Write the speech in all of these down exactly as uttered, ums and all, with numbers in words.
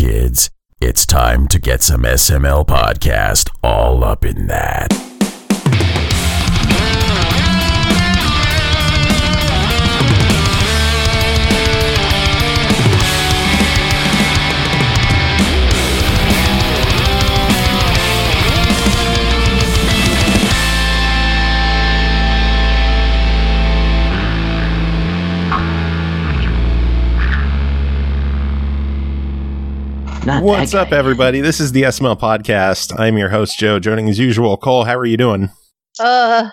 kids. It's time to get some S M L podcast all up in that. Not What's up, everybody? This is the S M L Podcast. I'm your host, Joe. Joining as usual, Cole. How are you doing? Uh,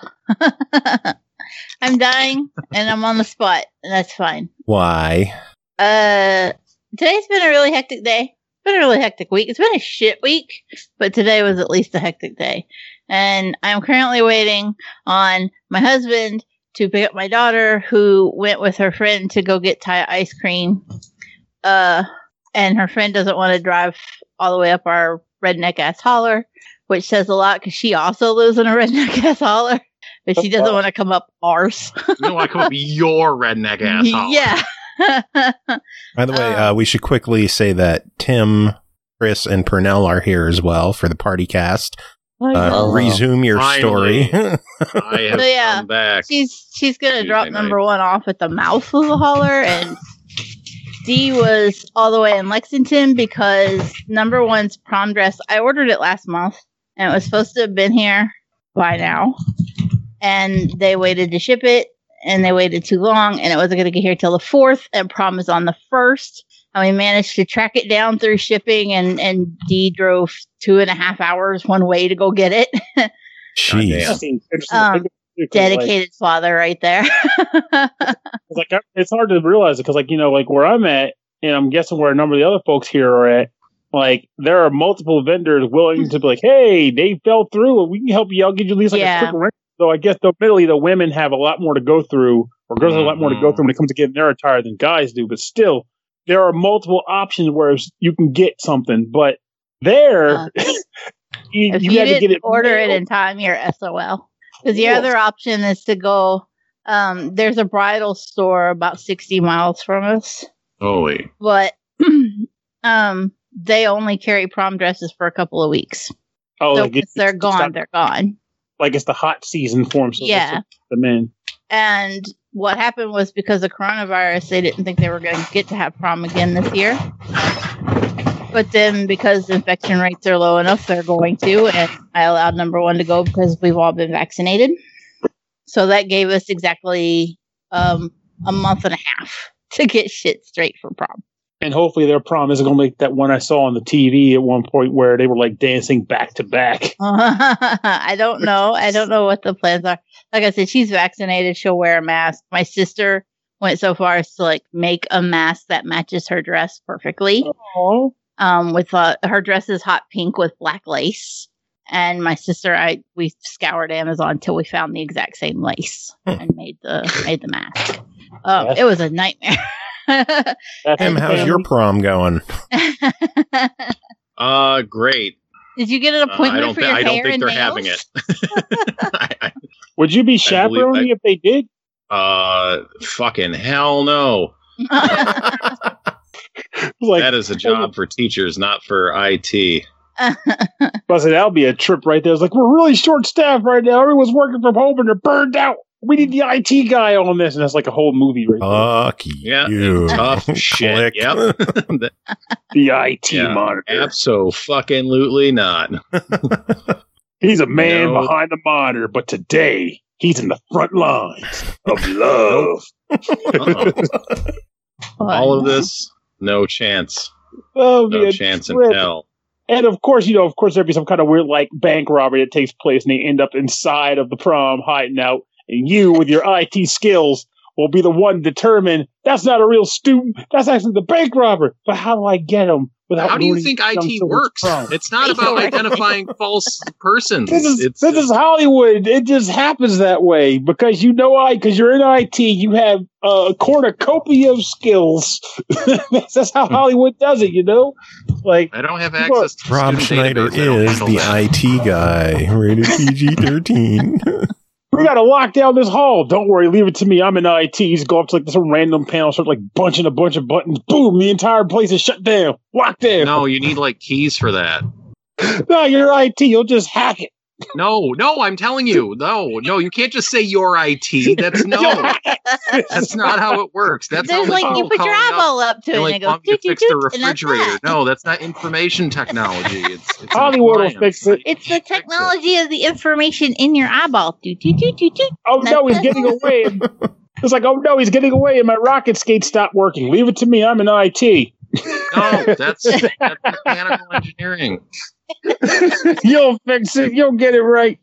I'm dying, and I'm on the spot, and that's fine. Why? Uh, today's been a really hectic day. It's been a really hectic week. It's been a shit week, but today was at least a hectic day. And I'm currently waiting on my husband to pick up my daughter, who went with her friend to go get Thai ice cream. Uh... And her friend doesn't want to drive all the way up our redneck-ass holler, which says a lot because she also lives in a redneck-ass holler. But she doesn't want to come up ours. You don't want to come up your redneck-ass holler. Yeah. By the way, uh, we should quickly say that Tim, Chris, and Pernell are here as well for the party cast. Uh, resume your Finally. story. I have so, yeah, come back. She's, she's going to drop night. number one off at the mouth of the holler, and Dee was all the way in Lexington because number one's prom dress, I ordered it last month and it was supposed to have been here by now. And they waited to ship it and they waited too long and it wasn't going to get here till the fourth, and prom is on the first. And we managed to track it down through shipping, and, and Dee drove two and a half hours one way to go get it. Jeez. Um, dedicated like, father right there. it's like it's hard to realize it because, like, you know, like where I'm at, and I'm guessing where a number of the other folks here are at, like there are multiple vendors willing to be like, hey, they fell through, and we can help you. I'll give you at least like yeah. a quick rent. So I guess admittedly, the women have a lot more to go through, or girls mm-hmm. have a lot more to go through when it comes to getting their attire than guys do. But still, there are multiple options where you can get something. But there, uh, you, if you, you had to get it order mailed. It in time, you're S O L. Because the other option is to go, um, there's a bridal store about sixty miles from us. Holy. But um, they only carry prom dresses for a couple of weeks. Oh, so like once they're gone, not, they're gone. Like it's the hot season for them. So yeah. The men. And what happened was because of coronavirus, they didn't think they were going to get to have prom again this year. But then, because infection rates are low enough, they're going to, and I allowed number one to go because we've all been vaccinated. So that gave us exactly um, a month and a half to get shit straight for prom. And hopefully their prom isn't going to make that one I saw on the T V at one point where they were like dancing back to back. I don't know. I don't know what the plans are. Like I said, she's vaccinated. She'll wear a mask. My sister went so far as to like make a mask that matches her dress perfectly. Oh. Um, with uh, her dress is hot pink with black lace, and my sister, I we scoured Amazon until we found the exact same lace and made the made the mask. Um, it was a nightmare. Tim, how's your prom going? uh, great. Did you get an appointment uh, for your th- hair I don't think and they're nails? having it. I, I, Would you be chaperoning I, if they did? Uh, fucking hell no. Like, that is a job for teachers, not for I T. I said that'll be a trip right there. It's like, we're really short staffed right now. Everyone's working from home and they're burned out. We need the I T guy on this, and that's like a whole movie right Fuck there. you. Yeah, tough shit. Yep. the, the I T yeah, monitor. Abso-fucking-lutely not. He's a man no. behind the monitor, but today he's in the front lines of love. All of this. No chance. Oh, no man, chance trip. in hell. And of course, you know, of course, there'd be some kind of weird, like, bank robbery that takes place, and they end up inside of the prom hiding out. And you, with your I T skills, will be the one to determine that's not a real student. That's actually the bank robber. But how do I get him? How do you think I T works? It's not about identifying false persons. This is, it's, this is Hollywood. It just happens that way because you know I because you're in I T. You have a cornucopia of skills. That's how Hollywood does it. You know, like I don't have access. to Rob Schneider is the I T guy. Rated P G thirteen. We got to lock down this hall. Don't worry, leave it to me. I'm in I T. Just go up to like some random panel, start like bunching a bunch of buttons. Boom, the entire place is shut down. Locked down. No, you need like keys for that. No, you're I T. You'll just hack it. No, no, I'm telling you. No, no, you can't just say you're I T. That's no. That's not how it works. That's There's how like people you put your calling eyeball up, up to it and and like it goes want me to doot, fix doot, the doot, and that's refrigerator. that. No, that's not information technology. It's, it's Hollywood will fix it. It's the technology of the information in your eyeball. Doot, doot, doot, doot, doot. Oh That's no, he's it. getting away. It's like, oh no, he's getting away, and my rocket skate stopped working. Leave it to me. I'm in I T. No, that's, that's mechanical engineering. You'll fix it. You'll get it right.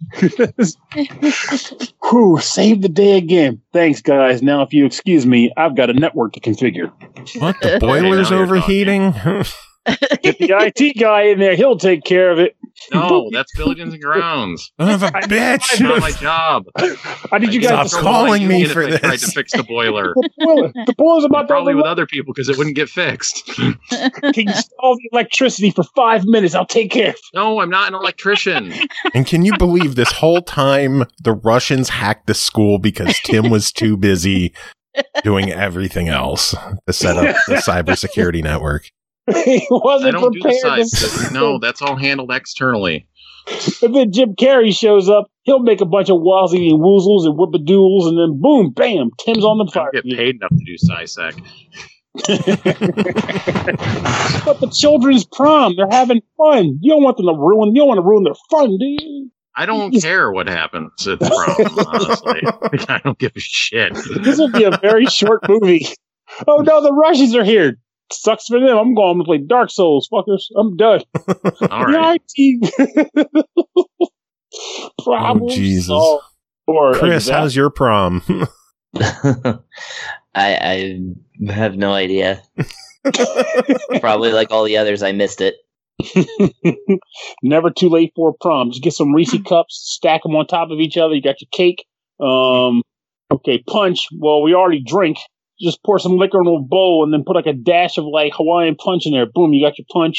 Whew, save the day again. Thanks, guys. Now, if you excuse me, I've got a network to configure. What? The boiler's now you're overheating? Get the I T guy in there. He'll take care of it. No, that's Billions and Grounds. Son of a That's bitch! not my job. I need you guys Stop to calling me Union for if they tried this. to fix the boiler. the boiler. The boiler's about to Probably with overrun. other people because it wouldn't get fixed. Can you stall the electricity for five minutes? I'll take care of it. No, I'm not an electrician. And can you believe this whole time the Russians hacked the school because Tim was too busy doing everything else to set up the cybersecurity network? He wasn't I don't do the prepared. size. to- No, that's all handled externally. And then Jim Carrey shows up. He'll make a bunch of wazzy and woozles and whippadoodles, and then boom, bam, Tim's on the I fire. don't get paid enough to do SciSec. But the children's prom, they're having fun. You don't want them to ruin. You don't want to ruin their fun, do you? I don't care what happens at the prom, honestly. I don't give a shit. This would be a very short movie. Oh no, the Russians are here. Sucks for them. I'm going to play Dark Souls, fuckers. I'm done. All right. Problem Oh, Jesus. solved. Or Chris, exact- how's your prom? I, I have no idea. Probably like all the others, I missed it. Never too late for a prom. Just get some Reese cups, stack them on top of each other. You got your cake. Um, okay, punch. Well, we already drink. Just pour some liquor in a bowl and then put like a dash of like Hawaiian punch in there. Boom, you got your punch.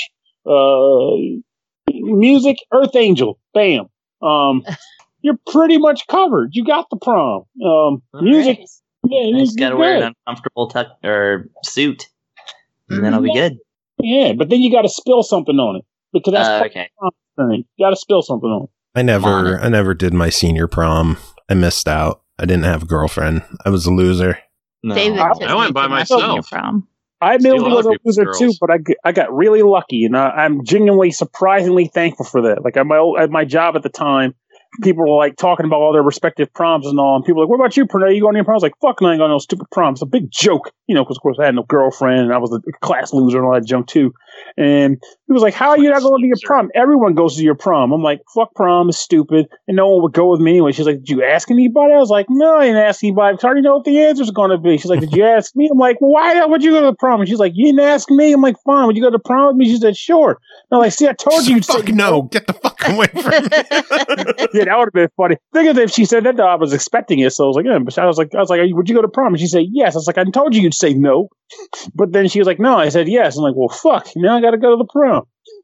Uh, music, Earth Angel. Bam. Um, you're pretty much covered. You got the prom. Um, All music. right. Yeah, I music just gotta is wear good. an uncomfortable tuck or suit, and then I'll be good. Yeah, but then you got to spill something on it because that's Uh, part okay. of the thing. You got to spill something on it. I never, Mama. I never did my senior prom. I missed out. I didn't have a girlfriend. I was a loser. No. David I- took I went me by to my myself. senior prom. I admittedly Steal was a other people's loser girls. too, but I, g- I got really lucky, and I, I'm genuinely, surprisingly thankful for that. Like at my old, at my job at the time, people were like talking about all their respective proms and all, and people were like, "What about you, Pernell? You going to your prom?" I was like, "Fuck, I ain't got no stupid prom." It's a big joke, you know, because of course I had no girlfriend, and I was a class loser and all that junk too. And he was like, "How are you not going to your prom? Everyone goes to your prom." I'm like, "Fuck, prom is stupid," and no one would go with me anyway. She's like, "Did you ask anybody?" I was like, "No, I didn't ask anybody. I already know what the answer's going to be." She's like, "Did you ask me?" I'm like, "Well, why the hell would you go to the prom?" And she's like, "You didn't ask me." I'm like, "Fine, would you go to the prom with me?" She said, "Sure." And I'm like, "See, I told you." You'd say Fuck no! Get the fuck away from me! Yeah, that would have been funny. Thing is, if she said that, though, I was expecting it. So I was like, yeah. But I was like, I was like, would you go to prom? And she said, yes. I was like, I told you you'd say no. But then she was like, no. I said, yes. I'm like, well, fuck. Now I got to go to the prom.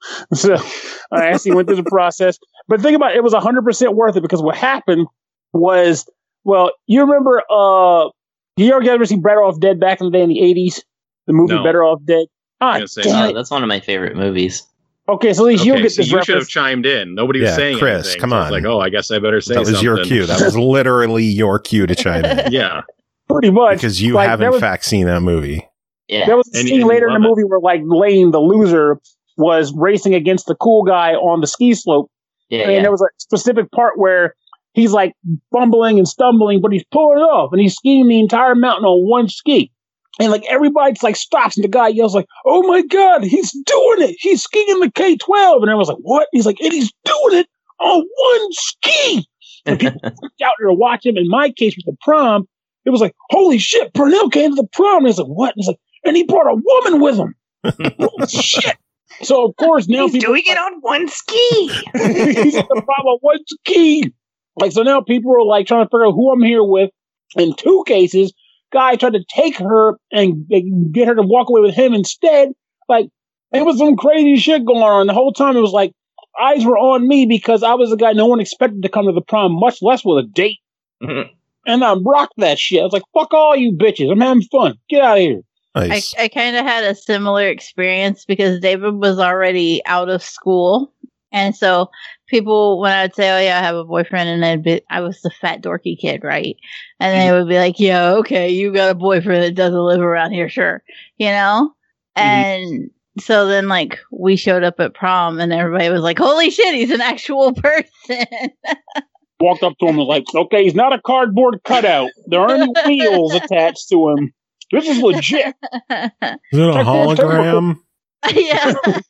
So I actually went through the process. But think about it, it was one hundred percent worth it because what happened was, well, you remember, uh, you ever, you ever see Better Off Dead back in the day in the eighties? The movie No. Better Off Dead? Ah, gonna say damn Oh, it. that's one of my favorite movies. Okay, so at least you'll Okay, get so this you should have reference. chimed in. Nobody was Yeah, saying Chris, anything. come so I was on. like, oh, I guess I better say That was something. your cue. That was literally your cue to chime in Yeah. Pretty much. because you Like, have there in was- fact seen that movie. Yeah. There was a And- scene and you later in the love it. movie where like Lane, the loser, was racing against the cool guy on the ski slope. yeah, And yeah. there was a specific part where he's like fumbling and stumbling, but he's pulling it off and he's skiing the entire mountain on one ski. And like everybody just like stops and the guy yells like, "Oh my God, he's doing it. He's skiing the K twelve." And everyone's like, "What?" He's like, "And he's doing it on one ski." And people freaked out there to watch him. In my case with the prom, it was like, "Holy shit, Pernell came to the prom." And it's like, "What?" And it's like, "And he brought a woman with him." Holy shit. So of course now people doing it on one ski. he's at the prom on one ski. Like so now people are like trying to figure out who I'm here with. In two cases, guy tried to take her and and get her to walk away with him instead. Like it was some crazy shit going on. The whole time it was like eyes were on me because I was the guy no one expected to come to the prom, much less with a date. And I rocked that shit. I was like, fuck all you bitches. I'm having fun. Get out of here. Nice. I, I kind of had a similar experience because David was already out of school. And so people, when I would say, oh, yeah, I have a boyfriend, and they'd be, I was the fat, dorky kid, right? And they would be like, yeah, okay, you got a boyfriend that doesn't live around here, sure. You know? Mm-hmm. And so then, like, we showed up at prom, and everybody was like, holy shit, he's an actual person. Walked up to him and was like, okay, he's not a cardboard cutout. There aren't any wheels attached to him. This is legit. Is it a hologram? Yeah.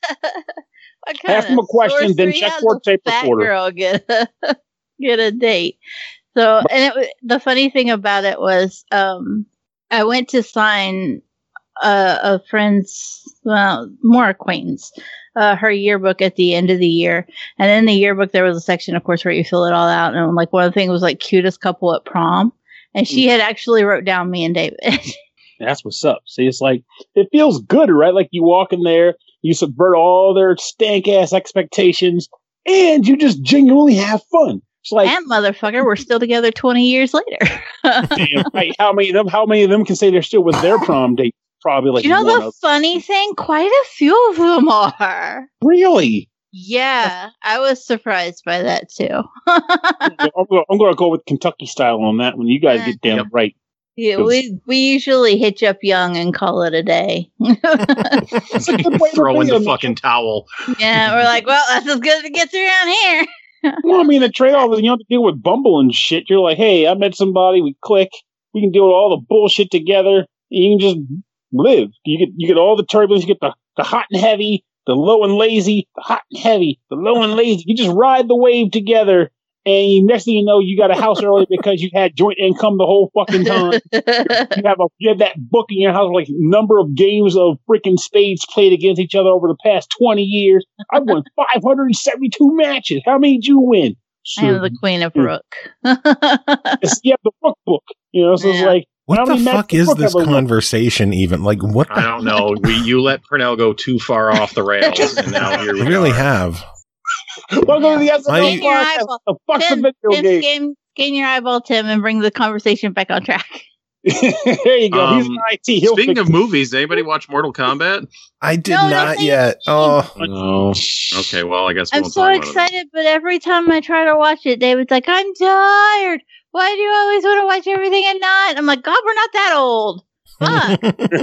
Ask him a question, then check for tape recorder. Girl get a, get a date. So, and it, the funny thing about it was, um, I went to sign a, a friend's, well, more acquaintance, uh, her yearbook at the end of the year. And in the yearbook, there was a section, of course, where you fill it all out. And like one of the things was like cutest couple at prom. And she had actually wrote down me and David. That's what's up. See, it's like, it feels good, right? Like you walk in there, you subvert all their stank ass expectations, and you just genuinely have fun. It's like, and motherfucker, we're still together twenty years later. Damn, right, how many of them? How many of them can say they're still with their prom date? Probably like. You know one the of funny thing? Quite a few of them are. Really? Yeah, I was surprised by that too. I'm going I'm to go with Kentucky style on that one. You guys get damn Yep. right. Yeah, we we usually hitch up young and call it a day. That's a good way to Throw in be. the I mean, fucking towel. Yeah, we're like, well, that's as good as it gets around here. Well, I mean, the trade-off is you don't have to deal with Bumble and shit. You're like, hey, I met somebody, we click, we can deal with all the bullshit together, and you can just live. You get you get all the turbulence, you get the, the hot and heavy, the low and lazy, the hot and heavy, the low and lazy. You just ride the wave together, and you, next thing you know, you got a house early because you had joint income the whole fucking time. You have a you have that book in your house, like number of games of freaking spades played against each other over the past twenty years. I won five hundred seventy-two matches. How many did you win? I am the queen of Rook. It's, you have the book book, you know. So Yeah. it's like, What how the many fuck matches is book this have I won? conversation even? Like, what the I don't know. We you let Purnell go too far off the rails, and now here we You really are. have. Welcome to the S M L Why- Gain your podcast. eyeball. The fuck's the Tim, video Tim, game? gain, gain your eyeball, Tim, and bring the conversation back on track. There you go. He's Um, in I T. He'll Speaking fix of it. movies, did anybody watch Mortal Kombat? I did No, not nothing. yet. Oh, No. Okay, well, I guess we I'm won't so talk about it. excited, but every time I try to watch it, David's like, I'm tired. Why do you always want to watch everything at night? I'm like, God, we're not that old. Fuck.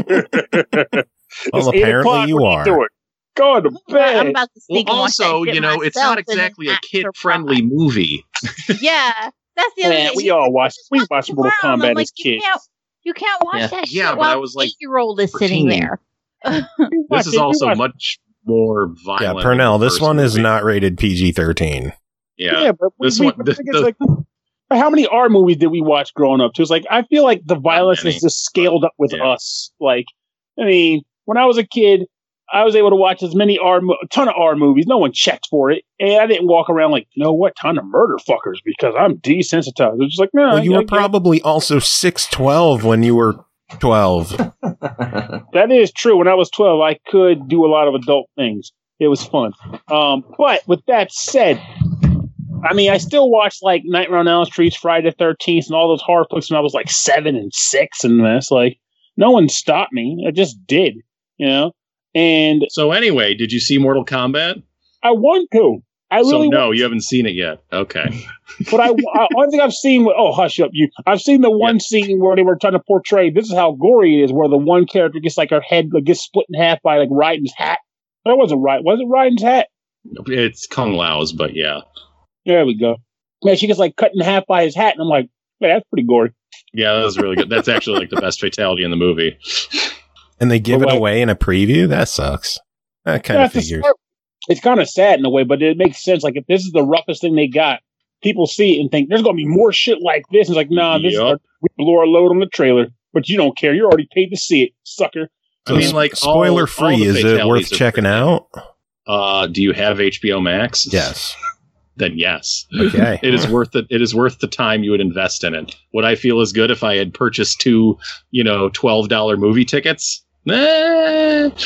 It's well, eight apparently o'clock. you What are. doing? Go to I'm bed. about to Well, sneak and watch also, that shit you know, it's myself not in an exactly a after kid-friendly movie. prom. Yeah, that's the other Man, thing. we You all can watched. just We watch watched the Mortal prom. I'm Kombat like, as you kids. can't, you can't watch Yeah. that shit Yeah, but while I was, an like, eight-year-old is sitting fourteen. there. We This watched is it. We also watched- much more Yeah, violent. Purnell, than the this first one is movie. not rated P G thirteen. Yeah. Yeah, but we, This we, one- the the- thing is, the- like, how many R movies did we watch growing up? Too? It's like I feel like the violence many. is just scaled up with Yeah. us. Like, I mean, when I was a kid, I was able to watch as many R, mo- a ton of R movies. No one checked for it, and I didn't walk around like, you know what, time to murder fuckers because I'm desensitized. It's just like, no, Well, you I- were I- probably also six twelve when you were twelve. That is true. When I was twelve, I could do a lot of adult things. It was fun. Um, but with that said, I mean, I still watched like Nightmare on Elm Street, Friday the thirteenth, and all those horror flicks when I was like seven and six, and that's like no one stopped me. I just did, you know. And So anyway, did you see Mortal Kombat? I want to. I So really no, want, you haven't seen it yet. Okay. but I, I only thing I've seen. Oh, hush up, you! I've seen the one scene where they were trying to portray. This is how gory it is, where the one character gets like her head like, gets split in half by like Raiden's hat. That wasn't right. Was it Raiden's hat? It's Kung Lao's, but yeah. There we go. Man, she gets like cut in half by his hat, and I'm like, man, that's pretty gory. Yeah, that was really good. That's actually like the best fatality in the movie. And they give But it like- away in a preview? That sucks. That kind Yeah, of it's, figures. smart- it's kind of sad in a way, but it makes sense. Like if this is the roughest thing they got, people see it and think there's going to be more shit like this. It's like, nah, this is Yup. our, we blew our load on the trailer, but you don't care. You're already paid to see it, sucker. So I mean, like, all- spoiler all free. the Is it worth fatalities are checking pretty- out? Uh, do you have H B O Max? Yes. Then yes. Okay. It is worth it. It is worth the time you would invest in it. Would I feel as good if I had purchased two, you know, twelve dollar movie tickets? Eh,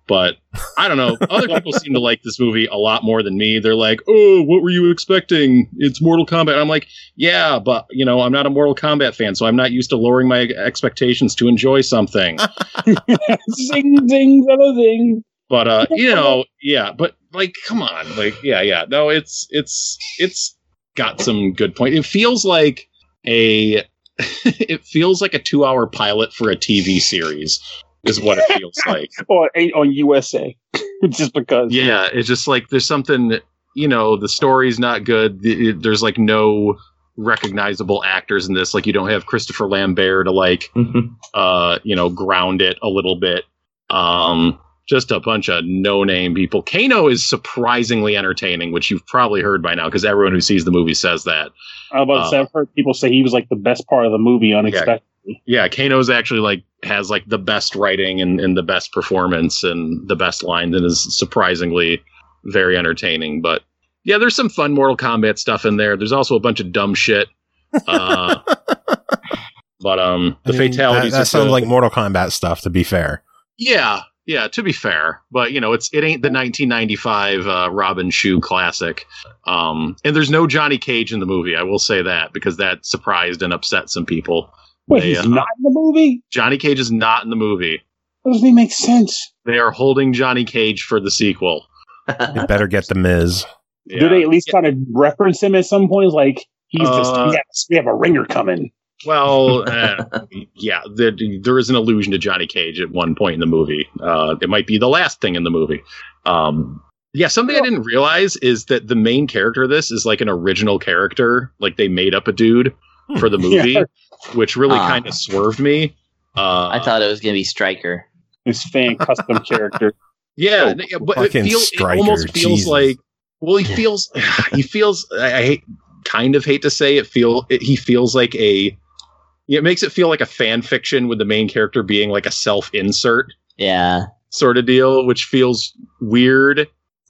But I don't know. Other people seem to like this movie a lot more than me. They're like, oh, what were you expecting? It's Mortal Kombat. And I'm like, yeah, but, you know, I'm not a Mortal Kombat fan, so I'm not used to lowering my expectations to enjoy something. Zing, zing, zing, zing. But, uh, you know, yeah, but, like, come on. Like, yeah, yeah. No, it's, it's, it's got some good point. It feels like a, it feels like a two hour pilot for a T V series. Is what it feels like. Or on U S A. Just because. Yeah, it's just like there's something, you know, the story's not good. It, there's like no recognizable actors in this. Like you don't have Christopher Lambert to like, mm-hmm. uh, you know, ground it a little bit. Um, just a bunch of no-name people. Kano is surprisingly entertaining, which you've probably heard by now because everyone who sees the movie says that. I was about to uh, say, I've heard people say he was like the best part of the movie unexpectedly. Yeah, yeah Kano's actually like has like the best writing and, and the best performance and the best lines and is surprisingly very entertaining. But yeah, there's some fun Mortal Kombat stuff in there. There's also a bunch of dumb shit. Uh, but um, the I mean, fatalities. That, that sounds good. like Mortal Kombat stuff, to be fair. Yeah, yeah. To be fair, but you know, it's it ain't the nineteen ninety-five uh, Robin Shou classic. Um, and there's no Johnny Cage in the movie. I will say that because that surprised and upset some people. Wait, they, he's uh, not in the movie? Johnny Cage is not in the movie. That doesn't even make sense. They are holding Johnny Cage for the sequel. They better get the Miz. Yeah. Do they at least yeah. kind of reference him at some point? Like, he's uh, just, we have, we have a ringer coming. Well, uh, yeah, there, there is an allusion to Johnny Cage at one point in the movie. Uh, it might be the last thing in the movie. Um, yeah, something I didn't realize is that the main character of this is like an original character. Like, they made up a dude for the movie. Yeah. Which really uh, kind of swerved me. Uh, I thought it was going to be Stryker. His fan custom character. Yeah, oh, but it, feels, Stryker, it almost feels Jesus. like, well, he feels, he feels, I, I hate, kind of hate to say it, feel, it, he feels like a, it makes it feel like a fan fiction with the main character being like a self-insert. Yeah. Sort of deal, which feels weird.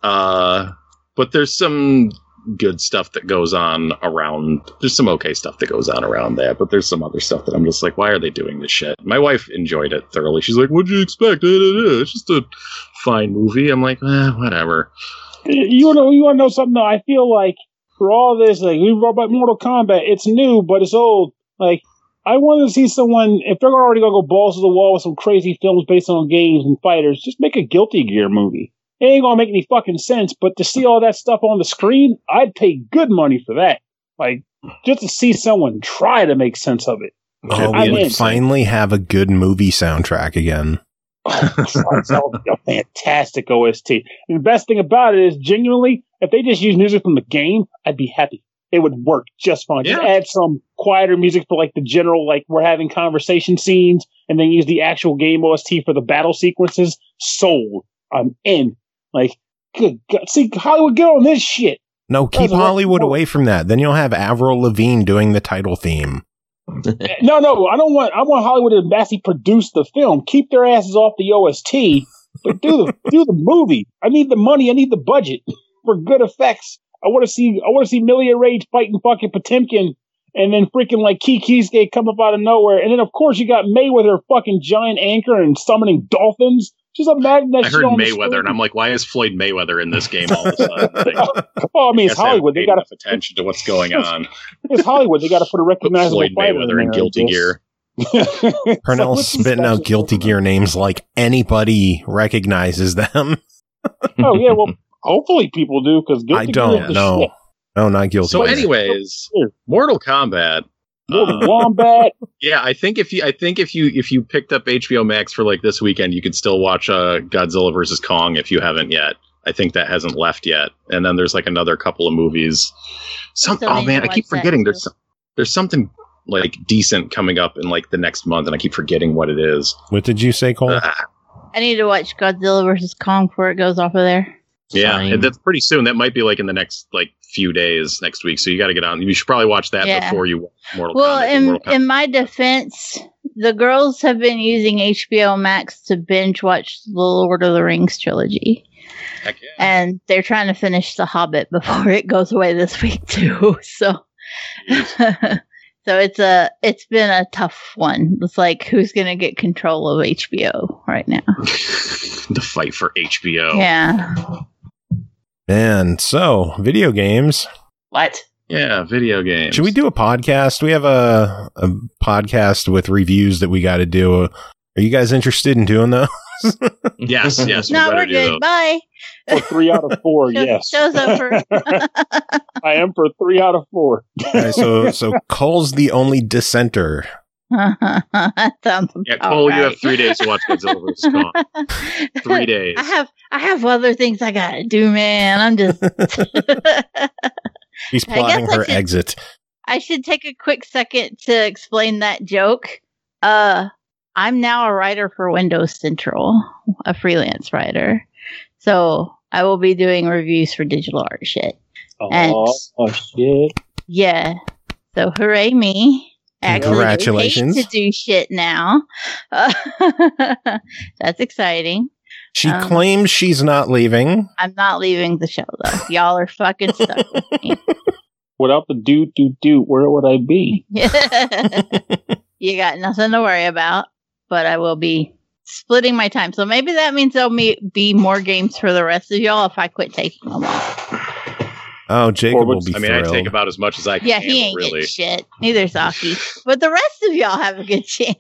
Uh, but there's some good stuff that goes on around there's some okay stuff that goes on around that, but there's some other stuff that I'm just like, why are they doing this shit? My wife enjoyed it thoroughly. She's like, what'd you expect? It's just a fine movie. I'm like, eh, whatever. You know, you want to know something though? I feel like for all this, like we wrote about Mortal Kombat, it's new but it's old. Like I want to see someone, if they're already gonna go balls to the wall with some crazy films based on games and fighters, just make a Guilty Gear movie. It ain't gonna make any fucking sense, but to see all that stuff on the screen, I'd pay good money for that. Like, just to see someone try to make sense of it. Oh, we would finally have a good movie soundtrack again. Oh, that would be a fantastic O S T. And the best thing about it is, genuinely, if they just use music from the game, I'd be happy. It would work just fine. Yeah. Just add some quieter music for, like, the general, like, we're having conversation scenes, and then use the actual game O S T for the battle sequences. Sold. I'm in. Like, good God. See, Hollywood, get on this shit. No, keep Hollywood away from that. Then you'll have Avril Lavigne doing the title theme. no, no, I don't want. I want Hollywood to massively produce the film. Keep their asses off the O S T, but do the do the movie. I need the money. I need the budget for good effects. I want to see. I want to see Millia Rage fighting fucking Potemkin, and then freaking like Kikisuke come up out of nowhere, and then of course you got Mayweather fucking giant anchor and summoning dolphins. Just imagine that. I heard Mayweather, and I'm like, why is Floyd Mayweather in this game all of a sudden? Like, well, I mean, it's Hollywood. They got enough attention to what's going on. It's Hollywood. They got to put a recognizable Floyd Mayweather in, in Guilty Gear. Purnell's spitting out Guilty Gear names like anybody recognizes them. Oh yeah, well, hopefully people do because I don't know. No, not Guilty. So, anyways, Mortal Kombat. Uh, Wombat. Yeah, I think if you, I think if you, if you picked up H B O Max for like this weekend, you could still watch uh, Godzilla versus Kong if you haven't yet. I think that hasn't left yet. And then there's like another couple of movies. Some, oh man, I keep forgetting. There's some, there's something like decent coming up in like the next month, and I keep forgetting what it is. What did you say, Cole? Uh, I need to watch Godzilla versus Kong before it goes off of there. Yeah, Fine. And that's pretty soon. That might be like in the next like few days next week. So you got to get on. You should probably watch that yeah. before you watch Mortal well, Kombat. Well, in Mortal Kombat. in my defense, the girls have been using H B O Max to binge watch the Lord of the Rings trilogy. Heck yeah. And they're trying to finish The Hobbit before it goes away this week too. So, so it's a it's been a tough one. It's like who's going to get control of H B O right now? The fight for H B O. Yeah. Man, so video games. What? Yeah, video games. Should we do a podcast? We have a, a podcast with reviews that we got to do. Are you guys interested in doing those? Yes, yes. we No, better we're do good. those. Bye. For three out of four, Show- yes. Show's over. I am for three out of four. All right, so so Cole's the only dissenter. That sounds Yeah, about Cole, you right. have three days to watch Godzilla versus Kong. Three days. I have I have other things I gotta do, man. I'm just He's I plotting guess I her should- exit. I should take a quick second to explain that joke. Uh I'm now a writer for Windows Central, a freelance writer. So I will be doing reviews for digital art shit. And- Oh, oh shit. Yeah. So hooray me. I actually get paid Congratulations. to do shit now. Uh, that's exciting. She um, claims she's not leaving. I'm not leaving the show though. Y'all are fucking stuck with me. Without the do do do, where would I be? You got nothing to worry about, but I will be splitting my time. So maybe that means there'll be, be more games for the rest of y'all if I quit taking them off. Oh, Jacob Or will what's- be I mean, I thrilled. take about as much as I can Yeah, he handle, ain't really. getting shit. Neither Saki. But the rest of y'all have a good chance.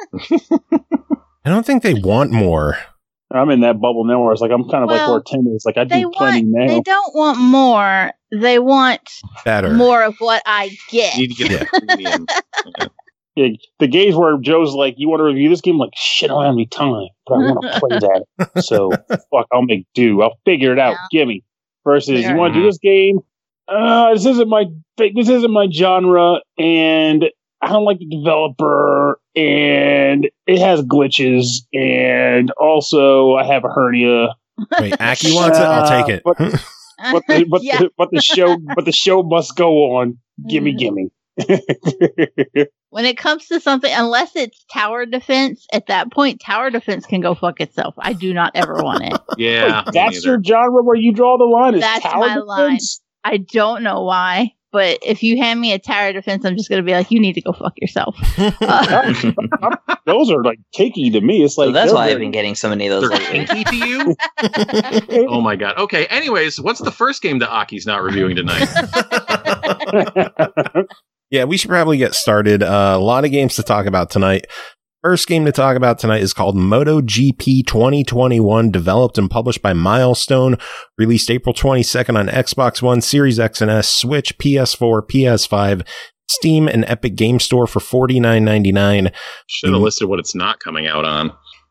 I don't think they want more. I'm in that bubble now where it's like I'm kind of like Well, where Tim is. Like I They do plenty want. now. They don't want more. They want Better. more of what I get. You need to get the premium. Yeah, the games where Joe's like, "You want to review this game?" I'm like, shit, I don't have any time, but I want to play that. So fuck, I'll make do. I'll figure it out. Yeah. Give me. Versus, Fair. you want to do this game? Uh, this isn't my this isn't my genre, and I don't like the developer, and it has glitches, and also I have a hernia. Wait, Aki wants it? I'll take it. But- But the, but, Yeah. the, but the show but the show must go on. Gimme, gimme. When it comes to something, unless it's tower defense, at that point, tower defense can go fuck itself. I do not ever want it. Yeah. me That's neither. your genre where you draw the line. Is That's tower my line. defense? I don't know why, but if you hand me a tower defense, I'm just going to be like, you need to go fuck yourself. Uh, Those are like kicky to me. It's like So that's they're why I've very- been getting so many of those They're lately. kinky to you? Oh my god. Okay, anyways, what's the first game that Aki's not reviewing tonight? Yeah, we should probably get started. Uh, a lot of games to talk about tonight. First game to talk about tonight is called MotoGP twenty twenty-one, developed and published by Milestone, released April twenty-second on Xbox One, Series X and S, Switch, P S four, P S five, Steam, and Epic Game Store for forty-nine ninety-nine. Should have listed what it's not coming out on.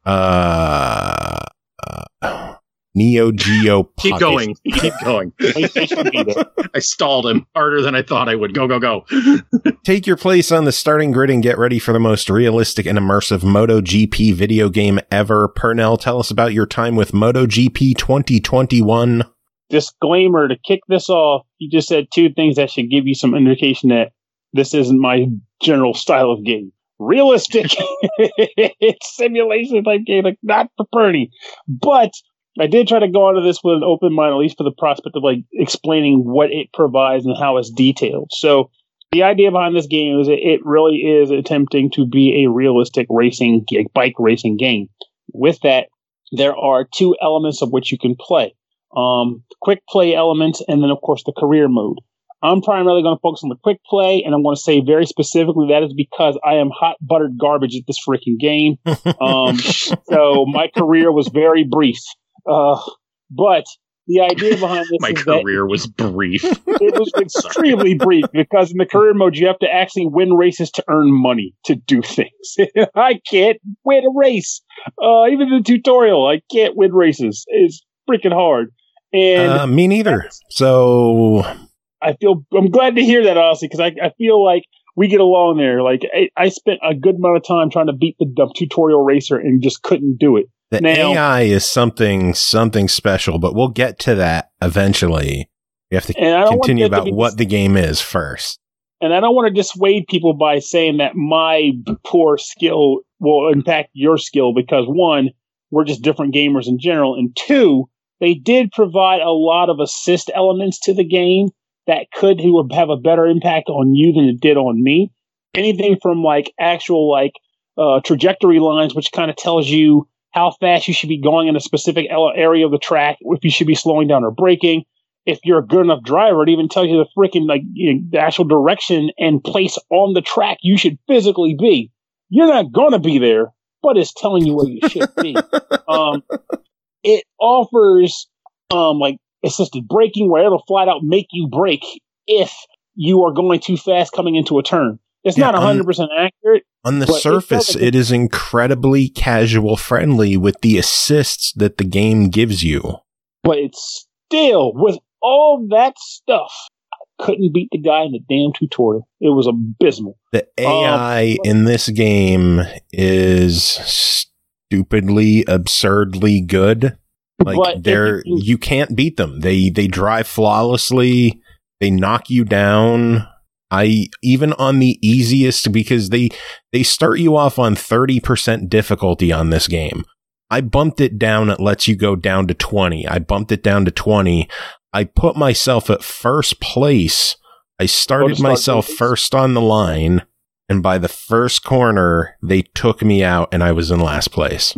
Uh, uh, Neo Geo Pocket. Keep going. Keep going. I stalled him harder than I thought I would. Go, go, go. Take your place on the starting grid and get ready for the most realistic and immersive MotoGP video game ever. Purnell, tell us about your time with MotoGP twenty twenty-one. Disclaimer to kick this off. You just said two things that should give you some indication that this isn't my general style of game. Realistic simulation type game, like not for Purdy. But I did try to go into this with an open mind, at least for the prospect of like explaining what it provides and how it's detailed. So the idea behind this game is that it really is attempting to be a realistic racing, like bike racing game. With that, there are two elements of which you can play. Um, quick play element, and then of course the career mode. I'm primarily going to focus on the quick play, and I'm going to say very specifically that is because I am hot buttered garbage at this freaking game. Um, so my career was very brief. Uh, but the idea behind this My is that career was brief. it was extremely brief because in the career mode you have to actually win races to earn money to do things. I can't win a race. Uh, even the tutorial, I can't win races. It's freaking hard. And Uh, me neither. So I feel I'm glad to hear that, honestly, because I, I feel like we get along there. Like I, I spent a good amount of time trying to beat the, the tutorial racer and just couldn't do it. the Now- A I is something something special, but we'll get to that eventually. We have to And I don't want continue that to about be what dis- the game is first. And I don't want to dissuade people by saying that my poor skill will impact your skill because one, we're just different gamers in general, and two, they did provide a lot of assist elements to the game that could have a better impact on you than it did on me. Anything from like actual like uh, trajectory lines, which kind of tells you how fast you should be going in a specific area of the track, if you should be slowing down or braking. If you're a good enough driver, it even tells you the freaking like you know, the actual direction and place on the track you should physically be. You're not gonna be there, but it's telling you where you should be. um, it offers um, like assisted braking, where it'll flat out make you brake if you are going too fast coming into a turn. It's yeah, not one hundred percent on, accurate. On the surface, it, it is incredibly casual friendly with the assists that the game gives you. But it's still, with all that stuff, I couldn't beat the guy in the damn tutorial. It was abysmal. The A I um, in this game is stupidly, absurdly good. Like, they're, you, you can't beat them. They, they drive flawlessly. They knock you down. I even on the easiest, because they they start you off on thirty percent difficulty on this game. I bumped it down. It lets you go down to twenty. I bumped it down to twenty. I put myself at first place. I started myself first on the line, and by the first corner, they took me out, and I was in last place.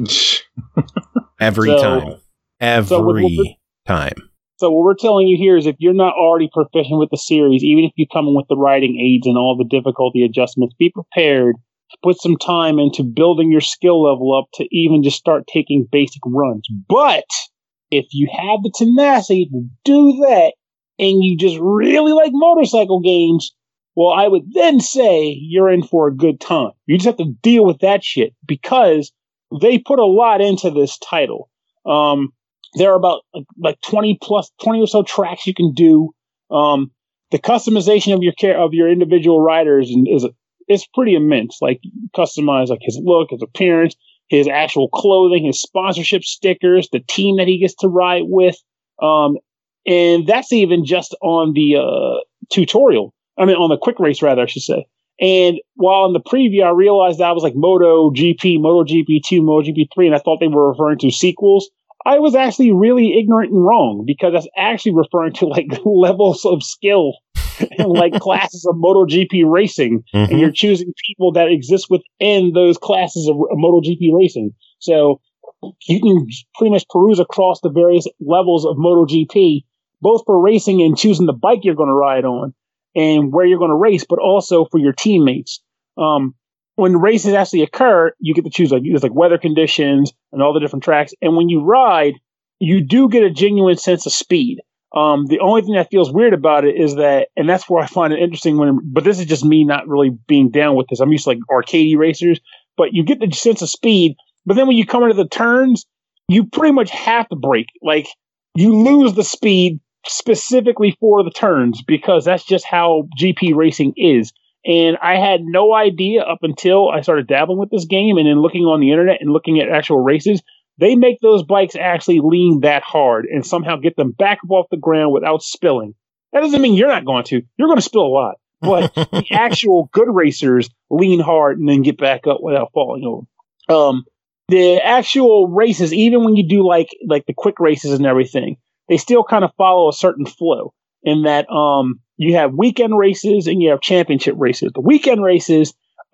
Every so, time. Every so we're, we're, time. So what we're telling you here is if you're not already proficient with the series, even if you come in with the writing aids and all the difficulty adjustments, be prepared to put some time into building your skill level up to even just start taking basic runs. But if you have the tenacity to do that and you just really like motorcycle games, well, I would then say you're in for a good time. You just have to deal with that shit because they put a lot into this title. Um, There are about like, like twenty plus, twenty or so tracks you can do. Um, the customization of your care of your individual riders is is pretty immense. Like customize like his look, his appearance, his actual clothing, his sponsorship stickers, the team that he gets to ride with, um, and that's even just on the uh, tutorial. I mean, on the quick race, rather, I should say. And while in the preview, I realized that I was like Moto G P, Moto G P two, Moto G P three, and I thought they were referring to sequels. I was actually really ignorant and wrong because that's actually referring to like levels of skill and like classes of MotoGP racing. Mm-hmm. And you're choosing people that exist within those classes of MotoGP racing. So you can pretty much peruse across the various levels of MotoGP, both for racing and choosing the bike you're going to ride on and where you're going to race, but also for your teammates. Um, When races actually occur, you get to choose like there's like weather conditions and all the different tracks. And when you ride, you do get a genuine sense of speed. Um, the only thing that feels weird about it is that, and that's where I find it interesting when, but this is just me not really being down with this. I'm used to like arcadey racers, but you get the sense of speed. But then when you come into the turns, you pretty much have to brake. Like you lose the speed specifically for the turns because that's just how G P racing is. And I had no idea up until I started dabbling with this game and then looking on the internet and looking at actual races. They make those bikes actually lean that hard and somehow get them back up off the ground without spilling. That doesn't mean you're not going to. You're going to spill a lot. But the actual good racers lean hard and then get back up without falling over. Um, the actual races, even when you do like like the quick races and everything, they still kind of follow a certain flow in that um. You have weekend races and you have championship races. The weekend races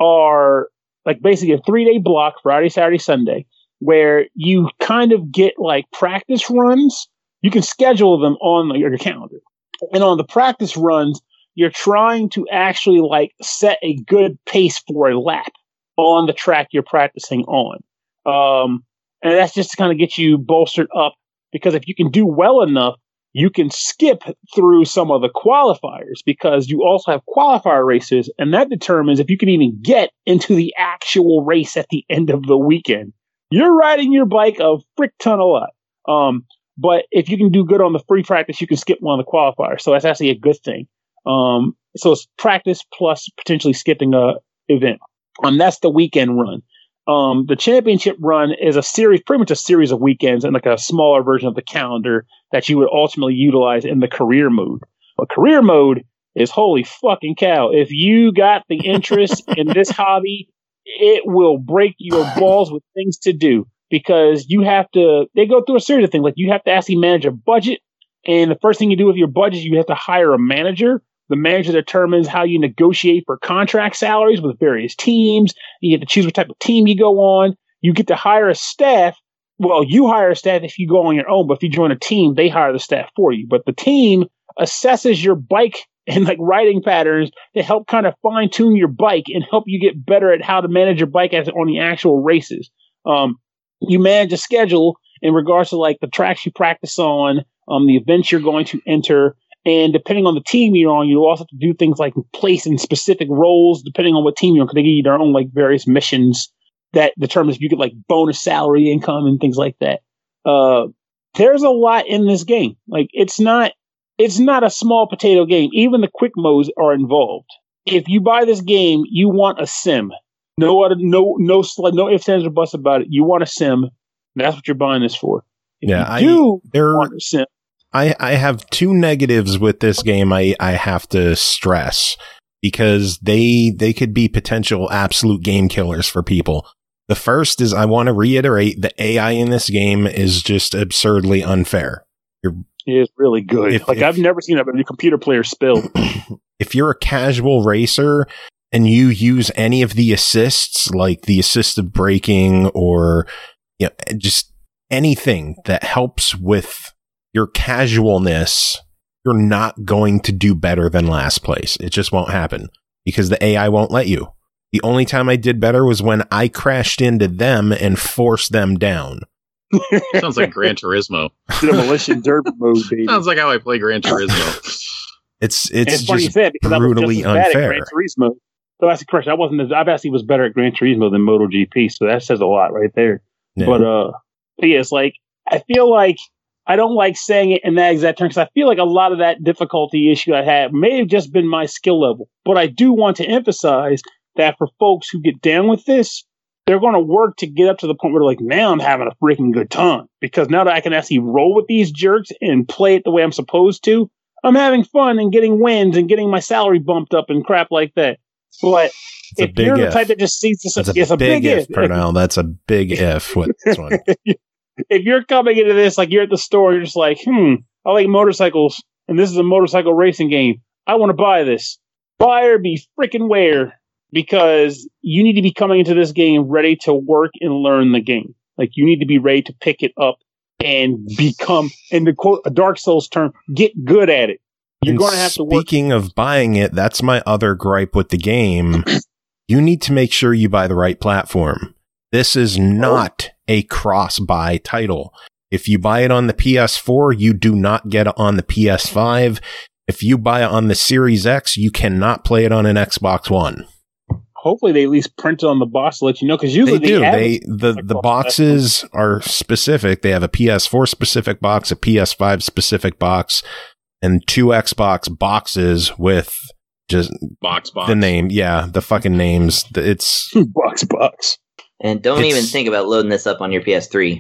are like basically a three-day block, Friday, Saturday, Sunday, where you kind of get like practice runs. You can schedule them on your calendar. And on the practice runs, you're trying to actually like set a good pace for a lap on the track you're practicing on. Um, and that's just to kind of get you bolstered up because if you can do well enough, you can skip through some of the qualifiers because you also have qualifier races, and that determines if you can even get into the actual race at the end of the weekend. You're riding your bike a frick ton a lot. Um, but if you can do good on the free practice, you can skip one of the qualifiers. So that's actually a good thing. Um, so it's practice plus potentially skipping a event. Um, that's the weekend run. Um, the championship run is a series, pretty much a series of weekends and like a smaller version of the calendar that you would ultimately utilize in the career mode. But career mode is holy fucking cow. If you got the interest in this hobby, it will break your balls with things to do because you have to, they go through a series of things. Like you have to actually manage a budget. And the first thing you do with your budget, you have to hire a manager. The manager determines how you negotiate for contract salaries with various teams. You get to choose what type of team you go on. You get to hire a staff well, you hire staff if you go on your own, but if you join a team, they hire the staff for you. But the team assesses your bike and like riding patterns to help kind of fine tune your bike and help you get better at how to manage your bike as on the actual races. Um, you manage a schedule in regards to like the tracks you practice on, um, the events you're going to enter. And depending on the team you're on, you also have to do things like place in specific roles, depending on what team you're on, because they give you their own like various missions that determines if you get like bonus salary income and things like that. Uh, there's a lot in this game. Like it's not, it's not a small potato game. Even the quick modes are involved. If you buy this game, you want a sim. No other, no, no, no ifs, ands, or buts about it. You want a sim. That's what you're buying this for. If yeah, you do I, there, want a sim. I, I have two negatives with this game I, I have to stress because they they could be potential absolute game killers for people. The first is I want to reiterate the A I in this game is just absurdly unfair. You're, it is really good. If, like if, I've never seen a computer player spill. If you're a casual racer and you use any of the assists, like the assistive braking or you know, just anything that helps with your casualness, you're not going to do better than last place. It just won't happen because the A I won't let you. The only time I did better was when I crashed into them and forced them down. Sounds like Gran Turismo. Demolition Derby mode, baby. Sounds like how I play Gran Turismo. It's it's, it's funny just you said because brutally I was just as bad unfair. at Gran Turismo. So that's correct. I wasn't. As, I actually was better at Gran Turismo than MotoGP. So that says a lot right there. Yeah. But uh, but yeah, it's like I feel like I don't like saying it in that exact term because I feel like a lot of that difficulty issue I had may have just been my skill level. But I do want to emphasize that for folks who get down with this, they're going to work to get up to the point where they're like, now I'm having a freaking good time because now that I can actually roll with these jerks and play it the way I'm supposed to, I'm having fun and getting wins and getting my salary bumped up and crap like that. But it's if you're the type that just sees this, That's a it's a big, big if, if. Pernell. That's a big if with this one. If you're coming into this like you're at the store, you're just like, hmm, I like motorcycles, and this is a motorcycle racing game. I want to buy this. Buyer be freaking where. Because you need to be coming into this game ready to work and learn the game. Like you need to be ready to pick it up and become, in the quote, a Dark Souls term, get good at it. You're going to have to work. Speaking of buying it, that's my other gripe with the game. You need to make sure you buy the right platform. This is not a cross-buy title. If you buy it on the P S four, you do not get it on the P S five. If you buy it on the Series X, you cannot play it on an Xbox One. Hopefully they at least print it on the box to let you know, because usually they do. They, they the the boxes are specific. They have a P S four specific box, a P S five specific box, and two Xbox boxes with just box box. The name, yeah, the fucking names. It's box box. And don't It's- even think about loading this up on your P S three.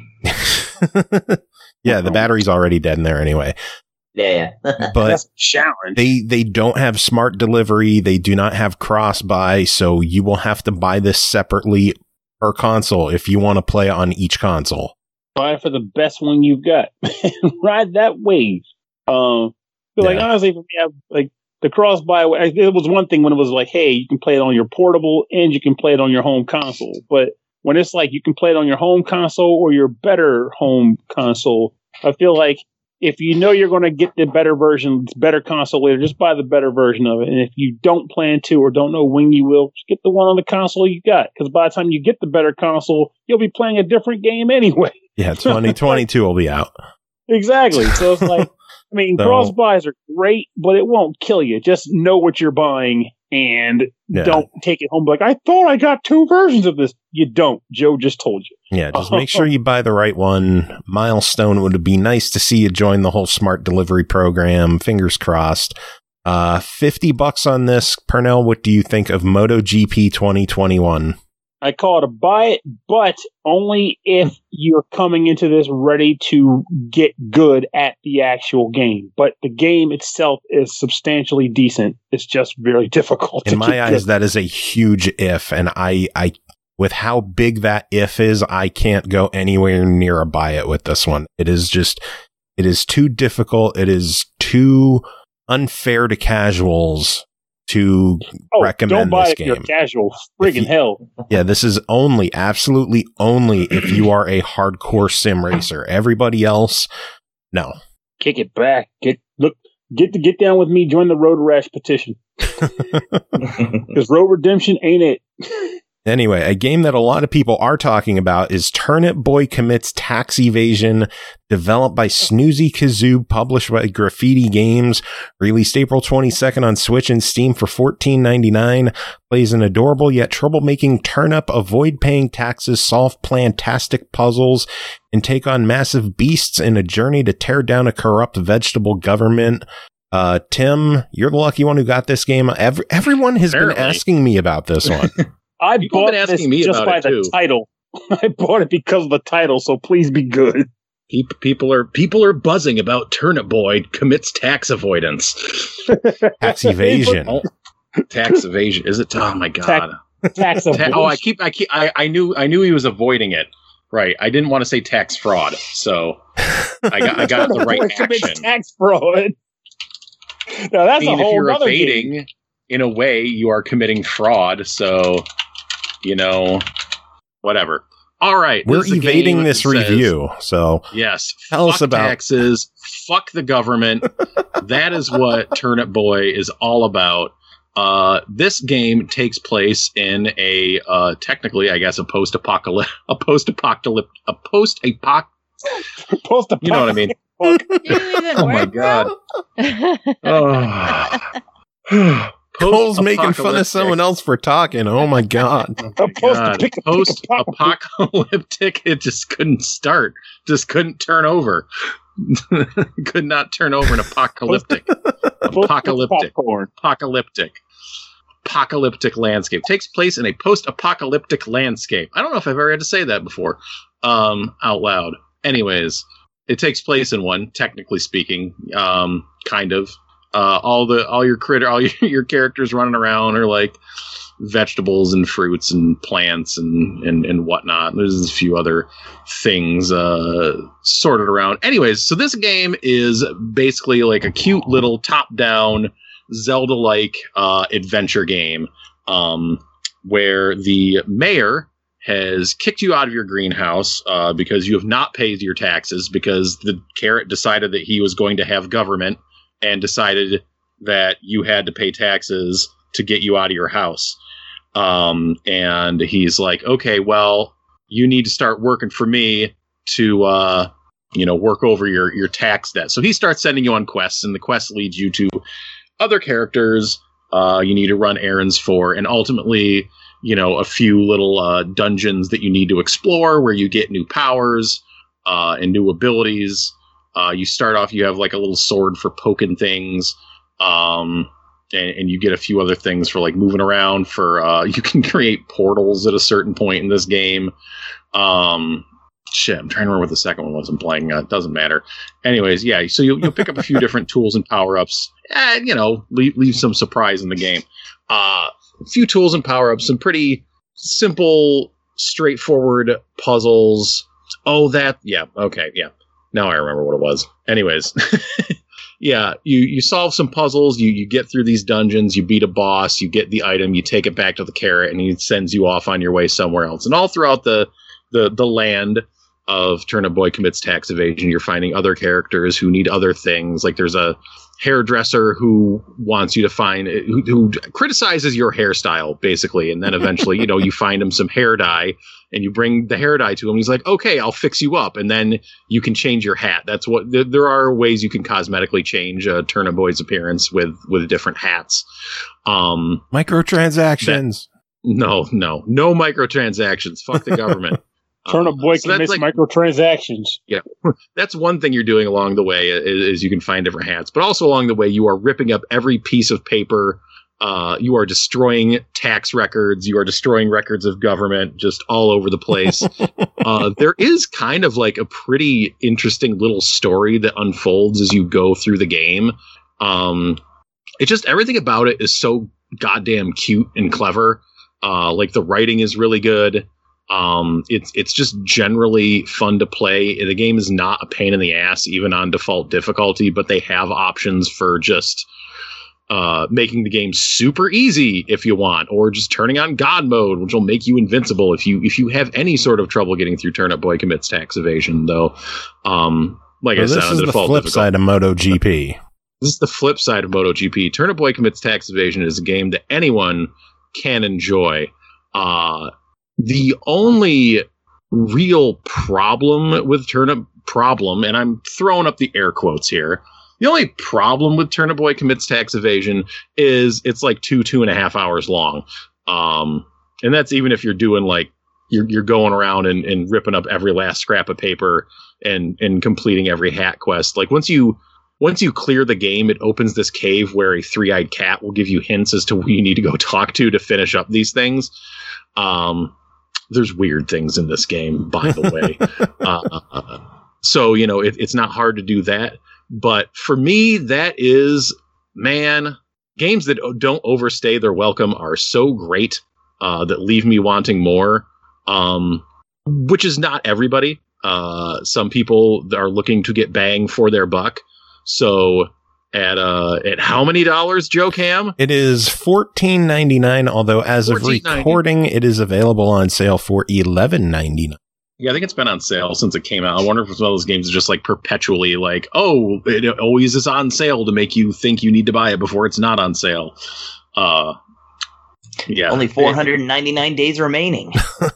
yeah, the battery's already dead in there anyway. Yeah, yeah. But That's a challenge. They they don't have smart delivery. They do not have cross buy, so you will have to buy this separately per console if you want to play on each console. Buy for the best one you've got. Ride that wave. Um, feel like Yeah. honestly, for me, I, like the cross buy, it was one thing when it was like, hey, you can play it on your portable and you can play it on your home console. But when it's like you can play it on your home console or your better home console, I feel like if you know you're going to get the better version, better console later, just buy the better version of it. And if you don't plan to or don't know when you will, just get the one on the console you got. Because by the time you get the better console, you'll be playing a different game anyway. Yeah, twenty twenty-two will be out. Exactly. So it's like, I mean, So- cross buys are great, but it won't kill you. Just know what you're buying and Yeah. don't take it home like, I thought I got two versions of this. You don't. Joe just told you. Yeah, just make sure you buy the right one. Milestone, would be nice to see you join the whole smart delivery program. Fingers crossed. Uh, fifty bucks on this. Pernell, what do you think of MotoGP twenty twenty-one? I call it a buy it, but only if you're coming into this ready to get good at the actual game. But the game itself is substantially decent. It's just very difficult. In to my get eyes, good. that is a huge if, and I, I, with how big that if is, I can't go anywhere near a buy it with this one. It is just, it is too difficult. It is too unfair to casuals to oh, recommend don't buy this it if you're game. casual. Friggin' you- hell. Yeah, this is only, absolutely only if you are a hardcore sim racer. Everybody else, no. Kick it back. Get look. Get to get down with me. Join the Road Rash petition. Because Road Redemption ain't it. Anyway, a game that a lot of people are talking about is Turnip Boy Commits Tax Evasion, developed by Snoozy Kazoo, published by Graffiti Games, released April twenty-second on Switch and Steam for fourteen ninety-nine. Plays an adorable yet troublemaking turnip, avoid paying taxes, solve plantastic puzzles, and take on massive beasts in a journey to tear down a corrupt vegetable government. Uh, Tim, you're the lucky one who got this game. Every, everyone has Apparently. been asking me about this one. I People bought have been this asking me just about by it, the too. title. I bought it because of the title, so please be good. Peop- People are people are buzzing about Turnip Boy commits tax avoidance, Tax evasion. oh, tax evasion. Is it? Oh my god! Tax Ta- avoidance. oh, I keep I keep I, I knew I knew he was avoiding it. Right. I didn't want to say tax fraud, so I got I got the right Boy commits action. tax fraud. Now that's I mean, a if whole you're other evading, game. in a way, you are committing fraud. So, you know, whatever. All right, We're this is a evading game this that says- review, so Yes. Tell fuck us about- taxes. Fuck the government. That is what Turnip Boy is all about. Uh, this game takes place in a uh, technically, I guess, a post-apocalyptic, a post-apocalyptic, a post-apoc. Post You know what I mean? Do you even Oh my work, god. bro? Oh. Cole's making fun of Post-apocalyptic. someone else for talking. Oh my god. God, post-apocalyptic, it just couldn't start. Just couldn't turn over. Could not turn over an apocalyptic. Apocalyptic. Popcorn. Apocalyptic. Apocalyptic landscape. Takes place in a post-apocalyptic landscape. I don't know if I've ever had to say that before um, out loud. Anyways, it takes place in one, technically speaking, um, kind of. Uh, all the all your critter, all your, your characters running around are like vegetables and fruits and plants and and, and whatnot. There's a few other things uh, sorted around. Anyways, so this game is basically like a cute little top-down Zelda-like uh, adventure game um, where the mayor has kicked you out of your greenhouse uh, because you have not paid your taxes because the carrot decided that he was going to have government and decided that you had to pay taxes to get you out of your house. Um, and he's like, okay, well, you need to start working for me to, uh, you know, work over your, your tax debt. So he starts sending you on quests, and the quest leads you to other characters uh, you need to run errands for, and ultimately, you know, a few little uh, dungeons that you need to explore where you get new powers uh, and new abilities. Uh, you start off, you have like a little sword for poking things, um, and, and you get a few other things for like moving around. For uh, you can create portals at a certain point in this game. Um, shit, I'm trying to remember what the second one was. I'm playing. Uh, it doesn't matter. Anyways, yeah. So you'll, you'll pick up a few different tools and power ups. Eh, you know, leave leave some surprise in the game. Uh, a few tools and power ups. Some pretty simple, straightforward puzzles. Oh, that. Yeah. Okay. Yeah. Now I remember what it was. Anyways, yeah, you, you solve some puzzles, you, you get through these dungeons, you beat a boss, you get the item, you take it back to the carrot, and he sends you off on your way somewhere else. And all throughout the the, the land of Turnip Boy Commits Tax Evasion, you're finding other characters who need other things. Like there's a hairdresser who wants you to find, who, who criticizes your hairstyle, basically. And then eventually, you know, you find him some hair dye, and you bring the hair dye to him. He's like, okay, I'll fix you up. And then you can change your hat. That's what, th- there are ways you can cosmetically change uh, Turnip Boy's appearance with, with different hats. Um, Microtransactions. no, no, no microtransactions. Fuck the government. Turnip Boy Uh, so that's commits like- microtransactions. That's one thing you're doing along the way is, is you can find different hats, but also along the way you are ripping up every piece of paper. Uh, you are destroying tax records. You are destroying records of government just all over the place. uh, there is kind of like a pretty interesting little story that unfolds as you go through the game. Um, it's just everything about it is so goddamn cute and clever. Uh, like the writing is really good. Um, it's it's just generally fun to play. The game is not a pain in the ass, even on default difficulty, but they have options for just uh, making the game super easy if you want, or just turning on God mode, which will make you invincible if you if you have any sort of trouble getting through Turnip Boy Commits Tax Evasion. Though, um, like well, I said, this on is the the default flip difficult- side of MotoGP. This is the flip side of MotoGP. Turnip Boy Commits Tax Evasion is a game that anyone can enjoy. Uh, the only real problem with Turnip problem, and I'm throwing up the air quotes here, the only problem with Turnip Boy Commits Tax Evasion is it's like two, two and a half hours long. Um, and that's even if you're doing like, you're, you're going around and, and ripping up every last scrap of paper and, and completing every hat quest. Like once you, Once you clear the game, it opens this cave where a three-eyed cat will give you hints as to who you need to go talk to to finish up these things. Um, there's weird things in this game, by the way. uh, so, you know, it, it's not hard to do that. But for me, that is, man, games that don't overstay their welcome are so great uh, that leave me wanting more, um, which is not everybody. Uh, some people are looking to get bang for their buck. So at uh at how many dollars, Joe Cam? It is fourteen ninety-nine, although as of recording, it is available on sale for eleven ninety-nine. Yeah, I think it's been on sale since it came out. I wonder if it's one of those games that's just like perpetually like, oh, it always is on sale to make you think you need to buy it before it's not on sale. Uh, yeah, only four hundred ninety-nine days remaining.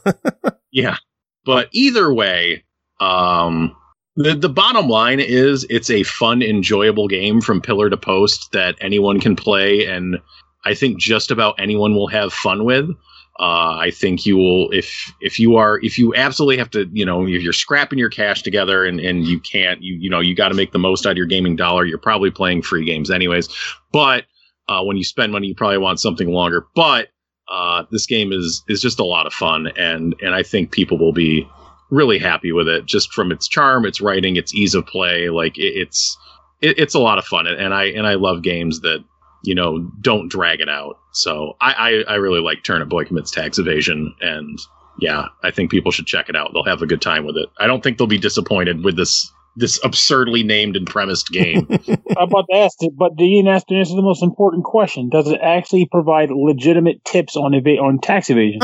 Yeah, but either way, um. The the bottom line is it's a fun, enjoyable game from pillar to post that anyone can play, and I think just about anyone will have fun with. Uh, I think you will, if if you are, if you absolutely have to, you know, if you're scrapping your cash together and, and you can't, you you know, you got to make the most out of your gaming dollar. You're probably playing free games anyways. But uh, when you spend money, you probably want something longer. But uh, this game is is just a lot of fun, and and I think people will be really happy with it, just from its charm, its writing, its ease of play. Like it, it's it, it's a lot of fun, and I and I love games that, you know, don't drag it out. So I I, I really like Turnip Boy Commits Tax Evasion, and yeah, I think people should check it out. They'll have a good time with it. I don't think they'll be disappointed with this this absurdly named and premised game. I'm about to ask it, but Dean asked to answer the most important question: does it actually provide legitimate tips on eva- on tax evasion?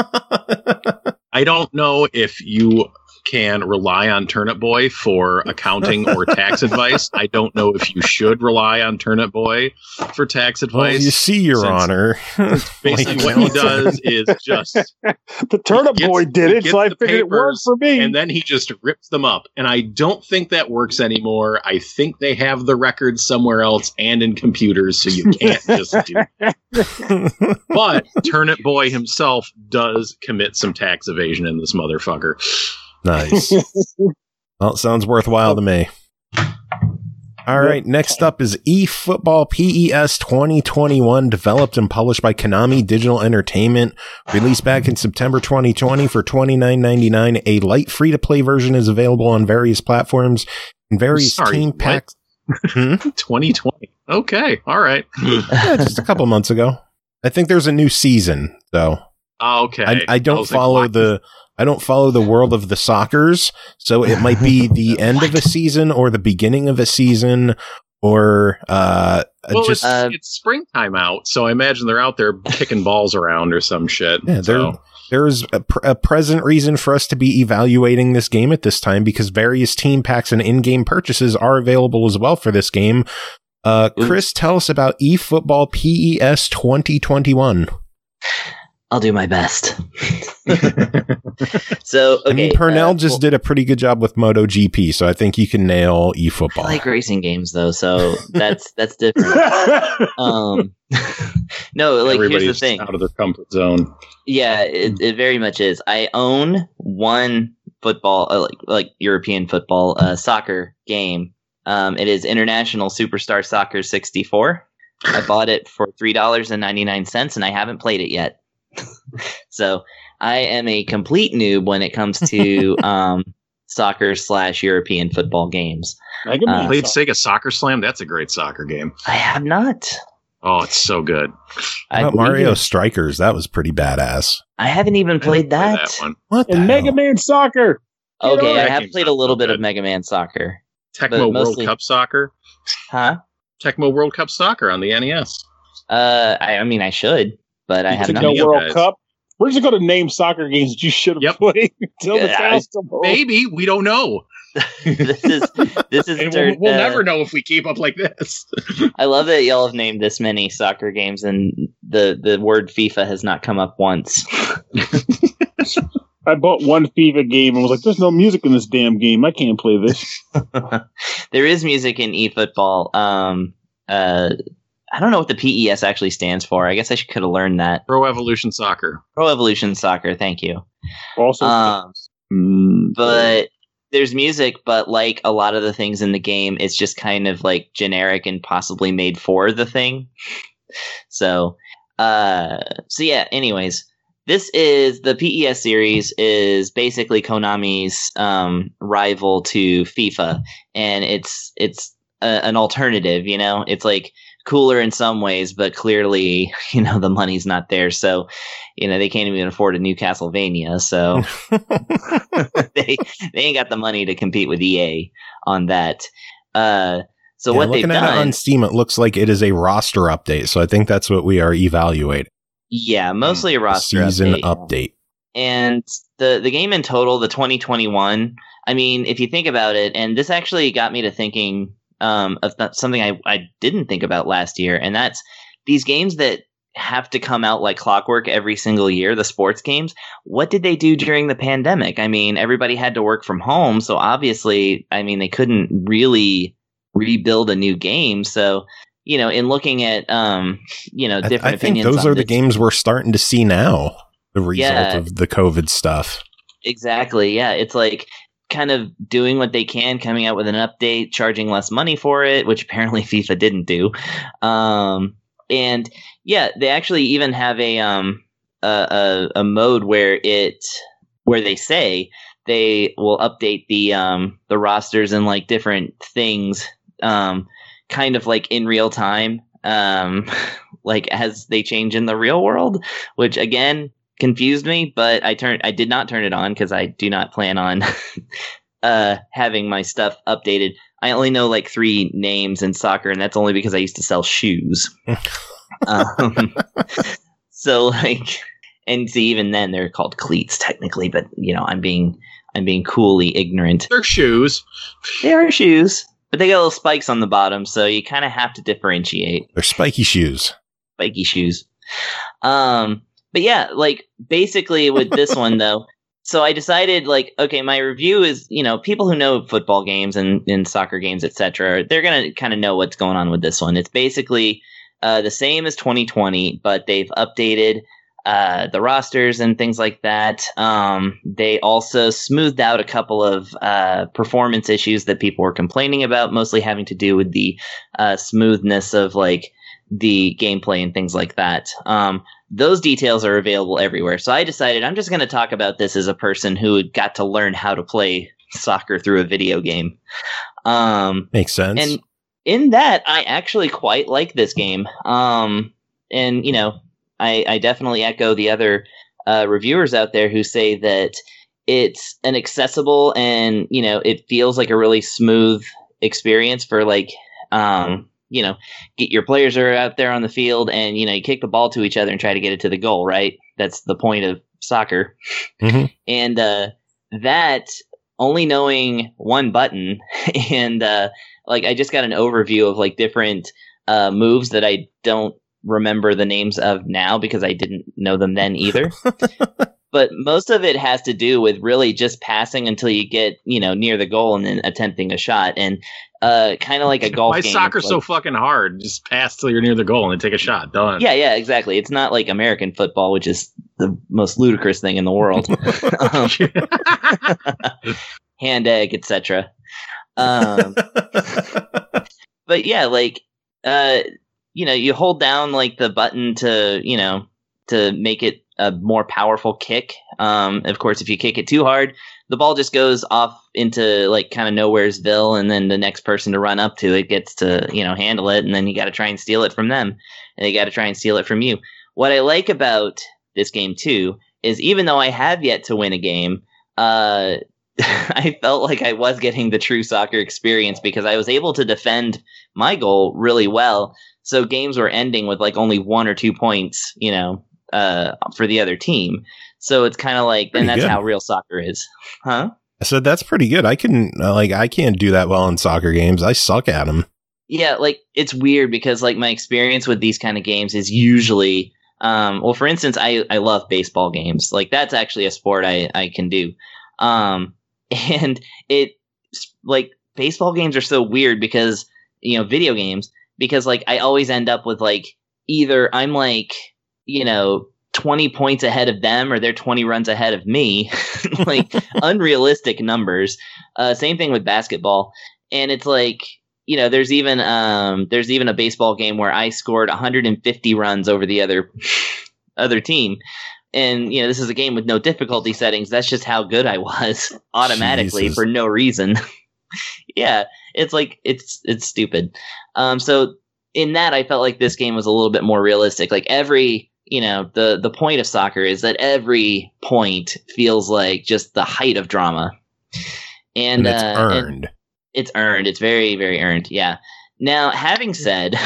I don't know if you can rely on Turnip Boy for accounting or tax advice. I don't know if you should rely on Turnip Boy for tax advice. Well, you see, Your since, Honor. Since basically what he does is just... the Turnip gets, Boy did it, so I figured it worked for me. And then he just rips them up. And I don't think that works anymore. I think they have the records somewhere else and in computers, so you can't just do it. But Turnip Boy himself does commit some tax evasion in this motherfucker. Nice. Well, it sounds worthwhile to me. All right, next up is eFootball P E S twenty twenty-one, developed and published by Konami Digital Entertainment, released back in September twenty twenty for twenty-nine ninety-nine. A light free-to-play version is available on various platforms and various Sorry, team packs. Hmm? twenty twenty. Okay, all right. Yeah, just a couple months ago. I think there's a new season, though. Oh, okay. I, I don't I was like, follow what? the... I don't follow the world of the Soccers, so it might be the end of a season or the beginning of a season, or uh, well, just it's, uh, it's springtime out, so I imagine they're out there kicking balls around or some shit. yeah. There, so. there's a, pr- a present reason for us to be evaluating this game at this time, because various team packs and in-game purchases are available as well for this game. Uh, Chris, tell us about eFootball P E S twenty twenty-one. I'll do my best. So, okay. I mean, Purnell uh, just well, did a pretty good job with MotoGP, so I think you can nail eFootball. I like racing games, though, so that's that's different. um, no, like Everybody's here's the thing. out of their comfort zone. Yeah, it, it very much is. I own one football, uh, like like European football, uh, soccer game. Um, it is International Superstar Soccer sixty-four. I bought it for three dollars and ninety nine cents, and I haven't played it yet. So I am a complete noob when it comes to um, soccer slash European football games. I can Uh, Played Sega Soccer Slam. That's a great soccer game. I have not. Oh, it's so good. I How about believe Mario it. Strikers? That was pretty badass. I haven't even played Play that. that one. What the And Mega hell? Man Soccer. Okay, That I have game's played not a little so bit of good. Mega Man Soccer. Tecmo But World mostly- Cup Soccer. Huh? Tecmo World Cup Soccer on the N E S. Uh, I, I mean, I should, but I You have took nothing. the World guys. Cup. We're just going to name soccer games that you should have Yep. played until the Yeah, cows come home. Maybe we don't know, this is this is. and turned, we'll, we'll uh, never know if we keep up like this. I love that y'all have named this many soccer games, and the the word FIFA has not come up once. I bought one FIFA game and was like, "There's no music in this damn game. I can't play this." There is music in eFootball. Um, uh, I don't know what the P E S actually stands for. I guess I should could have learned that. Pro Evolution Soccer. Pro Evolution Soccer. Thank you. Also, Um, mm, but there's music, but like a lot of the things in the game, it's just kind of like generic and possibly made for the thing. So, uh, so yeah. Anyways, this is the P E S series is basically Konami's um, rival to FIFA, and it's it's a, an alternative. You know, it's like cooler in some ways, but clearly, you know, the money's not there. So, you know, they can't even afford a new Castlevania. So they they ain't got the money to compete with E A on that. Uh, so Yeah, what they've looking at done it on Steam, it looks like it is a roster update. So I think that's what we are evaluating. Yeah, mostly a roster Season update. update. And the the game in total, the twenty twenty-one, I mean, if you think about it, and this actually got me to thinking um, of th- something I, I didn't think about last year, and that's these games that have to come out like clockwork every single year, the sports games. What did they do during the pandemic? I mean, everybody had to work from home, so obviously, I mean, they couldn't really rebuild a new game. So, you know, in looking at, um, you know, I, different I think opinions those on are the this- games we're starting to see now. The result Yeah. of the COVID stuff. Exactly. Yeah. It's like kind of doing what they can, coming out with an update, charging less money for it, which apparently FIFA didn't do. Um, and yeah, they actually even have a, um, a, a, a mode where it, where they say they will update the, um, the rosters and like different things, um, kind of like in real time, um, like as they change in the real world, which again, confused me, but I turned I did not turn it on because I do not plan on uh having my stuff updated. I only know like three names in soccer, and that's only because I used to sell shoes. um, so like, and see, even then they're called cleats technically, but you know, I'm being I'm being coolly ignorant. They're shoes. They are shoes, but they got little spikes on the bottom, so you kind of have to differentiate. They're spiky shoes. Spiky shoes. Um. But yeah, like basically with this one though, so I decided like, okay, my review is, you know, people who know football games and, and soccer games, et cetera, they're going to kind of know what's going on with this one. It's basically uh, the same as twenty twenty, but they've updated uh, the rosters and things like that. Um, they also smoothed out a couple of uh, performance issues that people were complaining about, mostly having to do with the uh, smoothness of like the gameplay and things like that. Um, those details are available everywhere. So I decided I'm just going to talk about this as a person who got to learn how to play soccer through a video game. Um, Makes sense. and in that, I actually quite like this game. Um, and, you know, I, I definitely echo the other uh, reviewers out there who say that it's an accessible and, you know, it feels like a really smooth experience for like, um, you know, get your players are out there on the field and, you know, you kick the ball to each other and try to get it to the goal, right? That's the point of soccer. Mhm. And uh, that only knowing one button and uh, like I just got an overview of like different uh, moves that I don't remember the names of now because I didn't know them then either. But most of it has to do with really just passing until you get, you know, near the goal and then attempting a shot. And uh, kind of like a golf Why game. soccer's it's so like- fucking hard? Just pass till you're near the goal and then take a shot. Done. Yeah, yeah, exactly. It's not like American football, which is the most ludicrous thing in the world. um, hand egg, et cetera. Um, but yeah, like, uh, you know, you hold down like the button to, you know, to make it a more powerful kick. Um, of course, if you kick it too hard, the ball just goes off into like kind of nowheresville, and then the next person to run up to it gets to, you know, handle it, and then you got to try and steal it from them, and they got to try and steal it from you. What I like about this game too is even though I have yet to win a game, uh, I felt like I was getting the true soccer experience because I was able to defend my goal really well. So games were ending with like only one or two points, you know, uh, for the other team. So it's kind of like, Pretty and that's good. how real soccer is, huh? I said that's pretty good. I can uh, like I can't do that well in soccer games. I suck at them. Yeah, like it's weird because like my experience with these kind of games is usually, um, well, for instance, I I love baseball games. Like that's actually a sport I I can do, um, and it like baseball games are so weird because you know video games because like I always end up with like either I'm like you know. twenty points ahead of them or they're twenty runs ahead of me, like unrealistic numbers. Uh, same thing with basketball. And it's like, you know, there's even, um, there's even a baseball game where I scored one hundred fifty runs over the other, other team. And, you know, this is a game with no difficulty settings. That's just how good I was automatically Jesus. for no reason. Yeah. It's like, it's, it's stupid. Um, so in that, I felt like this game was a little bit more realistic. Like every, you know, the, the point of soccer is that every point feels like just the height of drama. And, And it's uh, earned. and it's earned. It's very, very earned. Yeah. Now, having said,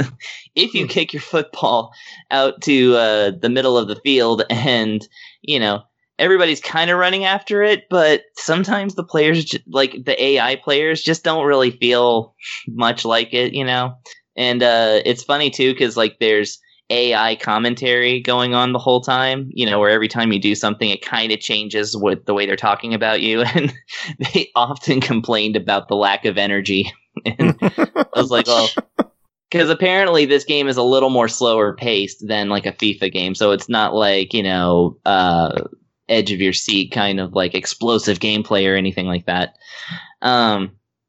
if you kick your football out to uh, the middle of the field and, you know, everybody's kind of running after it, but sometimes the players, j- like the A I players, just don't really feel much like it, you know? And uh, it's funny, too, because, like, there's A I commentary going on the whole time, you know, where every time you do something, it kind of changes what the way they're talking about you. And they often complained about the lack of energy. And I was like, well, because apparently this game is a little more slower paced than like a FIFA game. So it's not like, you know, uh, edge of your seat kind of like explosive gameplay or anything like that. Um,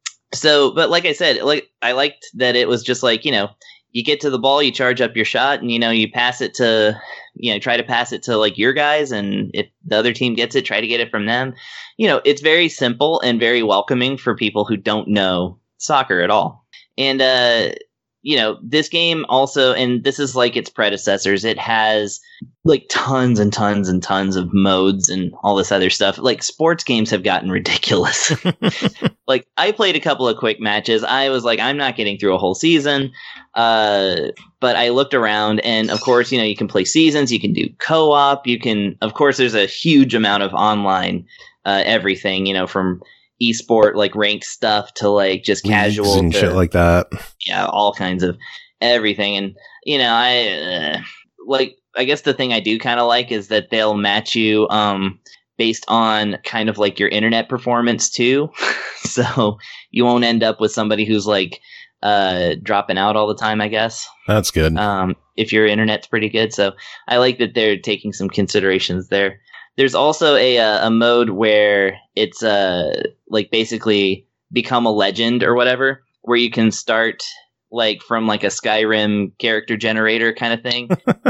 so, but like I said, like I liked that it was just like, you know, you get to the ball, you charge up your shot, and, you know, you pass it to, you know, try to pass it to like your guys. And if the other team gets it, try to get it from them. You know, it's very simple and very welcoming for people who don't know soccer at all. And, uh, you know, this game also, and this is like its predecessors, it has like tons and tons and tons of modes and all this other stuff. Like sports games have gotten ridiculous. Like I played a couple of quick matches. I was like, I'm not getting through a whole season. Uh, but I looked around and of course, you know, you can play seasons, you can do co-op, you can, of course, there's a huge amount of online, uh, everything, you know, from esport, like ranked stuff to like just Leagues casual and to, shit like that. yeah, all kinds of everything. And, you know, I uh, like, I guess the thing I do kind of like is that they'll match you um, based on kind of like your internet performance too. So you won't end up with somebody who's like uh, dropping out all the time, I guess. That's good. Um, if your internet's pretty good. So I like that they're taking some considerations there. There's also a a mode where it's uh like basically become a legend or whatever, where you can start like from like a Skyrim character generator kind of thing.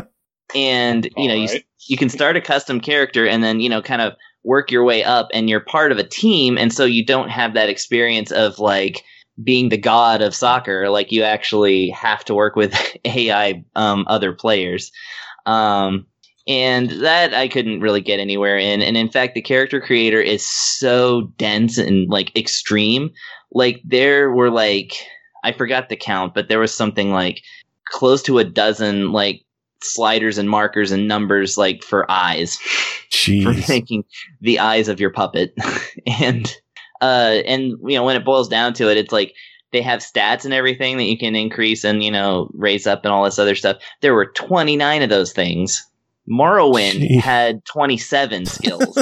And, you know, you, Alright. you can start a custom character and then, you know, kind of work your way up and you're part of a team. And so you don't have that experience of like being the god of soccer. Like you actually have to work with A I um, other players. Um, and that I couldn't really get anywhere in. And in fact, the character creator is so dense and like extreme. Like there were like, I forgot the count, but there was something like close to a dozen like sliders and markers and numbers like for eyes. Jeez. For making the eyes of your puppet. and uh and you know, when it boils down to it, it's like they have stats and everything that you can increase and, you know, raise up and all this other stuff. There were twenty-nine of those things. Morrowind Jeez. had twenty-seven skills.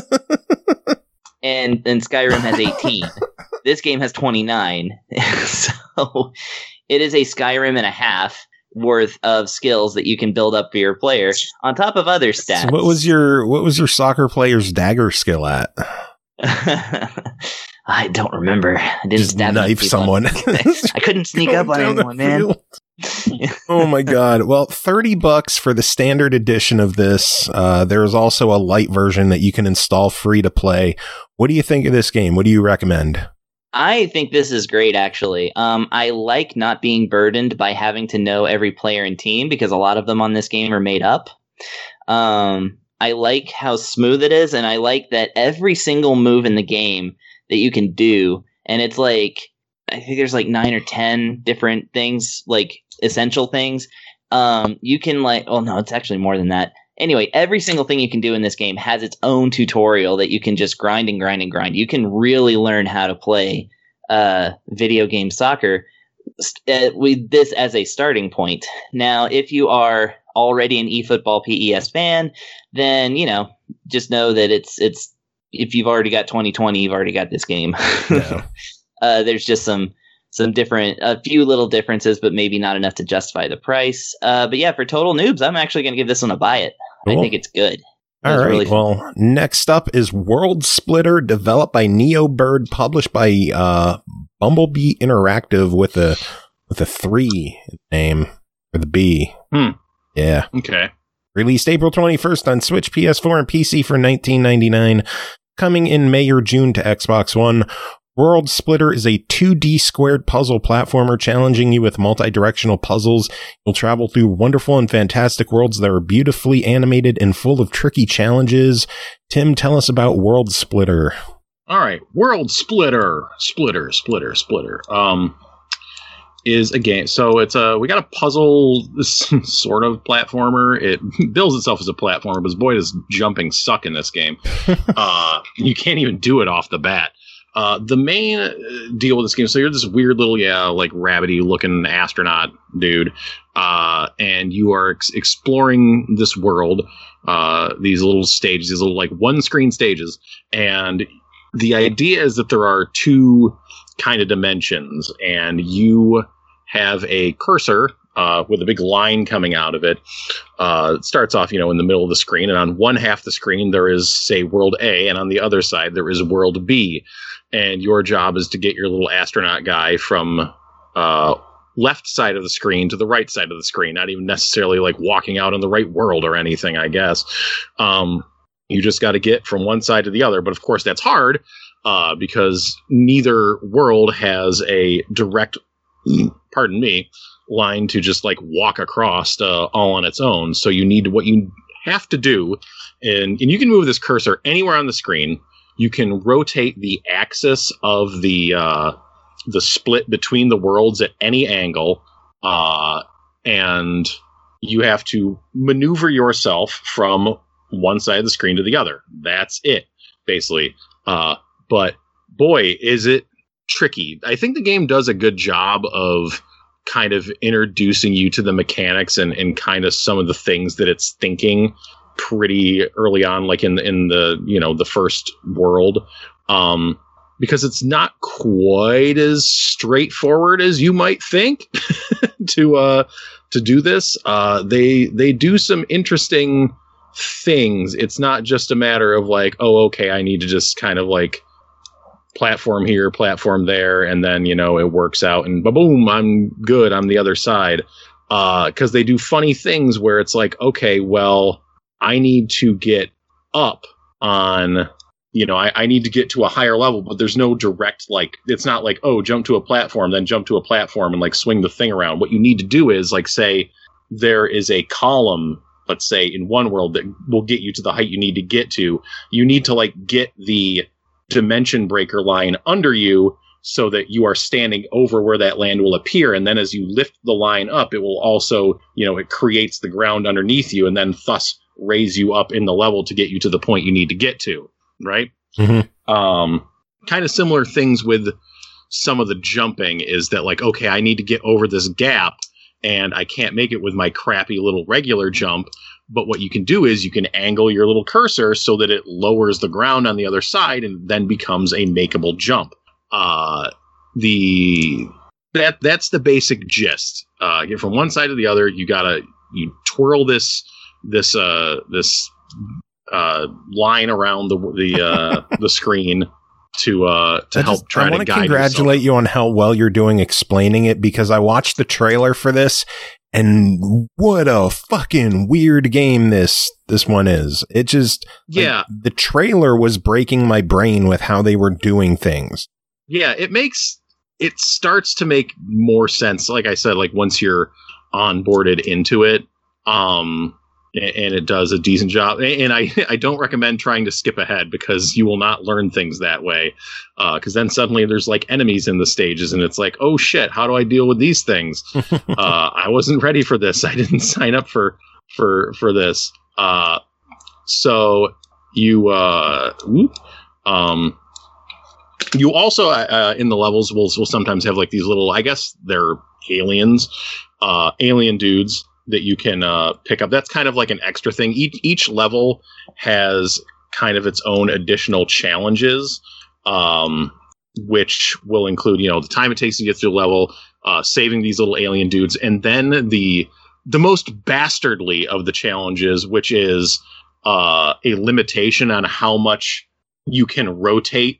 and and Skyrim has eighteen. This game has twenty-nine. So it is a Skyrim and a half worth of skills that you can build up for your player on top of other stats. So what was your what was your soccer player's dagger skill at? I don't remember. I didn't Just stab knife people. someone. I couldn't sneak up on Going down the anyone, man. field. Oh my god. Well, thirty bucks for the standard edition of this. Uh, there's also a light version that you can install free to play. What do you think of this game? What do you recommend? I think this is great, actually. Um, I like not being burdened by having to know every player and team because a lot of them on this game are made up. Um, I like how smooth it is, and I like that every single move in the game that you can do, and it's like, I think there's like nine or ten different things, like essential things. Um, you can like, oh no, it's actually more than that. Anyway, every single thing you can do in this game has its own tutorial that you can just grind and grind and grind. You can really learn how to play uh, video game soccer uh, with this as a starting point. Now, if you are already an eFootball P E S fan, then, you know, just know that it's, it's, if you've already got twenty twenty, you've already got this game. Yeah. uh, there's just some, some different, a few little differences, but maybe not enough to justify the price. Uh, but yeah, for total noobs, I'm actually going to give this one a buy it. Cool. I think it's good. All right. Really well, next up is World Splitter, developed by NeoBird, published by uh, Bumblebee Interactive with a with a three name for the B. Hmm. Yeah. Okay. Released April twenty-first on Switch, P S four, and P C for nineteen ninety-nine. Coming in May or June to Xbox One. World Splitter is a two D squared puzzle platformer challenging you with multi-directional puzzles. You'll travel through wonderful and fantastic worlds that are beautifully animated and full of tricky challenges. Tim, tell us about World Splitter. All right. World Splitter. Splitter, Splitter, Splitter. Um, is a game. So it's a, we got a puzzle sort of platformer. It bills itself as a platformer, but boy, does jumping suck in this game. uh, you can't even do it off the bat. Uh, the main deal with this game, so you're this weird little, yeah, like rabbity looking astronaut dude, uh, and you are ex- exploring this world, uh, these little stages, these little like one screen stages. And the idea is that there are two kind of dimensions, and you have a cursor, uh, with a big line coming out of it. Uh, it starts off, you know, in the middle of the screen, and on one half the screen there is, say, world A, and on the other side there is world B. And your job is to get your little astronaut guy from uh, left side of the screen to the right side of the screen, not even necessarily like walking out in the right world or anything, I guess. Um, you just got to get from one side to the other. But of course, that's hard uh, because neither world has a direct, pardon me, line to just like walk across uh, all on its own. So you need what you have to do. And, and you can move this cursor anywhere on the screen. You can rotate the axis of the uh, the split between the worlds at any angle, uh, and you have to maneuver yourself from one side of the screen to the other. That's it, basically. Uh, but boy, is it tricky. I think the game does a good job of kind of introducing you to the mechanics and, and kind of some of the things that it's thinking pretty early on, like in the, in the, you know, the first world, um, because it's not quite as straightforward as you might think to, uh, to do this. Uh, they, they do some interesting things. It's not just a matter of like, oh, okay, I need to just kind of like platform here, platform there. And then, you know, it works out and boom, I'm good. I'm the other side. Uh, cause they do funny things where it's like, okay, well, I need to get up on, you know, I, I need to get to a higher level, but there's no direct, like, it's not like, oh, jump to a platform, then jump to a platform and like swing the thing around. What you need to do is like, say there is a column, let's say in one world that will get you to the height you need to get to. You need to like get the dimension breaker line under you so that you are standing over where that land will appear. And then as you lift the line up, it will also, you know, it creates the ground underneath you and then thus raise you up in the level to get you to the point you need to get to, right? Mm-hmm. Um, kind of similar things with some of the jumping is that like, okay, I need to get over this gap and I can't make it with my crappy little regular jump. But what you can do is you can angle your little cursor so that it lowers the ground on the other side and then becomes a makeable jump. Uh, the that that's the basic gist. Uh, get from one side to the other. You gotta you twirl this this uh this uh line around the the uh the screen to uh to I help just, try I to want guide to congratulate yourself. you on how well you're doing explaining it, because I watched the trailer for this and what a fucking weird game this this one is. It just Yeah. like, the trailer was breaking my brain with how they were doing things. Yeah, it makes it starts to make more sense. Like I said, like once you're onboarded into it, um, and it does a decent job. And I, I don't recommend trying to skip ahead because you will not learn things that way. Because uh, then suddenly there's like enemies in the stages, and it's like, oh shit, how do I deal with these things? uh, I wasn't ready for this. I didn't sign up for for for this. Uh, so you uh, whoop, um. You also, uh, in the levels, will will sometimes have like these little, I guess they're aliens, uh, alien dudes that you can uh, pick up. That's kind of like an extra thing. Each each level has kind of its own additional challenges, um, which will include, you know, the time it takes to get through the level, uh, saving these little alien dudes, and then the the most bastardly of the challenges, which is uh, a limitation on how much you can rotate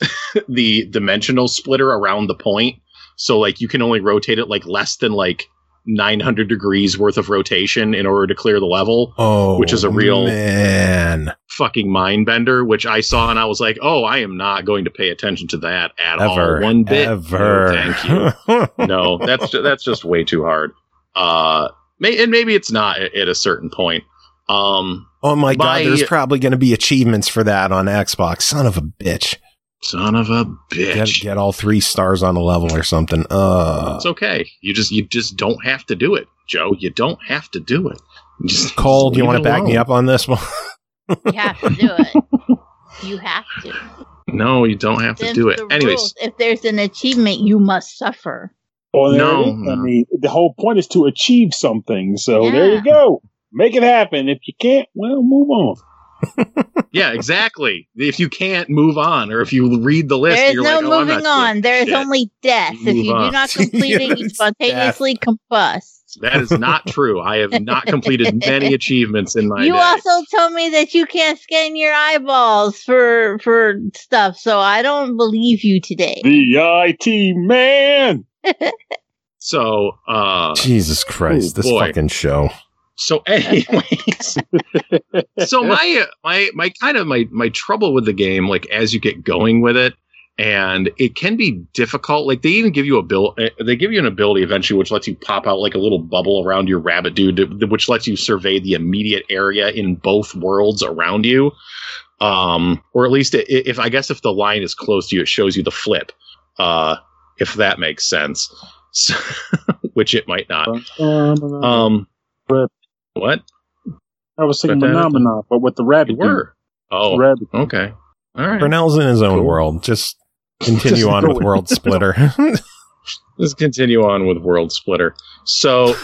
the dimensional splitter around the point. So like you can only rotate it like less than like nine hundred degrees worth of rotation in order to clear the level. Oh, which is a real man fucking mind bender, which I saw and I was like, oh, I am not going to pay attention to that at ever, all. One bit. Ever. No, thank you. No, that's ju- that's just way too hard. Uh, may- and maybe it's not at, at a certain point. Um, oh my, my God, there's probably going to be achievements for that on Xbox. Son of a bitch. Son of a bitch. Get, get all three stars on a level or something. Uh, it's okay. You just you just don't have to do it, Joe. You don't have to do it. You just, Cole, just do you want to back alone. me up on this one? You have to do it. You have to. No, you don't have to Them's do it. the Anyways. rules. If there's an achievement, you must suffer. Well, there No, it is. no. I mean, the whole point is to achieve something. So Yeah. there you go. Make it happen. If you can't, well, move on. Yeah, exactly. If you can't move on, or if you read the list, There is you're no like, oh, I'm moving not on. doing There is shit. only death. You If move you do on. not complete it, you It's spontaneously combust. That is not true. I have not completed many achievements in my You day. also told me that you can't scan your eyeballs for for stuff, so I don't believe you today. The I T man. So, uh, Jesus Christ, oh, this boy. fucking show. So, anyways, so my my my kind of my my trouble with the game, like as you get going with it, and it can be difficult. Like they even give you a bill, they give you an ability eventually, which lets you pop out like a little bubble around your rabbit dude, which lets you survey the immediate area in both worlds around you. Um, or at least if I guess if the line is close to you, it shows you the flip. Uh, if that makes sense, so, which it might not. Um, But what? I was saying But that- phenomena, but with the rabbit. You were. Oh, Rabbit. okay. All right. Brunel's in his own Cool. world. Just continue Just on go with with World Splitter. Let's continue on with World Splitter. So,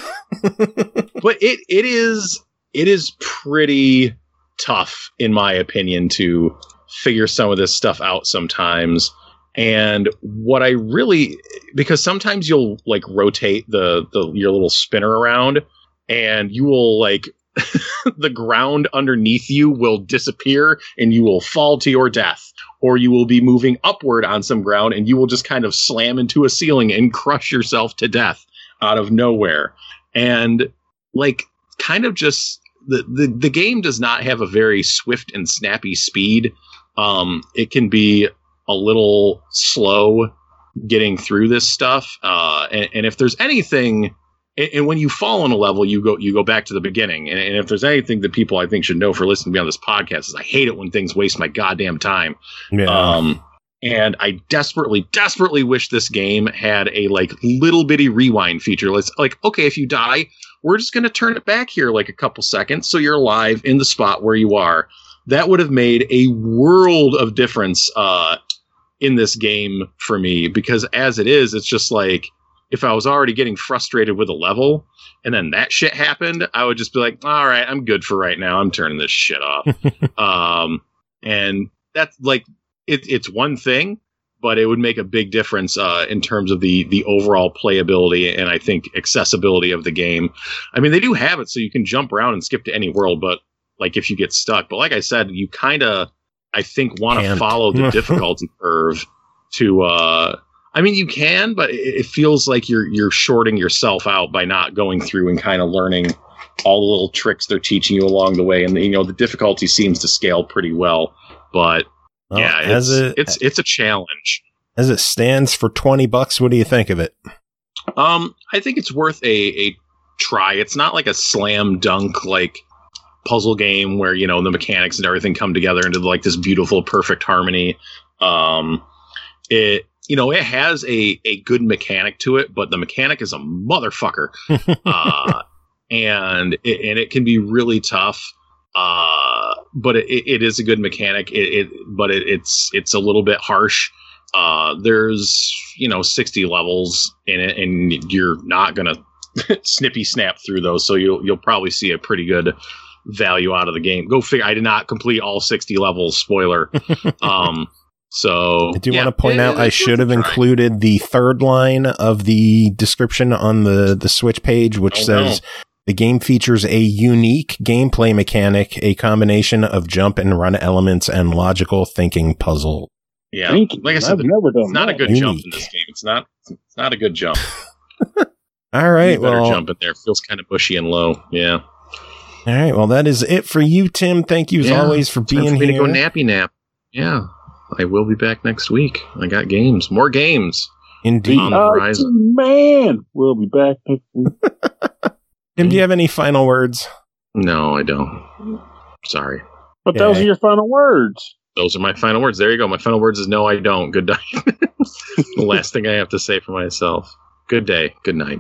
but it it is it is pretty tough, in my opinion, to figure some of this stuff out sometimes. And what I really, because sometimes you'll like rotate the the your little spinner around, and you will like the ground underneath you will disappear, and you will fall to your death. Or you will be moving upward on some ground and you will just kind of slam into a ceiling and crush yourself to death out of nowhere. And like kind of just the, the, the game does not have a very swift and snappy speed. Um, it can be a little slow getting through this stuff. Uh, and, and if there's anything, and, and when you fall on a level, you go you go back to the beginning. And, and if there's anything that people I think should know for listening to me on this podcast is I hate it when things waste my goddamn time. Yeah. Um, and I desperately, desperately wish this game had a like little bitty rewind feature. Let's like, okay, if you die, we're just going to turn it back here like a couple seconds so you're alive in the spot where you are. That would have made a world of difference uh, in this game for me, because as it is, it's just like if I was already getting frustrated with a level and then that shit happened, I would just be like, all right, I'm good for right now. I'm turning this shit off. um, and that's like, it, it's one thing, but it would make a big difference uh, in terms of the the overall playability and I think accessibility of the game. I mean, they do have it so you can jump around and skip to any world, but like if you get stuck. But like I said, you kind of, I think, want to Can't. follow the difficulty curve to. Uh, I mean, you can, but it, it feels like you're you're shorting yourself out by not going through and kind of learning all the little tricks they're teaching you along the way. And you know, the difficulty seems to scale pretty well, but. Well, Yeah, as it's, it it's it's a challenge. as it stands for twenty bucks, what do you think of it? Um, I think it's worth a, a try. It's not like a slam dunk like puzzle game where, you know, the mechanics and everything come together into like this beautiful, perfect harmony. Um, it, you know, it has a, a good mechanic to it, but the mechanic is a motherfucker. uh, and it, and it can be really tough. Uh, but it, it is a good mechanic. It, it but it, it's, it's a little bit harsh. Uh, there's, you know, sixty levels in it, and you're not going to snippy snap through those. So you'll, you'll probably see a pretty good value out of the game. Go figure. I did not complete all sixty levels. Spoiler. um, so I do yeah, want to point it, out I should have included the third line of the description on the, the Switch page, which oh, says no. the game features a unique gameplay mechanic, a combination of jump and run elements and logical thinking puzzle. Yeah, Thank you. like I said, I've never done it's not that. a good Unique. jump in this game. It's not. It's not a good jump. All right, You better well, jump in there. Feels kind of bushy and low. Yeah. all right, well, that is it for you, Tim. Thank you as Yeah, always for Time being for me here. to go nappy nap. Yeah, I will be back next week. I got games, more games. Indeed. On the Uh, horizon. man, we'll be back next week. Tim, do you have any final words? No, I don't. Sorry. But those Yeah. are your final words. Those are my final words. There you go. My final words is no, I don't. Good night. The last thing I have to say for myself. Good day. Good night.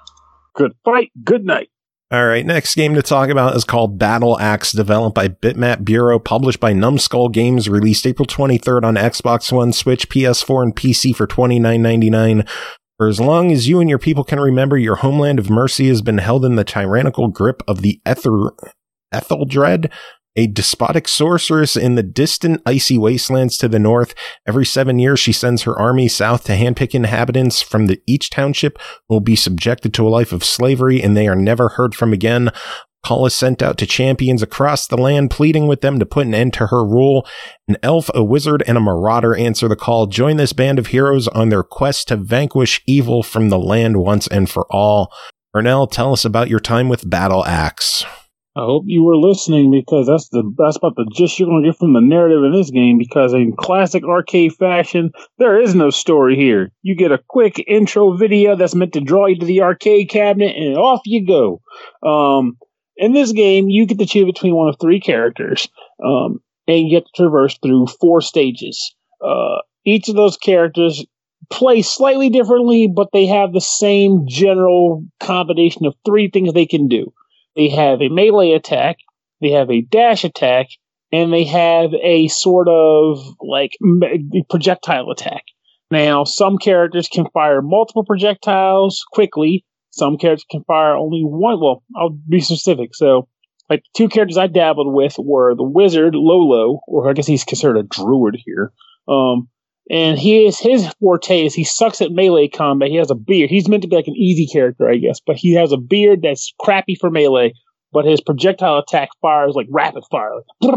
Good fight. Good night. All right, next game to talk about is called Battle Axe, developed by Bitmap Bureau, published by Numbskull Games, released April twenty-third on Xbox One, Switch, P S four, and P C for twenty-nine ninety-nine. For as long as you and your people can remember, your homeland of mercy has been held in the tyrannical grip of the Ether, Etheldred, a despotic sorceress in the distant icy wastelands to the north. Every seven years, she sends her army south to handpick inhabitants from the, each township who will be subjected to a life of slavery, and they are never heard from again. Call is sent out to champions across the land, pleading with them to put an end to her rule. An elf, a wizard, and a marauder answer the call. Join this band of heroes on their quest to vanquish evil from the land once and for all. Ernell, tell us about your time with Battle Axe. I hope you were listening, because that's the that's about the gist you're going to get from the narrative in this game, because in classic arcade fashion, there is no story here. You get a quick intro video that's meant to draw you to the arcade cabinet, and off you go. Um, in this game, you get to choose between one of three characters, um, and you get to traverse through four stages. Uh, each of those characters play slightly differently, but they have the same general combination of three things they can do. They have a melee attack, they have a dash attack, and they have a sort of like projectile attack. Now, some characters can fire multiple projectiles quickly. Some characters can fire only one. Well, I'll be specific. So, like, the two characters I dabbled with were the wizard, Lolo, or I guess he's considered a druid here. Um, and he is, his forte is he sucks at melee combat. He has a beard. He's meant to be like an easy character, I guess, but he has a beard that's crappy for melee, but his projectile attack fires like rapid fire. Like,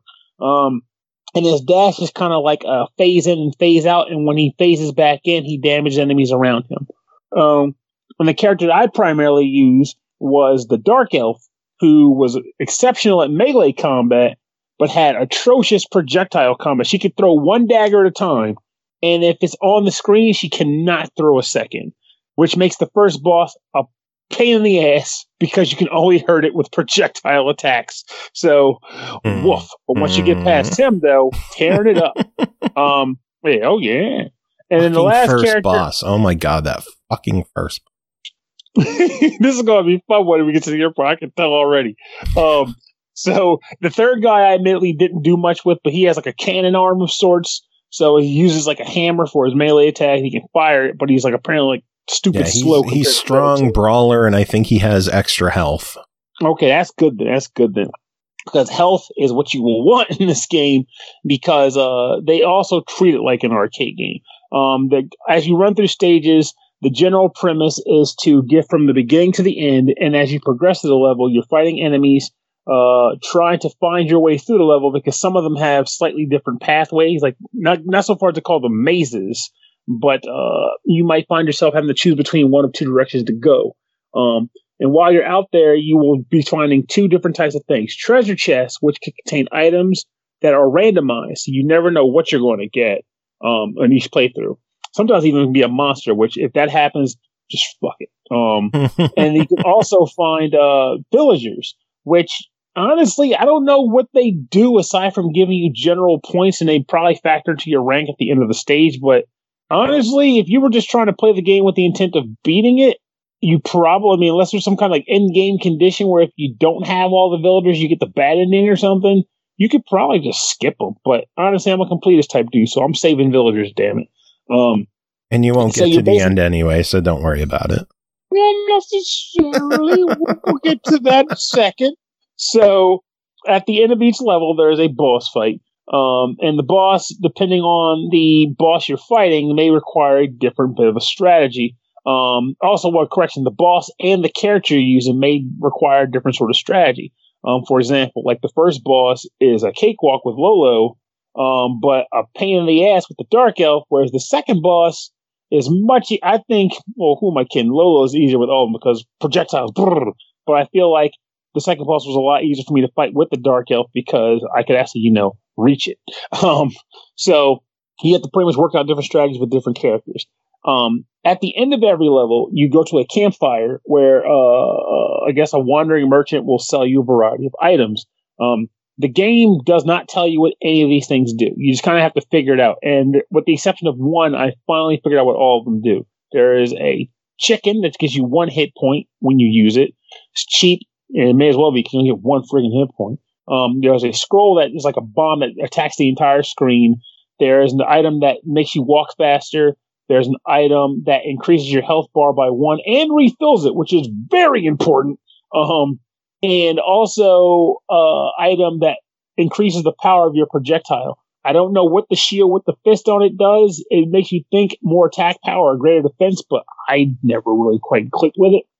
um, and his dash is kind of like a phase in and phase out, and when he phases back in, he damages enemies around him. Um, and the character that I primarily used was the Dark Elf, who was exceptional at melee combat, but had atrocious projectile combat. She could throw one dagger at a time, and if it's on the screen, she cannot throw a second, which makes the first boss a pain in the ass because you can only hurt it with projectile attacks. So, mm. woof. But once mm. you get past him, though, tearing it up. um, yeah, oh yeah. And then the last first character, boss. Oh my god, that fucking first. This is going to be fun when we get to the airport. I can tell already. Um. So the third guy I admittedly didn't do much with, but he has like a cannon arm of sorts. So he uses like a hammer for his melee attack. He can fire it, but he's like apparently like stupid yeah, he's, slow. He's strong brawler, and I think he has extra health. Okay, that's good then. That's good then. Because health is what you will want in this game, because uh, they also treat it like an arcade game. Um, the, as you run through stages, the general premise is to get from the beginning to the end, and as you progress through the level, you're fighting enemies, uh, trying to find your way through the level, because some of them have slightly different pathways, like not not so far to call them mazes, but uh, you might find yourself having to choose between one of two directions to go. Um, and while you're out there, you will be finding two different types of things. Treasure chests, which can contain items that are randomized, so you never know what you're going to get um, on each playthrough. Sometimes even be a monster, which if that happens, just fuck it. Um, and you can also find uh, villagers, which honestly, I don't know what they do aside from giving you general points, and they probably factor into your rank at the end of the stage. But honestly, if you were just trying to play the game with the intent of beating it, you probably, I mean, unless there's some kind of like end game condition where if you don't have all the villagers, you get the bad ending or something, you could probably just skip them. But honestly, I'm a completist type dude, so I'm saving villagers, damn it. Um, and you won't so get to the basic- end anyway, so don't worry about it. Not necessarily. We'll get to that in a second. So, at the end of each level, there is a boss fight. Um, and the boss, depending on the boss you're fighting, may require a different bit of a strategy. Um, also, what correction, the boss and the character you're using may require a different sort of strategy. Um, for example, like the first boss is a cakewalk with Lolo, um, but a pain in the ass with the Dark Elf, whereas the second boss is much, I think, well, who am I kidding? Lolo is easier with all of them because projectiles, brrr, but I feel like the second boss was a lot easier for me to fight with the Dark Elf because I could actually, you know, reach it. Um, so you have to pretty much work out different strategies with different characters. Um, at the end of every level, you go to a campfire where, uh, I guess a wandering merchant will sell you a variety of items. Um, the game does not tell you what any of these things do. You just kind of have to figure it out. And with the exception of one, I finally figured out what all of them do. There is a chicken that gives you one hit point when you use it. It's cheap, and it may as well be because you only get one friggin' hit point. Um, there's a scroll that is like a bomb that attacks the entire screen. There is an item that makes you walk faster. There's an item that increases your health bar by one and refills it, which is very important. Um, and also, uh, item that increases the power of your projectile. I don't know what the shield with the fist on it does. It makes you think more attack power or greater defense, but I never really quite clicked with it.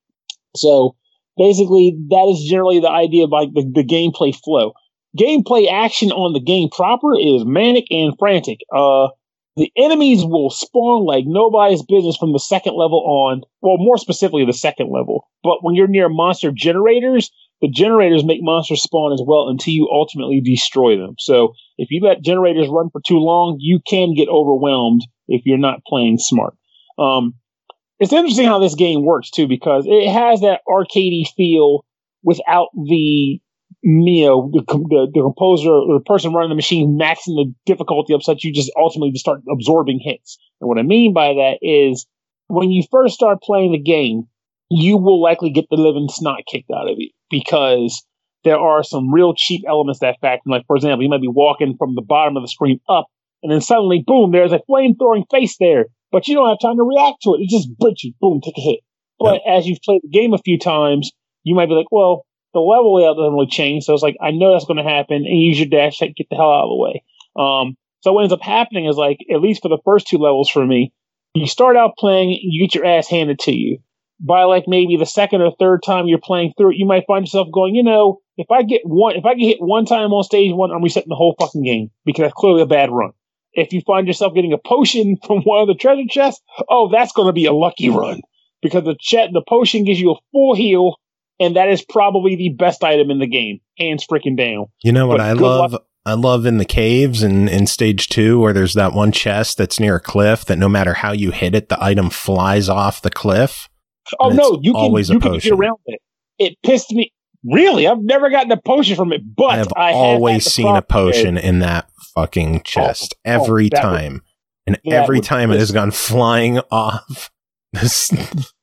So basically, that is generally the idea of like the, the gameplay flow. Gameplay action on the game proper is manic and frantic. Uh, The enemies will spawn like nobody's business from the second level on, well, more specifically the second level. But when you're near monster generators, the generators make monsters spawn as well until you ultimately destroy them. So if you let generators run for too long, you can get overwhelmed if you're not playing smart. Um, it's interesting how this game works too, because it has that arcadey feel without the you know, the, the, the composer or the person running the machine maxing the difficulty up such you just ultimately just start absorbing hits. And what I mean by that is when you first start playing the game, you will likely get the living snot kicked out of you because there are some real cheap elements that factor. Like, for example, you might be walking from the bottom of the screen up, and then suddenly, boom, there's a flame-throwing face there, but you don't have time to react to it. It just breaks you. Boom, take a hit. But yeah. As you've played the game a few times, you might be like, well, the level layout doesn't really change, so it's like, I know that's going to happen, and use your dash to get the hell out of the way. Um, so what ends up happening is, like, at least for the first two levels for me, you start out playing, you get your ass handed to you. By, like, maybe the second or third time you're playing through it, you might find yourself going, you know, if I get one, if I get hit one time on stage one, I'm resetting the whole fucking game, because that's clearly a bad run. If you find yourself getting a potion from one of the treasure chests, oh, that's going to be a lucky run, because the ch- the potion gives you a full heal, and that is probably the best item in the game, hands freaking down. You know what but I love? luck- I love in the caves and in stage two where there's that one chest that's near a cliff that no matter how you hit it, the item flies off the cliff. Oh no, you can always you a can potion. get around it. It pissed me. Really, I've never gotten a potion from it, but I have I have always had the seen a problem with- potion in that fucking chest oh, every that would- time, and that every would time it piss has gone flying off. This.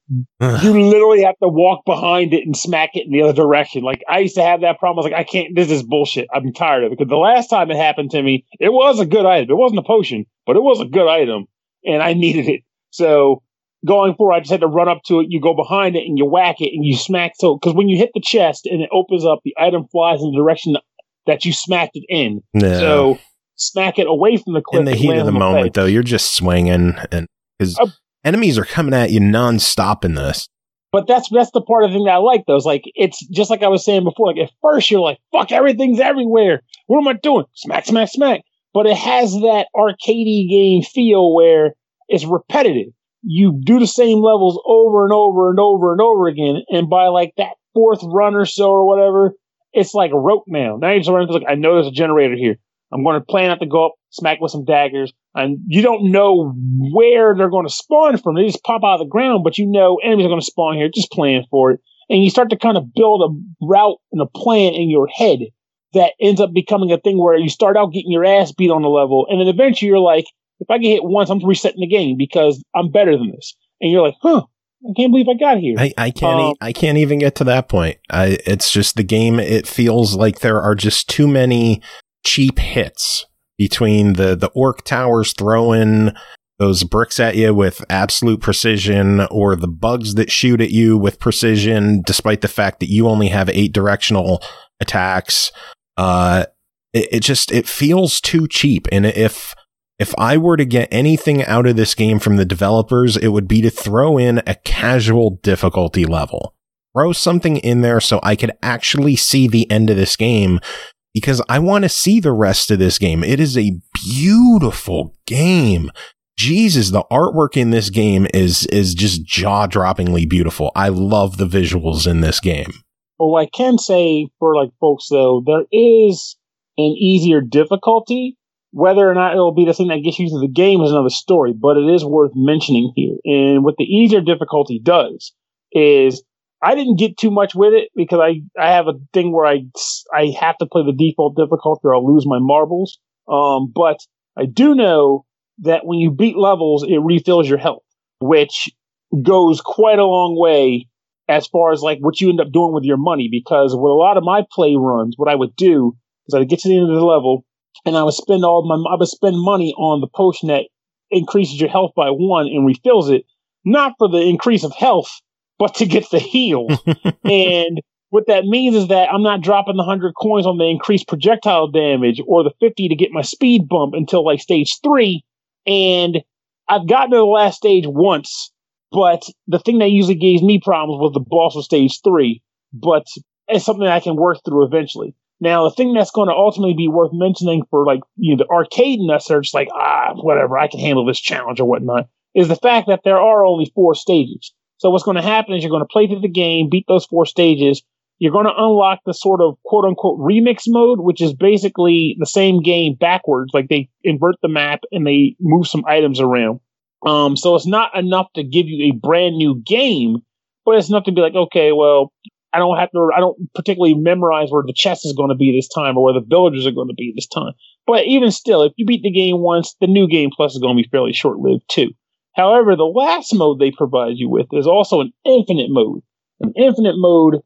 You literally have to walk behind it and smack it in the other direction. Like, I used to have that problem. I was like, I can't, this is bullshit. I'm tired of it. Because the last time it happened to me, it was a good item. It wasn't a potion, but it was a good item. And I needed it. So, going forward, I just had to run up to it. You go behind it and you whack it and you smack. So, because when you hit the chest and it opens up, the item flies in the direction that you smacked it in. Yeah. So, smack it away from the cliff. In the and heat land of the on moment, face. though, you're just swinging, and because Uh, enemies are coming at you non-stop in this. But that's that's the part of the thing that I like, though. Is like, it's just like I was saying before. Like, at first you're like, fuck, everything's everywhere. What am I doing? Smack, smack, smack. But it has that arcadey game feel where it's repetitive. You do the same levels over and over and over and over again. And by like that fourth run or so or whatever, it's like rote now. Now you're just running, like, I know there's a generator here. I'm going to plan out to go up, smack with some daggers. And you don't know where they're going to spawn from. They just pop out of the ground, but you know enemies are going to spawn here. Just plan for it. And you start to kind of build a route and a plan in your head that ends up becoming a thing where you start out getting your ass beat on the level, and then eventually you're like, if I get hit once, I'm resetting the game because I'm better than this. And you're like, huh, I can't believe I got here. I, I can't. Um, e- I can't even get to that point. I, it's just the game. It feels like there are just too many cheap hits between the the orc towers throwing those bricks at you with absolute precision, or the bugs that shoot at you with precision, despite the fact that you only have eight directional attacks. Uh, it, it just it feels too cheap. And if If I were to get anything out of this game from the developers, it would be to throw in a casual difficulty level. Throw something in there so I could actually see the end of this game, because I want to see the rest of this game. It is a beautiful game. Jesus, the artwork in this game is is just jaw-droppingly beautiful. I love the visuals in this game. Well, I can say for like folks, though, there is an easier difficulty. Whether or not it'll be the thing that gets you to the game is another story, but it is worth mentioning here. And what the easier difficulty does is, I didn't get too much with it because I, I have a thing where I, I have to play the default difficulty or I'll lose my marbles. Um, but I do know that when you beat levels, it refills your health, which goes quite a long way as far as like what you end up doing with your money. Because with a lot of my play runs, what I would do is I'd get to the end of the level, and I would spend all my, I would spend money on the potion that increases your health by one and refills it, not for the increase of health, but to get the heal. And what that means is that I'm not dropping the hundred coins on the increased projectile damage or the fifty to get my speed bump until like stage three. And I've gotten to the last stage once, but the thing that usually gave me problems was the boss of stage three, but it's something that I can work through eventually. Now, the thing that's going to ultimately be worth mentioning for, like, you know, the arcade nuts are just like, ah, whatever, I can handle this challenge or whatnot, is the fact that there are only four stages. So what's going to happen is you're going to play through the game, beat those four stages. You're going to unlock the sort of quote-unquote remix mode, which is basically the same game backwards. Like, they invert the map and they move some items around. Um, so it's not enough to give you a brand new game, but it's enough to be like, okay, well, I don't have to, I don't particularly memorize where the chest is going to be this time or where the villagers are going to be this time. But even still, if you beat the game once, the new game plus is going to be fairly short-lived too. However, the last mode they provide you with is also an infinite mode. An infinite mode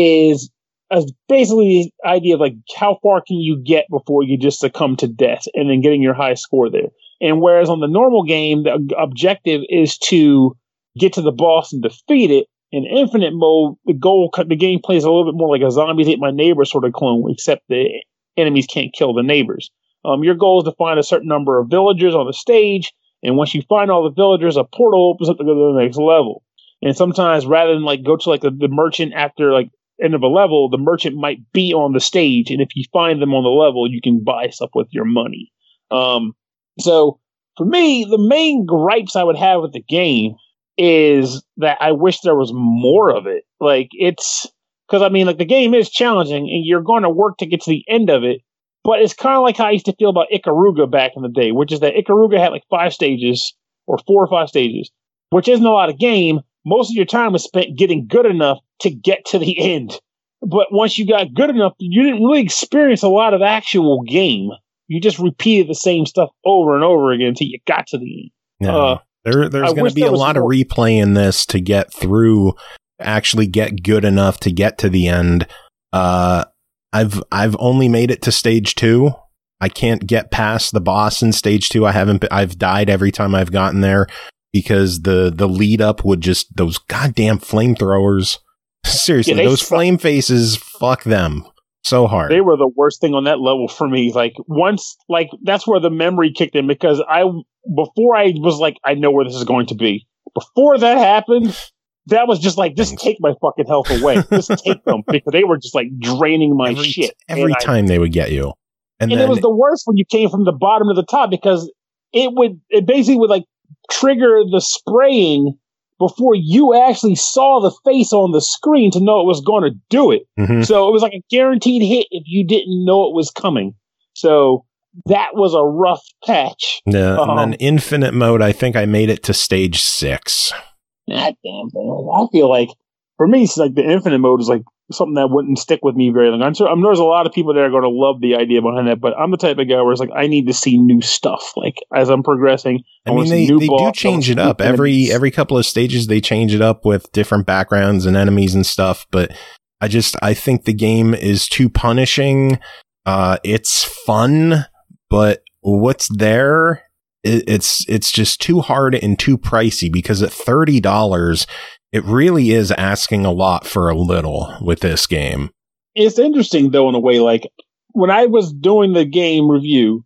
is uh, basically the idea of like how far can you get before you just succumb to death and then getting your high score there. And whereas on the normal game, the objective is to get to the boss and defeat it, in infinite mode, the goal, the game plays a little bit more like a zombies ate my neighbor sort of clone, except the enemies can't kill the neighbors. Um, your goal is to find a certain number of villagers on the stage, and once you find all the villagers, a portal opens up to go to the next level. And sometimes, rather than like go to like the, the merchant after like end of a level, the merchant might be on the stage, and if you find them on the level, you can buy stuff with your money. Um, so for me, the main gripes I would have with the game is that I wish there was more of it. Like, it's, because I mean, like, the game is challenging and you're going to work to get to the end of it, but it's kind of like how I used to feel about Ikaruga back in the day, which is that Ikaruga had like five stages or four or five stages, which isn't a lot of game. Most of your time was spent getting good enough to get to the end. But once you got good enough, you didn't really experience a lot of actual game. You just repeated the same stuff over and over again until you got to the end. Yeah. Uh, There, there's going to be a lot more of replay in this to get through, actually get good enough to get to the end. Uh, I've I've only made it to stage two. I can't get past the boss in stage two. I haven't. I've died every time I've gotten there because the the lead up would just those goddamn flamethrowers. Seriously, yeah, those suck. Flame faces. Fuck them. So hard. They were the worst thing on that level for me. Like once, like that's where the memory kicked in because I, before I was like, I know where this is going to be. Before that happened, that was just like, just take my fucking health away. Just take them because they were just like draining my every, shit. Every and time I, they would get you. And, and then, it was the worst when you came from the bottom to the top because it would, it basically would like trigger the spraying before you actually saw the face on the screen to know it was going to do it. Mm-hmm. So it was like a guaranteed hit if you didn't know it was coming. So that was a rough patch. Yeah, um, and then infinite mode, I think I made it to stage six. God damn, man. I feel like for me, it's like the infinite mode is like something that wouldn't stick with me very long. I'm sure I'm there's a lot of people that are going to love the idea behind that, but I'm the type of guy where it's like I need to see new stuff. Like as I'm progressing, I, I mean, they, they do change it up every every couple of stages. They change it up with different backgrounds and enemies and stuff. But I just I think the game is too punishing. Uh, it's fun, but what's there? It, it's it's just too hard and too pricey because at thirty dollars. It really is asking a lot for a little with this game. It's interesting, though, in a way. Like, when I was doing the game review,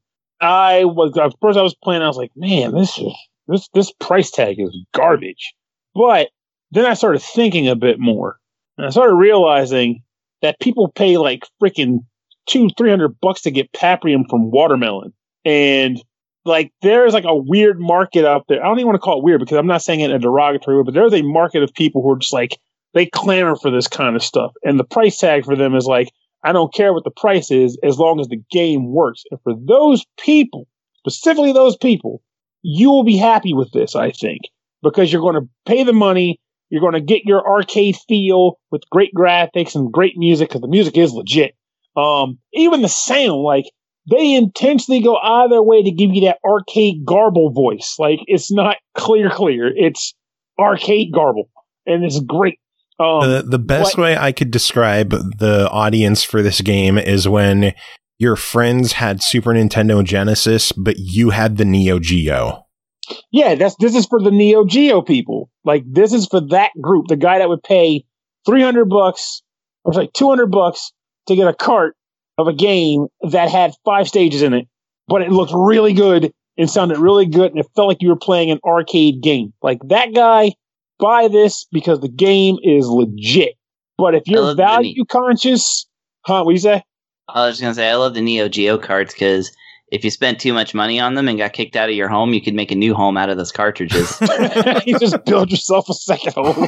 I was, at first I was playing, I was like, man, this is, this, this price tag is garbage. But then I started thinking a bit more. And I started realizing that people pay like freaking two, three hundred bucks to get Paprium from Watermelon. And like, there's like a weird market out there. I don't even want to call it weird because I'm not saying it in a derogatory way, but there's a market of people who are just like, they clamor for this kind of stuff. And the price tag for them is like, I don't care what the price is as long as the game works. And for those people, specifically those people, you will be happy with this, I think, because you're going to pay the money. You're going to get your arcade feel with great graphics and great music because the music is legit. Um, even the sound, like, they intentionally go out of their way to give you that arcade garble voice. Like, it's not clear, clear. It's arcade garble. And it's great. Um, the, the best but, way I could describe the audience for this game is when your friends had Super Nintendo Genesis, but you had the Neo Geo. Yeah, that's this is for the Neo Geo people. Like, this is for that group. The guy that would pay three hundred bucks, or like two hundred bucks to get a cart of a game that had five stages in it, but it looked really good and sounded really good, and it felt like you were playing an arcade game. Like, that guy, buy this because the game is legit. But if you're value conscious, huh, what do you say? I was just going to say, I love the Neo Geo carts because if you spent too much money on them and got kicked out of your home, you could make a new home out of those cartridges. You just build yourself a second home.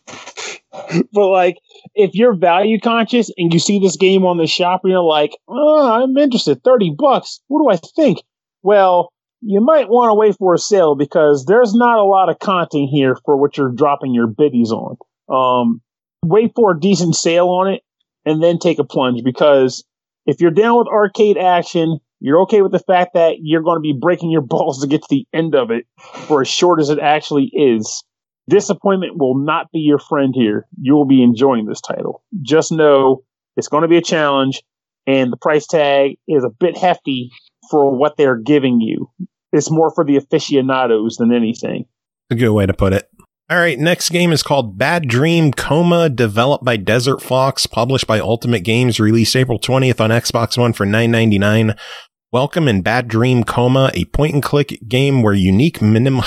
But, like, if you're value conscious and you see this game on the shop and you're like, oh, I'm interested, thirty bucks, what do I think? Well, you might want to wait for a sale because there's not a lot of content here for what you're dropping your biddies on. Um, wait for a decent sale on it and then take a plunge, because if you're down with arcade action, you're okay with the fact that you're going to be breaking your balls to get to the end of it for as short as it actually is. Disappointment will not be your friend here. You will be enjoying this title. Just know it's going to be a challenge, and the price tag is a bit hefty for what they're giving you. It's more for the aficionados than anything. A good way to put it. All right, next game is called Bad Dream Coma, developed by Desert Fox, published by Ultimate Games, released April twentieth on Xbox One for nine ninety-nine. Welcome in Bad Dream Coma, a point-and-click game where unique minimal...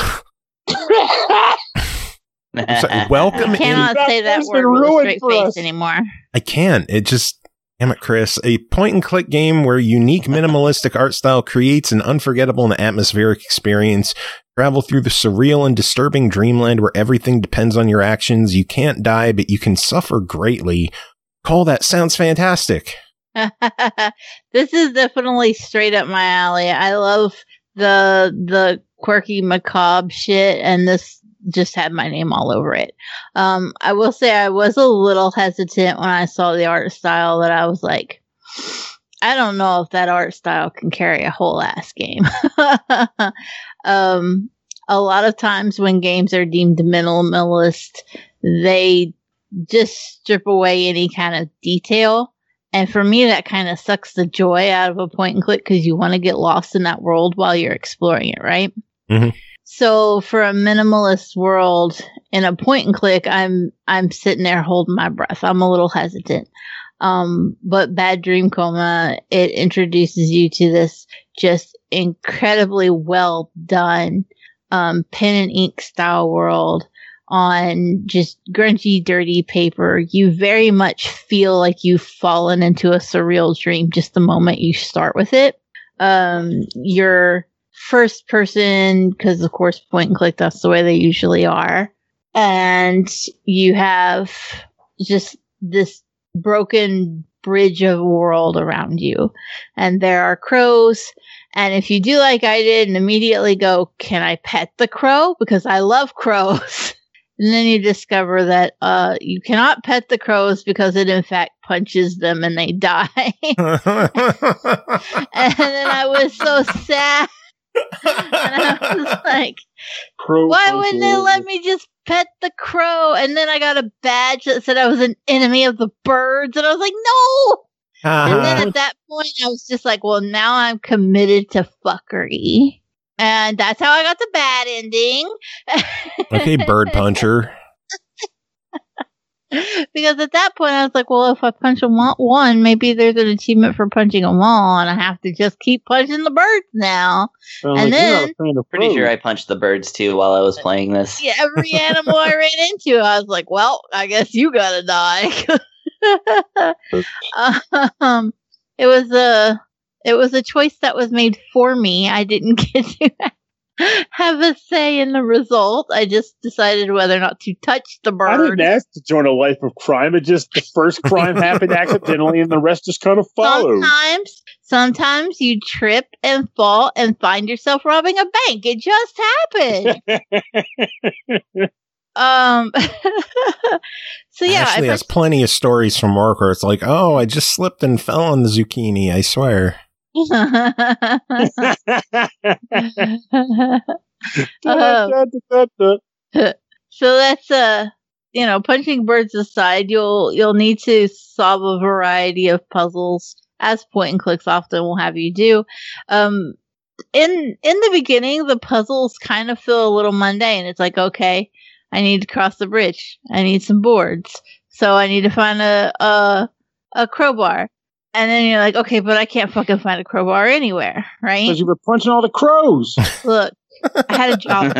Sorry, welcome. I cannot in- say that word with a straight face us. anymore. I can't. It just, damn it, Chris. A point-and-click game where unique minimalistic art style creates an unforgettable and atmospheric experience. Travel through the surreal and disturbing dreamland where everything depends on your actions. You can't die, but you can suffer greatly. Cole, that sounds fantastic. This is definitely straight up my alley. I love the the quirky macabre shit, and this just had my name all over it. Um, I will say I was a little hesitant when I saw the art style, that I was like, I don't know if that art style can carry a whole ass game. um, a lot of times when games are deemed minimalist, they just strip away any kind of detail. And for me, that kind of sucks the joy out of a point and click because you want to get lost in that world while you're exploring it, right? Mm-hmm. So for a minimalist world in a point and click, I'm I'm sitting there holding my breath. I'm a little hesitant. Um, but Bad Dream Coma, it introduces you to this just incredibly well done um, pen and ink style world on just grungy, dirty paper. You very much feel like you've fallen into a surreal dream just the moment you start with it. Um, you're first person, because of course point and click, that's the way they usually are, and you have just this broken bridge of a world around you, and there are crows, and if you do like I did and immediately go, can I pet the crow, because I love crows, And then you discover that uh, you cannot pet the crows because it, in fact, punches them and they die. And then I was so sad. And I was like, crow why wouldn't they let me just pet the crow? And then I got a badge that said I was an enemy of the birds. And I was like, no! Uh-huh. And then at that point, I was just like, well, now I'm committed to fuckery. And that's how I got the bad ending. Okay, bird puncher. Because at that point, I was like, well, if I punch a one, maybe there's an achievement for punching them all, and I have to just keep punching the birds now. Well, and like, then, pretty sure I punched the birds too while I was playing this. Yeah, every animal I ran into, I was like, well, I guess you gotta die. um, it was a... It was a choice that was made for me. I didn't get to have a say in the result. I just decided whether or not to touch the bird. I didn't ask to join a life of crime. It just, the first crime happened accidentally and the rest just kind of followed. Sometimes, sometimes you trip and fall and find yourself robbing a bank. It just happened. Um. So yeah, Ashley has plenty of stories from work where it's like, oh, I just slipped and fell on the zucchini. I swear. um, so that's uh, you know, punching birds aside, you'll you'll need to solve a variety of puzzles, as point and clicks often will have you do. Um, in in the beginning, the puzzles kind of feel a little mundane. It's like, okay, I need to cross the bridge. I need some boards. So I need to find a, a a crowbar. And then you're like, okay, but I can't fucking find a crowbar anywhere, right? Because you were punching all the crows. Look, I had a job.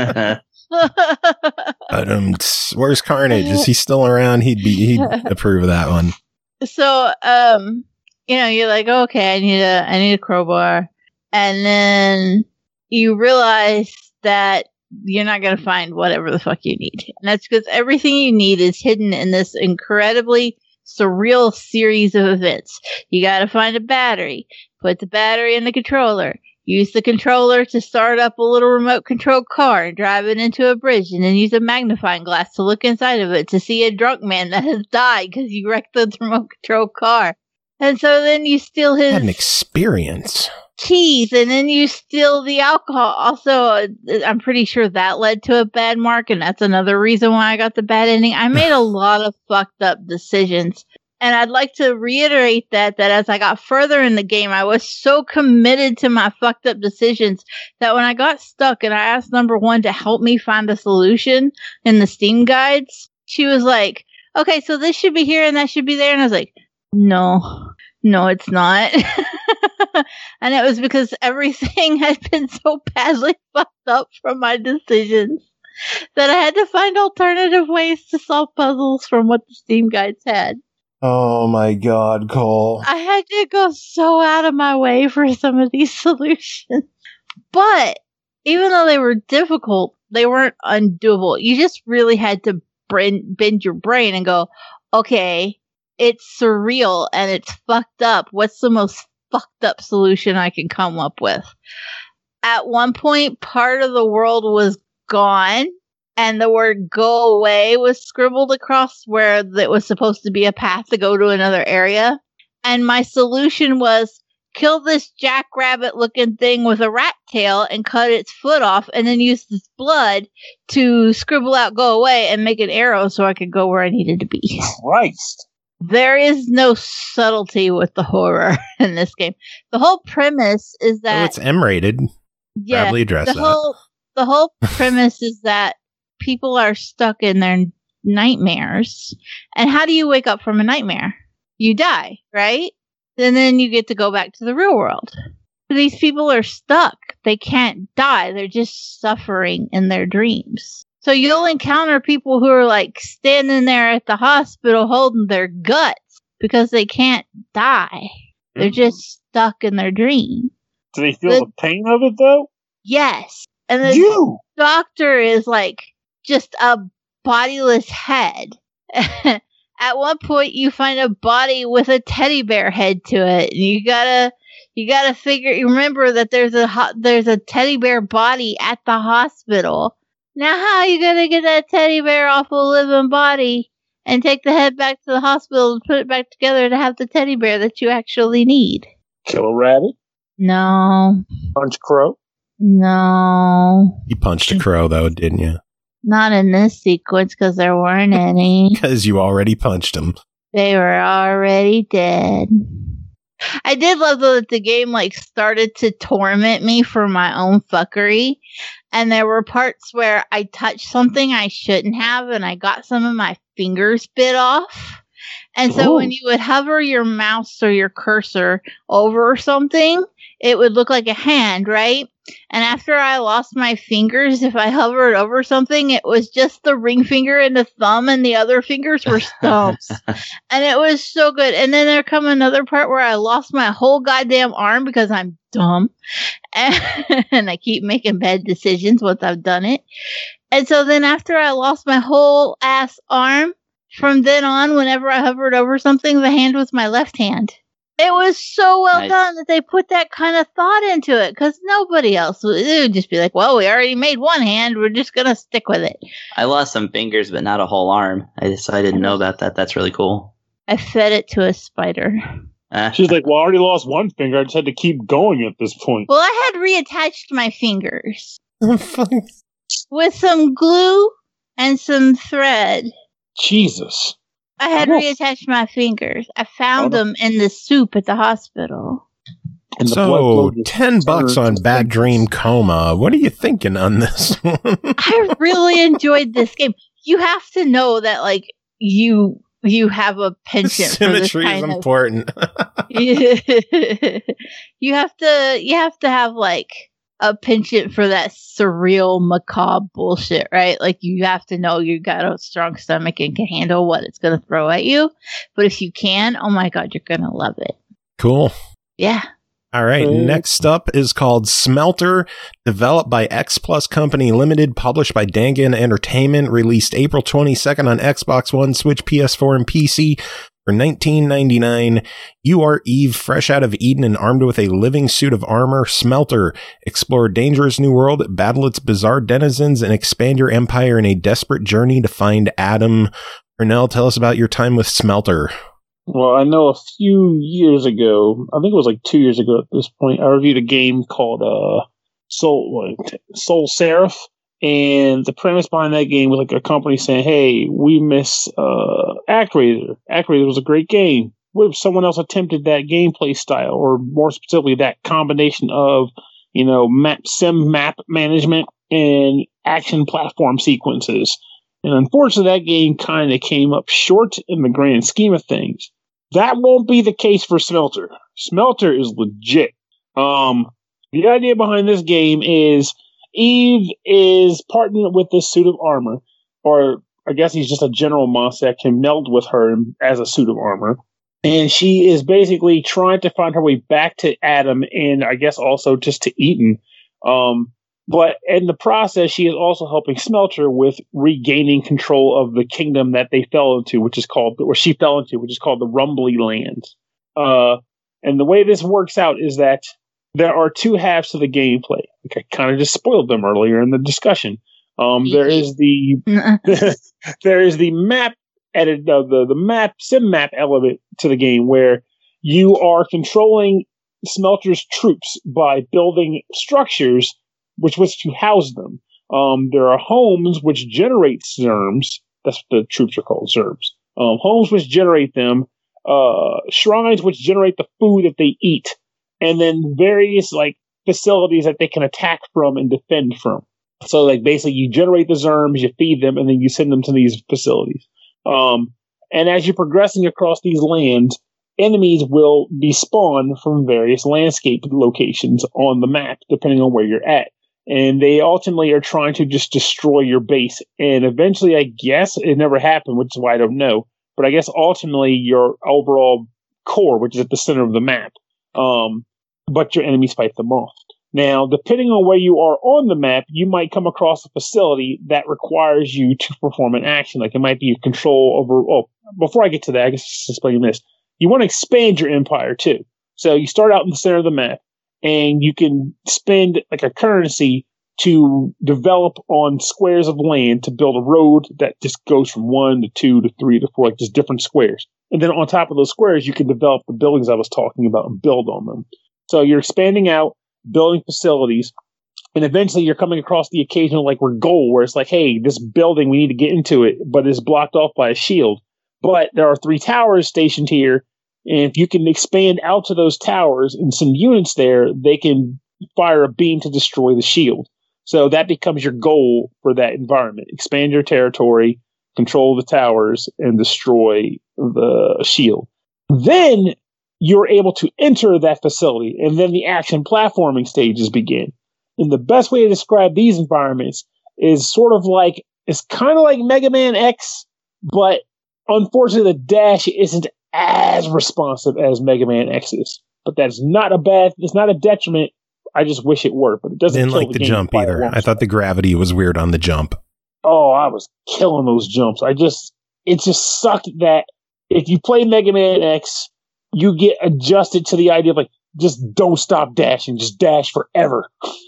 But, um, where's Carnage? Is he still around? He'd be he'd approve of that one. So, um, you know, you're like, okay, I need a I need a crowbar. And then you realize that you're not going to find whatever the fuck you need. And that's because everything you need is hidden in this incredibly surreal series of events. You got to find a battery, put the battery in the controller, use the controller to start up a little remote controlled car and drive it into a bridge, and then use a magnifying glass to look inside of it to see a drunk man that has died because you wrecked the remote controlled car. And so then you steal his... Had an experience. Keys, and then you steal the alcohol. Also, uh, I'm pretty sure that led to a bad mark, and that's another reason why I got the bad ending. I made a lot of fucked up decisions, and I'd like to reiterate that, that as I got further in the game, I was so committed to my fucked up decisions that when I got stuck and I asked number one to help me find a solution in the Steam guides, she was like, okay, so this should be here and that should be there, and I was like, no, no, it's not. And it was because everything had been so badly fucked up from my decisions that I had to find alternative ways to solve puzzles from what the Steam guides had. Oh my god, Cole. I had to go so out of my way for some of these solutions. But even though they were difficult, they weren't undoable. You just really had to bend, bend your brain and go, okay, it's surreal and it's fucked up. What's the most fucked up solution I can come up with? At one point, part of the world was gone, and the word go away was scribbled across where it was supposed to be a path to go to another area. And my solution was kill this jackrabbit looking thing with a rat tail and cut its foot off, and then use this blood to scribble out go away and make an arrow so I could go where I needed to be. Christ. There is no subtlety with the horror in this game. The whole premise is that... Oh, it's M-rated. Yeah, Probably address the whole, the whole premise is that people are stuck in their nightmares. And how do you wake up from a nightmare? You die, right? And then you get to go back to the real world. These people are stuck. They can't die. They're just suffering in their dreams. So you'll encounter people who are like standing there at the hospital holding their guts because they can't die. They're just stuck in their dream. Do they feel the, the pain of it though? Yes. And the you. doctor is like just a bodiless head. At one point you find a body with a teddy bear head to it. And you gotta you gotta figure you remember that there's a ho- there's a teddy bear body at the hospital. Now how are you gonna get that teddy bear off a living body and take the head back to the hospital and put it back together to have the teddy bear that you actually need? Kill a rabbit? No. Punch crow? No. You punched a crow, though, didn't you? Not in this sequence, because there weren't any. Because you already punched him. They were already dead. I did love though that the game like started to torment me for my own fuckery, and there were parts where I touched something I shouldn't have, and I got some of my fingers bit off. And so Ooh. when you would hover your mouse or your cursor over something, it would look like a hand, right? And after I lost my fingers, if I hovered over something, it was just the ring finger and the thumb, and the other fingers were stumps. And it was so good. And then there come another part where I lost my whole goddamn arm because I'm dumb. And, and I keep making bad decisions once I've done it. And so then after I lost my whole ass arm, from then on, whenever I hovered over something, the hand was my left hand. It was so well Nice. done that they put that kind of thought into it, because nobody else would, it would just be like, well, we already made one hand, we're just going to stick with it. I lost some fingers, but not a whole arm. I just I didn't know about that. That's really cool. I fed it to a spider. Uh, She's like, well, I already lost one finger. I just had to keep going at this point. Well, I had reattached my fingers with some glue and some thread. Jesus. I had Oh. reattached my fingers. I found Oh. them in the soup at the hospital. And the blood flow So, just ten bucks turned on to Bad fingers. Dream Coma. What are you thinking on this one? I really enjoyed this game. You have to know that, like, you you have a penchant for this Symmetry is kind of. important. you have to you have to have like a penchant for that surreal macabre bullshit, right? Like you have to know you got a strong stomach and can handle what it's gonna throw at you. But if you can, oh my god, you're gonna love it. Cool. Yeah. All right. Cool. Next up is called Smelter, developed by X Plus Company Limited, published by Dangan Entertainment, released April twenty-second on Xbox One, Switch, P S four, and P C for nineteen ninety-nine. You are Eve, fresh out of Eden and armed with a living suit of armor. Smelter, explore a dangerous new world, battle its bizarre denizens, and expand your empire in a desperate journey to find Adam. Ernell, tell us about your time with Smelter. Well, I know a few years ago, I think it was like two years ago at this point, I reviewed a game called uh, Soul what, Soul Seraph, and the premise behind that game was like a company saying, "Hey, we miss uh, ActRaiser. ActRaiser was a great game. What if someone else attempted that gameplay style, or more specifically, that combination of you know map sim map management and action platform sequences?" And unfortunately, that game kind of came up short in the grand scheme of things. That won't be the case for Smelter. Smelter is legit. Um, the idea behind this game is Eve is partnered with this suit of armor, or I guess he's just a general monster that can meld with her as a suit of armor. And she is basically trying to find her way back to Adam, and I guess also just to Eden. Um, But in the process, she is also helping Smelter with regaining control of the kingdom that they fell into, which is called, or she fell into, which is called the Rumbly Lands. Uh, and the way this works out is that there are two halves to the gameplay. Like I kind of just spoiled them earlier in the discussion. Um, there is the there is the map edit, uh, the the map sim map element to the game where you are controlling Smelter's troops by building structures which was to house them. Um, there are homes which generate zerms. That's what the troops are called, zerms. Um, homes which generate them, uh, shrines which generate the food that they eat, and then various like facilities that they can attack from and defend from. So like basically you generate the zerms, you feed them, and then you send them to these facilities. Um, and as you're progressing across these lands, enemies will despawn from various landscape locations on the map, depending on where you're at. And they ultimately are trying to just destroy your base. And eventually, I guess, it never happened, which is why I don't know. But I guess ultimately your overall core, which is at the center of the map, um, but your enemies fight them off. Now, depending on where you are on the map, you might come across a facility that requires you to perform an action. Like it might be control over... Oh, before I get to that, I guess just explain this. You want to expand your empire, too. So you start out in the center of the map, and you can spend like a currency to develop on squares of land to build a road that just goes from one to two to three to four, like just different squares. And then on top of those squares, you can develop the buildings I was talking about and build on them. So you're expanding out, building facilities, and eventually you're coming across the occasional like goal where it's like, hey, this building, we need to get into it, but it's blocked off by a shield. But there are three towers stationed here, and if you can expand out to those towers and send units there, they can fire a beam to destroy the shield. So that becomes your goal for that environment. Expand your territory, control the towers, and destroy the shield. Then you're able to enter that facility, and then the action platforming stages begin. And the best way to describe these environments is sort of like, it's kind of like Mega Man X, but unfortunately the dash isn't as responsive as Mega Man X is. But that's not a bad, it's not a detriment. I just wish it were, but it doesn't. Didn't kill like the, the game jump either. I thought the gravity was weird on the jump. Oh, I was killing those jumps. I just, it just sucked that if you play Mega Man X, you get adjusted to the idea of like, just don't stop dashing, just dash forever.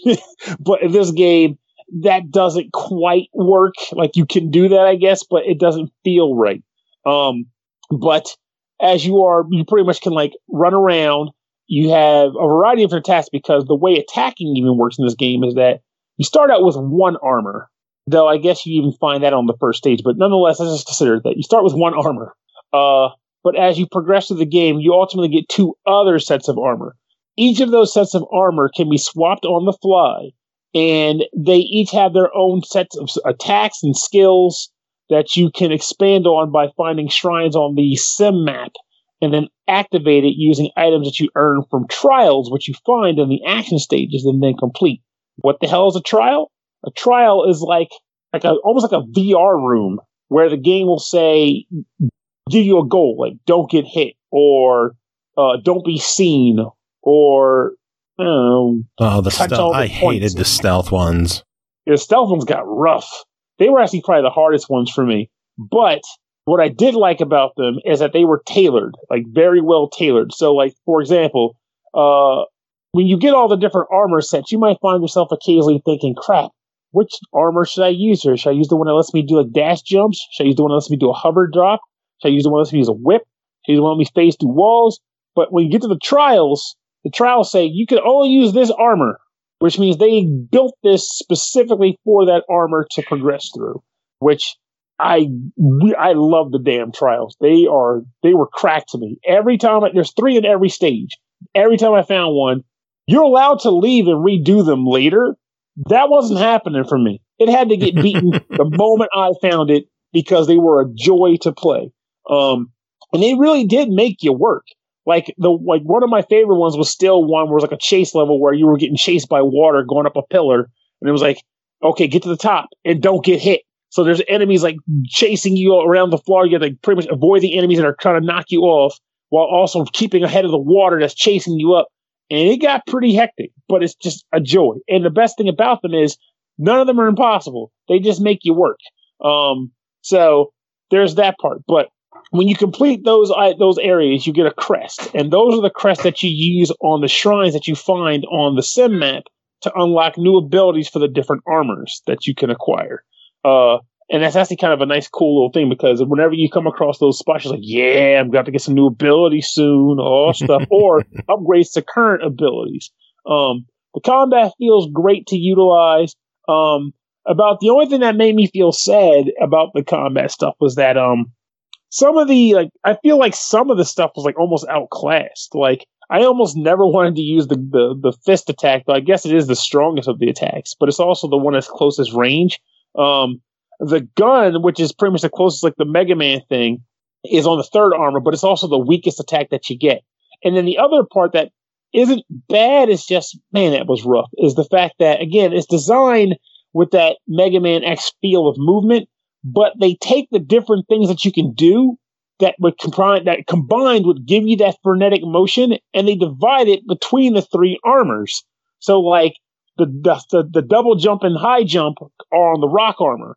But in this game, that doesn't quite work. Like you can do that, I guess, but it doesn't feel right. Um, but as you are, you pretty much can like run around. You have a variety of different attacks because the way attacking even works in this game is that you start out with one armor. Though I guess you even find that on the first stage, but nonetheless, let's just consider that you start with one armor. Uh, but as you progress through the game, you ultimately get two other sets of armor. Each of those sets of armor can be swapped on the fly, and they each have their own sets of attacks and skills that you can expand on by finding shrines on the sim map and then activate it using items that you earn from trials, which you find in the action stages and then complete. What the hell is a trial? A trial is like like a almost like a V R room where the game will say, give you a goal, like don't get hit, or uh, don't be seen, or I don't know, oh, the stealth. I hated the stealth ones. The stealth ones got rough. They were actually probably the hardest ones for me. But what I did like about them is that they were tailored, like very well tailored. So, like for example, uh, when you get all the different armor sets, you might find yourself occasionally thinking, crap, which armor should I use here? Should I use the one that lets me do like dash jumps? Should I use the one that lets me do a hover drop? Should I use the one that lets me use a whip? Should I use the one that lets me phase through walls? But when you get to the trials, the trials say you can only use this armor, which means they built this specifically for that armor to progress through, which I I love the damn trials. They are they were cracked to me. Every time, there's three in every stage. Every time I found one, you're allowed to leave and redo them later. That wasn't happening for me. It had to get beaten the moment I found it because they were a joy to play. Um, and they really did make you work. Like the like one of my favorite ones was still one where it was like a chase level where you were getting chased by water going up a pillar, and it was like, okay, get to the top and don't get hit. So there's enemies like chasing you around the floor. You have to like, pretty much avoid the enemies that are trying to knock you off while also keeping ahead of the water that's chasing you up. And it got pretty hectic, but it's just a joy. And the best thing about them is none of them are impossible. They just make you work. Um, so there's that part. But when you complete those uh, those areas, you get a crest. And those are the crests that you use on the shrines that you find on the sim map to unlock new abilities for the different armors that you can acquire. Uh, and that's actually kind of a nice, cool little thing because whenever you come across those spots, you're like, yeah, I'm going to get some new abilities soon, all stuff, or upgrades to current abilities. Um, the combat feels great to utilize. Um, about the only thing that made me feel sad about the combat stuff was that um, some of the, like, I feel like some of the stuff was like almost outclassed. Like, I almost never wanted to use the, the, the fist attack, but I guess it is the strongest of the attacks, but it's also the one that's closest range. Um, the gun, which is pretty much the closest, like the Mega Man thing, is on the third armor, but it's also the weakest attack that you get. And then the other part that isn't bad, it's just, man, that was rough, is the fact that, again, it's designed with that Mega Man X feel of movement, but they take the different things that you can do that would combine, that combined would give you that frenetic motion, and they divide it between the three armors. So, like, the the, the, the double jump and high jump are on the rock armor.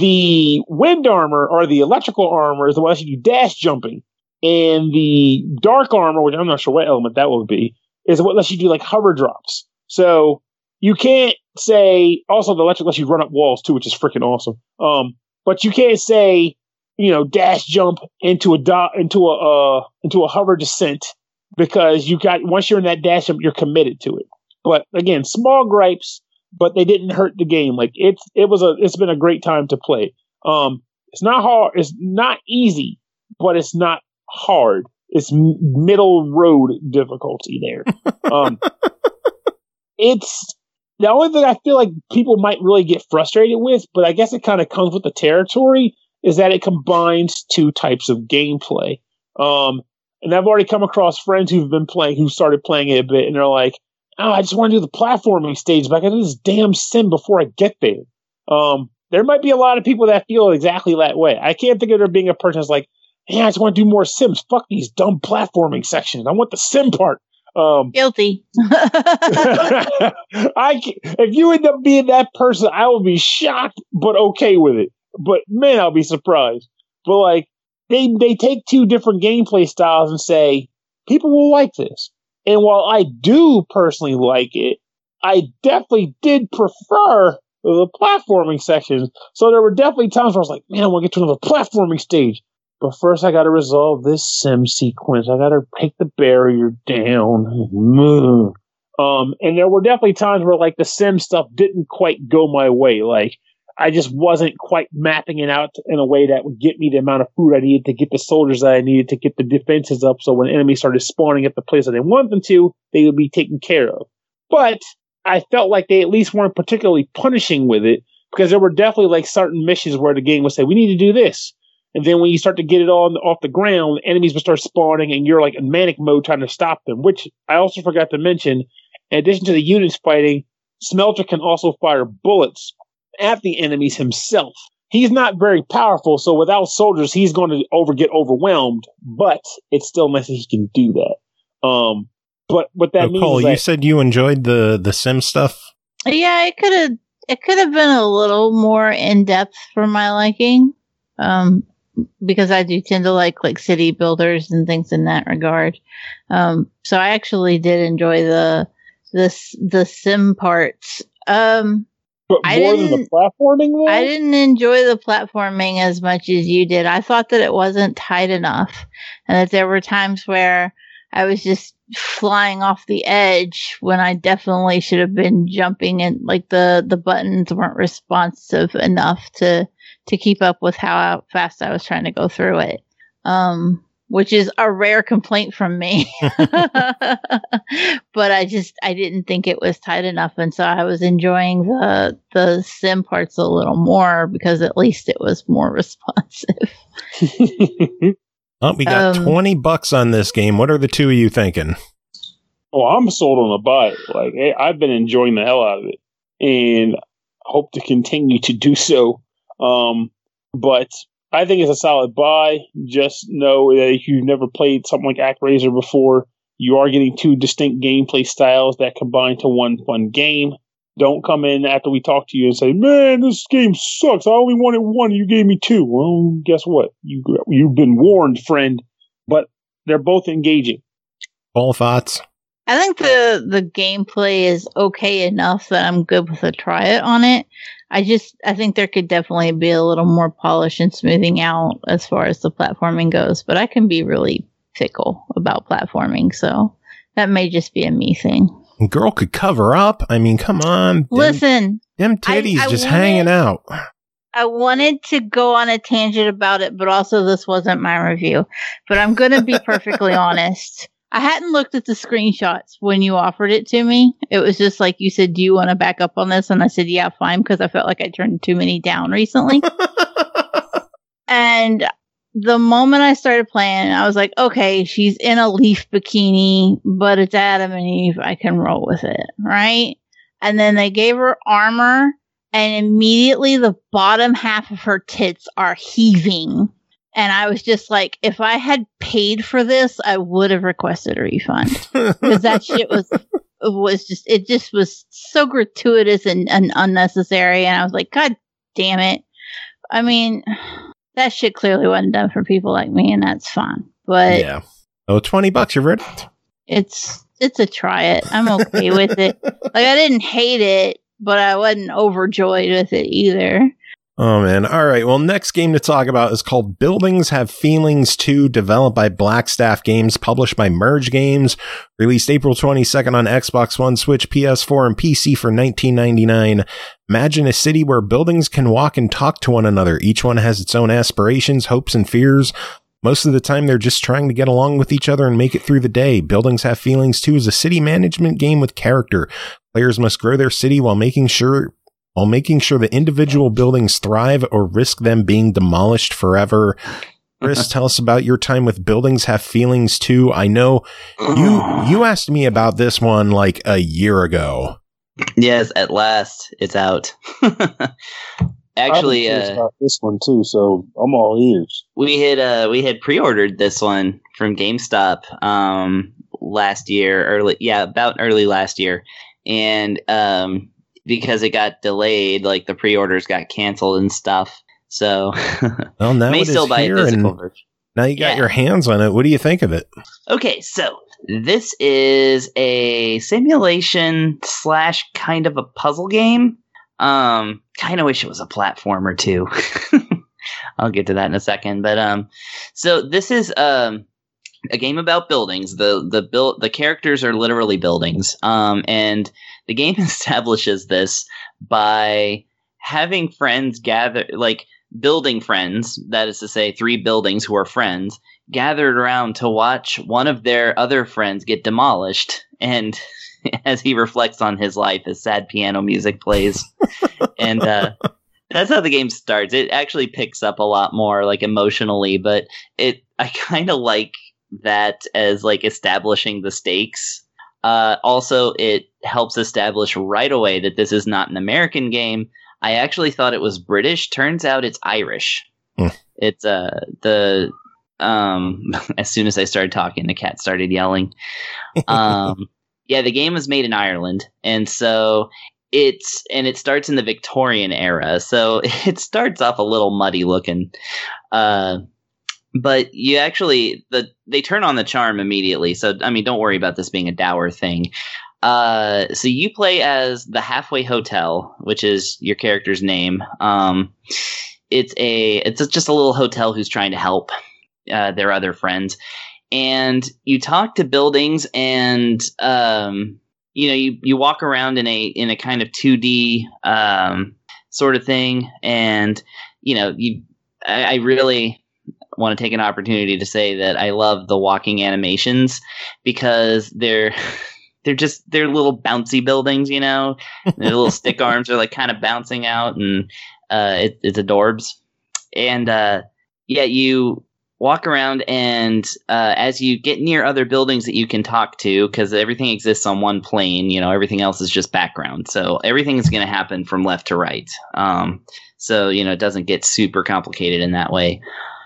The wind armor or the electrical armor is the one that you do dash jumping. And the dark armor, which I'm not sure what element that will be, is what lets you do like hover drops. So you can't say, also the electric lets you run up walls too, which is freaking awesome. Um, but you can't say, you know, dash jump into a do- into a uh, into a hover descent, because you got, once you're in that dash jump, you're committed to it. But again, small gripes, but they didn't hurt the game. Like it's it was a it's been a great time to play. Um, it's not hard, it's not easy, but it's not hard. It's m- middle road difficulty there. Um, it's the only thing I feel like people might really get frustrated with, but I guess it kind of comes with the territory, is that it combines two types of gameplay. Um, and I've already come across friends who've been playing, who started playing it a bit, and they're like, oh, I just want to do the platforming stage, but I got to do this damn sim before I get there. Um, there might be a lot of people that feel exactly that way. I can't think of there being a person that's like, hey, I just want to do more sims. Fuck these dumb platforming sections. I want the sim part. Um, Guilty. I can, if you end up being that person, I will be shocked, but okay with it. But man, I'll be surprised. But like, they they take two different gameplay styles and say, people will like this. And while I do personally like it, I definitely did prefer the platforming sections. So there were definitely times where I was like, man, I want to get to another platforming stage. But first I got to resolve this sim sequence. I got to take the barrier down. Um, and there were definitely times where like the sim stuff didn't quite go my way. Like, I just wasn't quite mapping it out in a way that would get me the amount of food I needed to get the soldiers that I needed to get the defenses up, so when enemies started spawning at the place that they want them to, they would be taken care of. But I felt like they at least weren't particularly punishing with it, because there were definitely like certain missions where the game would say, we need to do this. And then when you start to get it all off the ground, enemies would start spawning and you're like in manic mode trying to stop them, which I also forgot to mention, in addition to the units fighting, Smelter can also fire bullets at the enemies himself. He's not very powerful, so without soldiers, he's going to over get overwhelmed. But it's still nice that he can do that. Um, but what that so means, Cole, is you that, said you enjoyed the the sim stuff. Yeah, it could have it could have been a little more in depth for my liking, um, because I do tend to like like city builders and things in that regard. Um, so I actually did enjoy the the the sim parts. Um. But I more than the platforming, though? I didn't enjoy the platforming as much as you did. I thought that it wasn't tight enough, and that there were times where I was just flying off the edge when I definitely should have been jumping, and like the, the buttons weren't responsive enough to to keep up with how fast I was trying to go through it. Um, which is a rare complaint from me. But I just, I didn't think it was tight enough. And so I was enjoying the, the sim parts a little more, because at least it was more responsive. Oh, we got Um, twenty bucks on this game. What are the two of you thinking? Oh, I'm sold on a buy. Like, hey, I've been enjoying the hell out of it, and hope to continue to do so. Um, but I think it's a solid buy. Just know that if you've never played something like ActRaiser before, you are getting two distinct gameplay styles that combine to one fun game. Don't come in after we talk to you and say, man, this game sucks. I only wanted one and you gave me two. Well, guess what? You, you've been warned, friend. But they're both engaging. All thoughts? I think the, the gameplay is okay enough that I'm good with a try it on it. I just, I think there could definitely be a little more polish and smoothing out as far as the platforming goes, but I can be really fickle about platforming, so that may just be a me thing. Girl could cover up. I mean, come on. Listen. Them, them titties I, I just wanted, hanging out. I wanted to go on a tangent about it, but also this wasn't my review. But I'm going to be perfectly honest. I hadn't looked at the screenshots when you offered it to me. It was just like you said, do you want to back up on this? And I said, yeah, fine, because I felt like I turned too many down recently. And the moment I started playing, I was like, okay, she's in a leaf bikini, but it's Adam and Eve. I can roll with it, right? And then they gave her armor, and immediately the bottom half of her tits are heaving. And I was just like, if I had paid for this, I would have requested a refund. Because that shit was was just, it just was so gratuitous and, and unnecessary. And I was like, God damn it. I mean, that shit clearly wasn't done for people like me, and that's fine. But yeah. Oh, twenty bucks, your verdict? It's it's a try it. I'm okay with it. Like, I didn't hate it, but I wasn't overjoyed with it either. Oh, man. All right. Well, next game to talk about is called Buildings Have Feelings two, developed by Blackstaff Games, published by Merge Games, released April twenty-second on Xbox One, Switch, P S four, and P C for nineteen ninety-nine. Imagine a city where buildings can walk and talk to one another. Each one has its own aspirations, hopes, and fears. Most of the time, they're just trying to get along with each other and make it through the day. Buildings Have Feelings two is a city management game with character. Players must grow their city while making sure while making sure the individual buildings thrive or risk them being demolished forever. Chris, tell us about your time with Buildings Have Feelings two. I know you you asked me about this one like a year ago. Yes, at last it's out. Actually, uh, about this one too, so I'm all ears. We had uh, we had pre-ordered this one from GameStop um, last year, early yeah, about early last year, and um, because it got delayed, like the pre-orders got canceled and stuff. So, well, now may it still is buy a here, physical and version. now you got Yeah. your hands on it. What do you think of it? Okay, so this is a simulation slash kind of a puzzle game. Um, kind of wish it was a platformer too. I'll get to that in a second. But um, so this is um a game about buildings. The the build the characters are literally buildings. Um, and the game establishes this by having friends gather, like building friends. That is to say, three buildings who are friends gathered around to watch one of their other friends get demolished. And as he reflects on his life, as sad piano music plays. And uh, that's how the game starts. It actually picks up a lot more, like, emotionally, but it I kind of like that as, like, establishing the stakes. Uh, also, it helps establish right away that this is not an American game. I actually thought it was British. Turns out it's Irish. Mm. It's uh, the... Um, as soon as I started talking, the cat started yelling. Um... Yeah, the game was made in Ireland, and so it's and it starts in the Victorian era, so it starts off a little muddy looking, uh, but you actually the they turn on the charm immediately. So I mean, don't worry about this being a dour thing. Uh, so you play as the Halfway Hotel, which is your character's name. Um, it's a it's just a little hotel who's trying to help uh, their other friends. And you talk to buildings, and um, you know you, you walk around in a in a kind of two D um, sort of thing, and you know you I, I really want to take an opportunity to say that I love the walking animations because they're they're just they're little bouncy buildings, you know, their little stick arms are like kind of bouncing out, and uh, it, it's adorbs, and uh, yeah you. Walk around, and uh, as you get near other buildings that you can talk to, because everything exists on one plane, you know, everything else is just background. So everything is going to happen from left to right. Um, so, you know, it doesn't get super complicated in that way.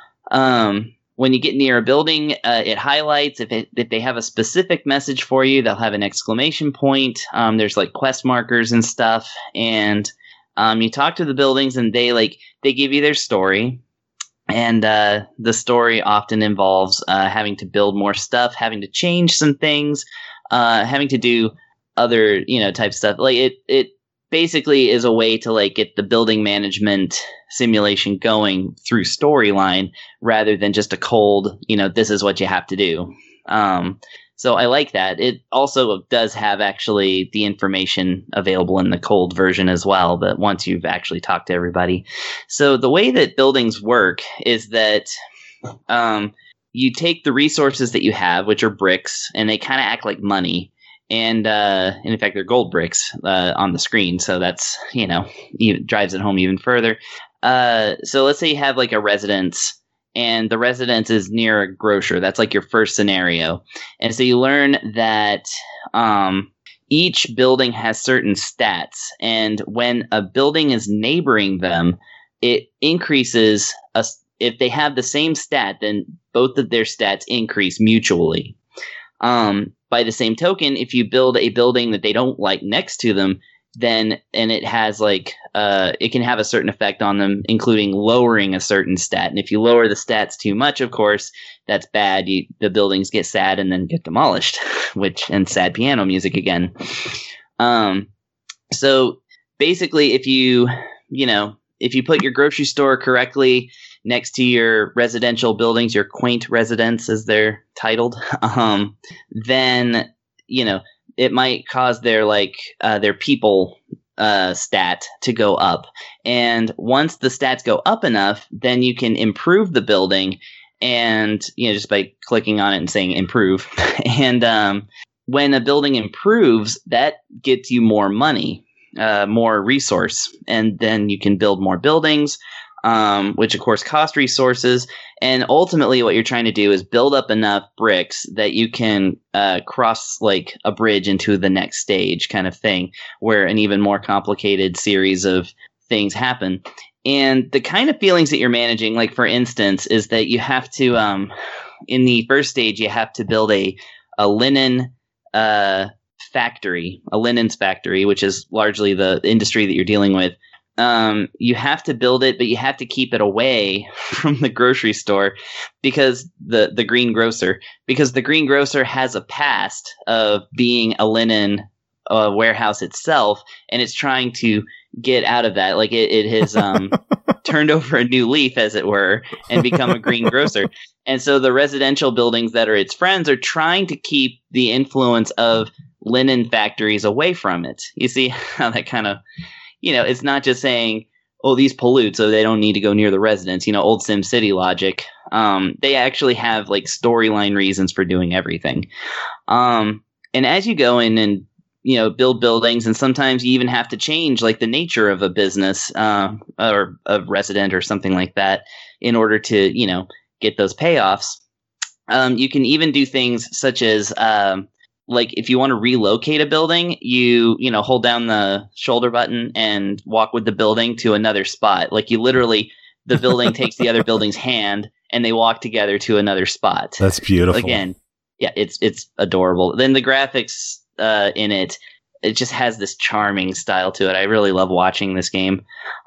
Um, when you get near a building, uh, it highlights if it, if they have a specific message for you, they'll have an exclamation point. Um, there's like quest markers and stuff. And um, you talk to the buildings, and they like they give you their story. And uh, the story often involves uh, having to build more stuff, having to change some things, uh, having to do other, you know, type stuff. Like it, it basically is a way to like get the building management simulation going through storyline rather than just a cold, you know, this is what you have to do. Um, so I like that. It also does have actually the information available in the cold version as well, but once you've actually talked to everybody. So the way that buildings work is that um, you take the resources that you have, which are bricks, and they kind of act like money. And, uh, and in fact, they're gold bricks uh, on the screen. So that's, you know, it drives it home even further. Uh, so let's say you have like a residence, and the residence is near a grocer. That's like your first scenario. And so you learn that um, each building has certain stats. And when a building is neighboring them, it increases. A, if they have the same stat, then both of their stats increase mutually. Um, by the same token, if you build a building that they don't like next to them, then and it has like uh, it can have a certain effect on them, including lowering a certain stat. And if you lower the stats too much, of course, that's bad. You, the buildings get sad and then get demolished, which and sad piano music again. Um, so basically, if you you know if you put your grocery store correctly next to your residential buildings, your quaint residents as they're titled, um, then you know it might cause their like uh, their people. Uh, stat to go up. And once the stats go up enough, then you can improve the building and, you know, just by clicking on it and saying improve. and um, when a building improves, that gets you more money, uh, more resource. And then you can build more buildings, um, which of course cost resources. And ultimately what you're trying to do is build up enough bricks that you can uh, cross like a bridge into the next stage kind of thing, where an even more complicated series of things happen. And the kind of feelings that you're managing, like for instance, is that you have to, um, in the first stage, you have to build a, a linen uh, factory, a linens factory, which is largely the industry that you're dealing with. Um, you have to build it, but you have to keep it away from the grocery store because the, the greengrocer, because the greengrocer has a past of being a linen uh, warehouse itself, and it's trying to get out of that. Like it, it has um, turned over a new leaf, as it were, and become a greengrocer. And so the residential buildings that are its friends are trying to keep the influence of linen factories away from it. You see how that kind of... You know, it's not just saying, oh, these pollute, so they don't need to go near the residents. You know, old SimCity logic. Um, they actually have like storyline reasons for doing everything. Um, and as you go in and, you know, build buildings, and sometimes you even have to change like the nature of a business uh, or a resident or something like that in order to, you know, get those payoffs. Um, you can even do things such as um, like if you want to relocate a building, you, you know, hold down the shoulder button and walk with the building to another spot. Like you literally, the building takes the other building's hand and they walk together to another spot. That's beautiful. Again, yeah, it's, it's adorable. Then the graphics uh, in it, it just has this charming style to it. I really love watching this game.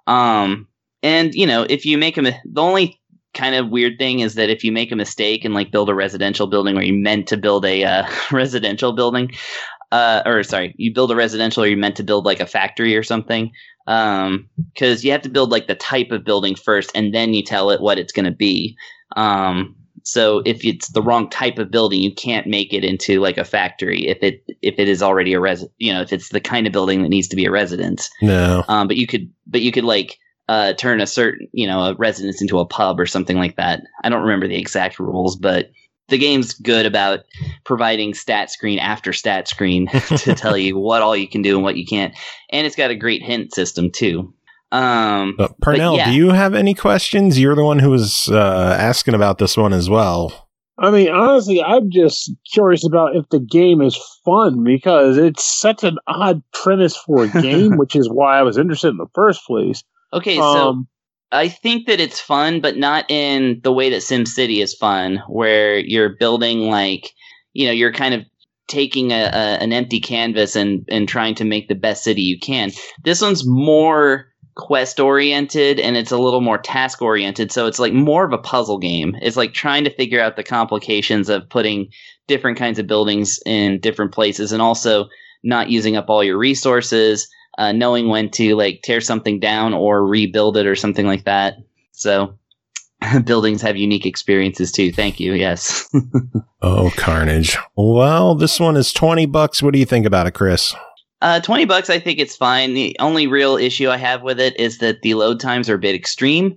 Um, and you know, if you make a, the only kind of weird thing is that if you make a mistake and like build a residential building where you meant to build a uh, residential building, uh, or sorry, you build a residential or you meant to build like a factory or something, um, because you have to build like the type of building first and then you tell it what it's going to be. Um, so if it's the wrong type of building, you can't make it into like a factory if it if it is already a res, you know, if it's the kind of building that needs to be a residence. No, um, but you could, but you could like. Uh, turn a certain, you know, a residence into a pub or something like that. I don't remember the exact rules, but the game's good about providing stat screen after stat screen to tell you what all you can do and what you can't. And it's got a great hint system too. Um, but Parnell, but yeah. Do you have any questions? You're the one who was uh, asking about this one as well. I mean, honestly, I'm just curious about if the game is fun because it's such an odd premise for a game, which is why I was interested in the first place. Okay, so um, I think that it's fun, but not in the way that SimCity is fun, where you're building like, you know, you're kind of taking a, a an empty canvas and, and trying to make the best city you can. This one's more quest oriented and it's a little more task oriented. So it's like more of a puzzle game. It's like trying to figure out the complications of putting different kinds of buildings in different places and also not using up all your resources. Uh, knowing when to like tear something down or rebuild it or something like that. So buildings have unique experiences too. Thank you. Yes. Oh, carnage. Well, this one is twenty bucks. What do you think about it, Chris? Uh, twenty bucks. I think it's fine. The only real issue I have with it is that the load times are a bit extreme.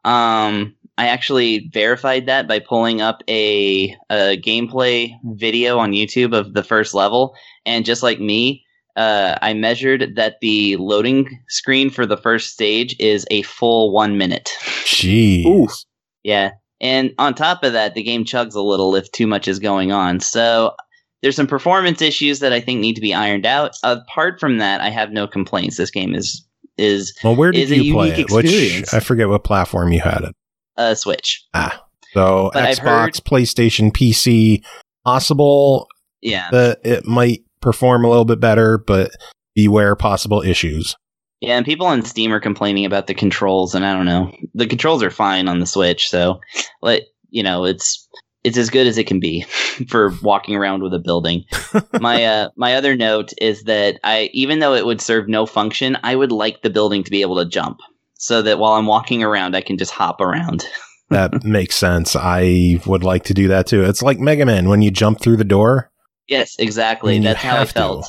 Um, I actually verified that by pulling up a, a gameplay video on YouTube of the first level. And just like me, Uh, I measured that the loading screen for the first stage is a full one minute. Jeez. Oof. Yeah. And on top of that, the game chugs a little if too much is going on. So there's some performance issues that I think need to be ironed out. Apart from that, I have no complaints. This game is is well. Where did is you play it? Which I forget what platform you had it. Uh, Switch. Ah, so but Xbox, heard, PlayStation, P C. Possible. Yeah. That it might perform a little bit better, but beware possible issues. Yeah, and people on Steam are complaining about the controls, and I don't know. The controls are fine on the Switch, so let you know it's it's as good as it can be for walking around with a building. my uh, my other note is that I even though it would serve no function, I would like the building to be able to jump, so that while I'm walking around, I can just hop around. That makes sense. I would like to do that too. It's like Mega Man when you jump through the door. Yes, exactly. That's how I felt.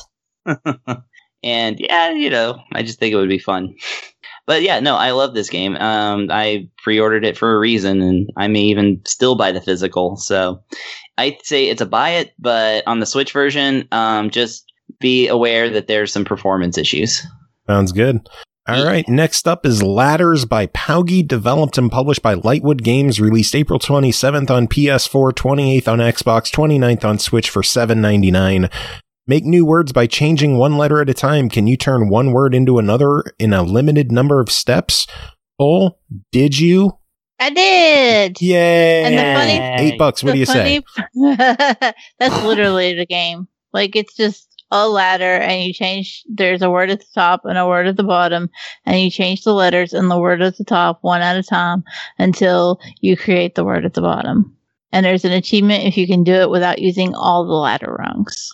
And yeah, you know, I just think it would be fun. But yeah, no, I love this game. Um, I pre-ordered it for a reason, and I may even still buy the physical. So I'd say it's a buy it, but on the Switch version, um, just be aware that there's some performance issues. Sounds good. All yeah. right, next up is Ladders by Paugi, developed and published by Lightwood Games, released April twenty-seventh on P S four, twenty-eighth on Xbox, twenty-ninth on Switch for seven ninety-nine. Make new words by changing one letter at a time. Can you turn one word into another in a limited number of steps? Cole, did you? I did. Yay. And the funny, Eight bucks. What do you funny, say? That's literally the game. Like, it's just a ladder, and you change, there's a word at the top and a word at the bottom, and you change the letters and the word at the top one at a time until you create the word at the bottom. And there's an achievement if you can do it without using all the ladder rungs.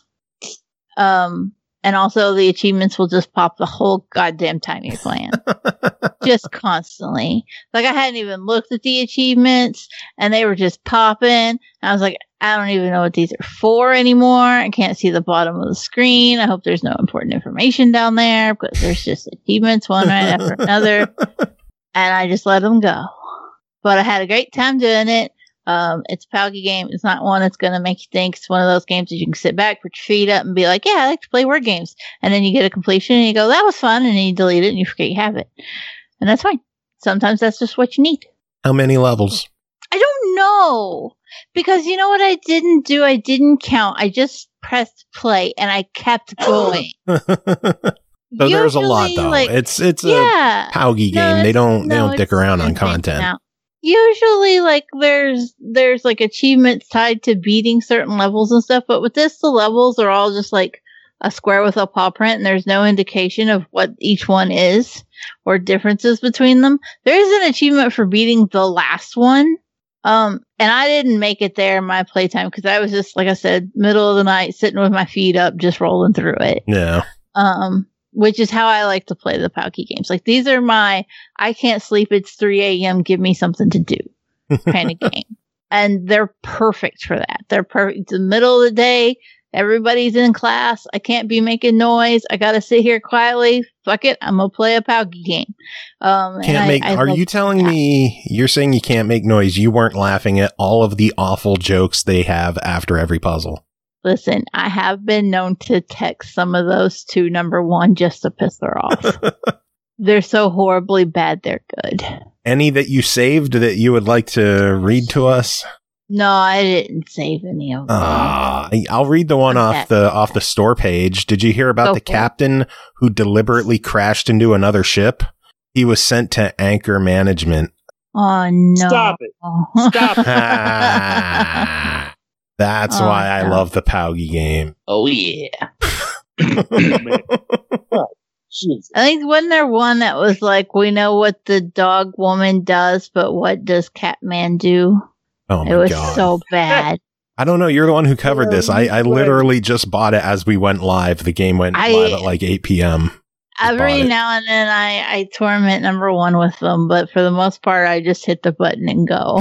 Um, and also the achievements will just pop the whole goddamn time you're playing. Just constantly. Like, I hadn't even looked at the achievements, and they were just popping. I was like, I don't even know what these are for anymore. I can't see the bottom of the screen. I hope there's no important information down there, because there's just achievements one right after another. And I just let them go. But I had a great time doing it. Um, it's a Paugi game. It's not one that's going to make you think. It's one of those games that you can sit back, put your feet up, and be like, yeah, I like to play word games. And then you get a completion, and you go, that was fun, and then you delete it, and you forget you have it. And that's fine. Sometimes that's just what you need. How many levels? I don't know. Because you know what I didn't do? I didn't count. I just pressed play, and I kept going. So Usually, there's a lot, though. Like, it's it's yeah. a Paugi game. No, they don't they no, don't dick around on content. Now. Usually, like, there's there's like achievements tied to beating certain levels and stuff, but with this, the levels are all just like a square with a paw print, and there's no indication of what each one is or differences between them. There is an achievement for beating the last one, um, and I didn't make it there in my playtime because I was just, like I said, middle of the night, sitting with my feet up, just rolling through it. Yeah. Um. Which is how I like to play the Paugi games. Like, these are my, I can't sleep, it's three a.m., give me something to do kind of game. And they're perfect for that. They're perfect. It's the middle of the day. Everybody's in class. I can't be making noise. I got to sit here quietly. Fuck it. I'm going to play a Paugi game. Um, can't make, I, I are you telling that. me, you're saying you can't make noise? You weren't laughing at all of the awful jokes they have after every puzzle? Listen, I have been known to text some of those to number one just to piss her off. They're so horribly bad, they're good. Any that you saved that you would like to read to us? No, I didn't save any of them. Uh, I'll read the one off the off the store page. Did you hear about Go the captain it. who deliberately crashed into another ship? He was sent to anchor management. Oh, no. Stop it. Stop it. That's oh, why I God. love the Paugi game. Oh, yeah. oh, I think wasn't there one that was like, we know what the dog woman does, but what does Catman do? Oh, my It was God. so bad. I don't know. You're the one who covered this. I, I literally just bought it as we went live. The game went I, live at like eight p.m. Every now and then I, I torment number one with them, but for the most part, I just hit the button and go.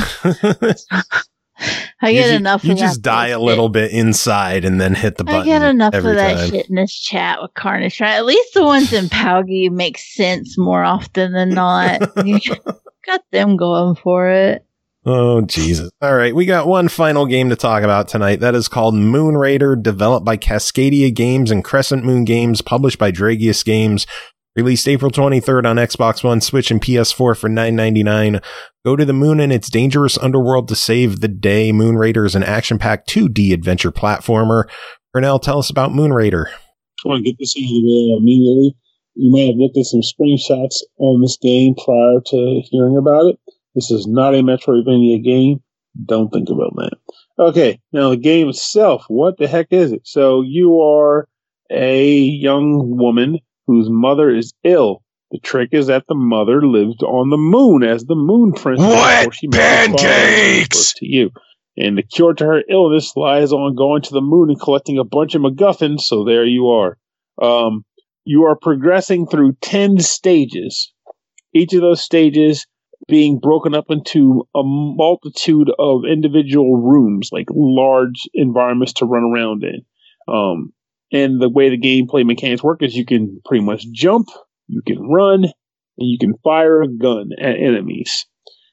I get you, enough you of that. You just die a little bit inside and then hit the button. I get enough every of that time. shit in this chat with Carnage. Right? At least the ones in Paugi make sense more often than not. Got them going for it. Oh, Jesus. All right. We got one final game to talk about tonight. That is called Moon Raider, developed by Cascadia Games and Crescent Moon Games, published by Dragius Games. Released April twenty-third on Xbox One, Switch, and P S four for nine ninety-nine. Go to the moon and its dangerous underworld to save the day. Moon Raider is an action-packed two D adventure platformer. Pernell, tell us about Moon Raider. I want to get this out of the way immediately. You may have looked at some screenshots on this game prior to hearing about it. This is not a Metroidvania game. Don't think about that. Okay, now the game itself, what the heck is it? So you are a young woman whose mother is ill, The trick is that the mother lived on the moon as the moon princess. What? She met her father and gave Pancakes! birth to you. And the cure to her illness lies on going to the moon and collecting a bunch of MacGuffins, so there you are. Um, you are progressing through ten stages. Each of those stages being broken up into a multitude of individual rooms, like large environments to run around in. Um, and the way the gameplay mechanics work is you can pretty much jump, you can run, and you can fire a gun at enemies.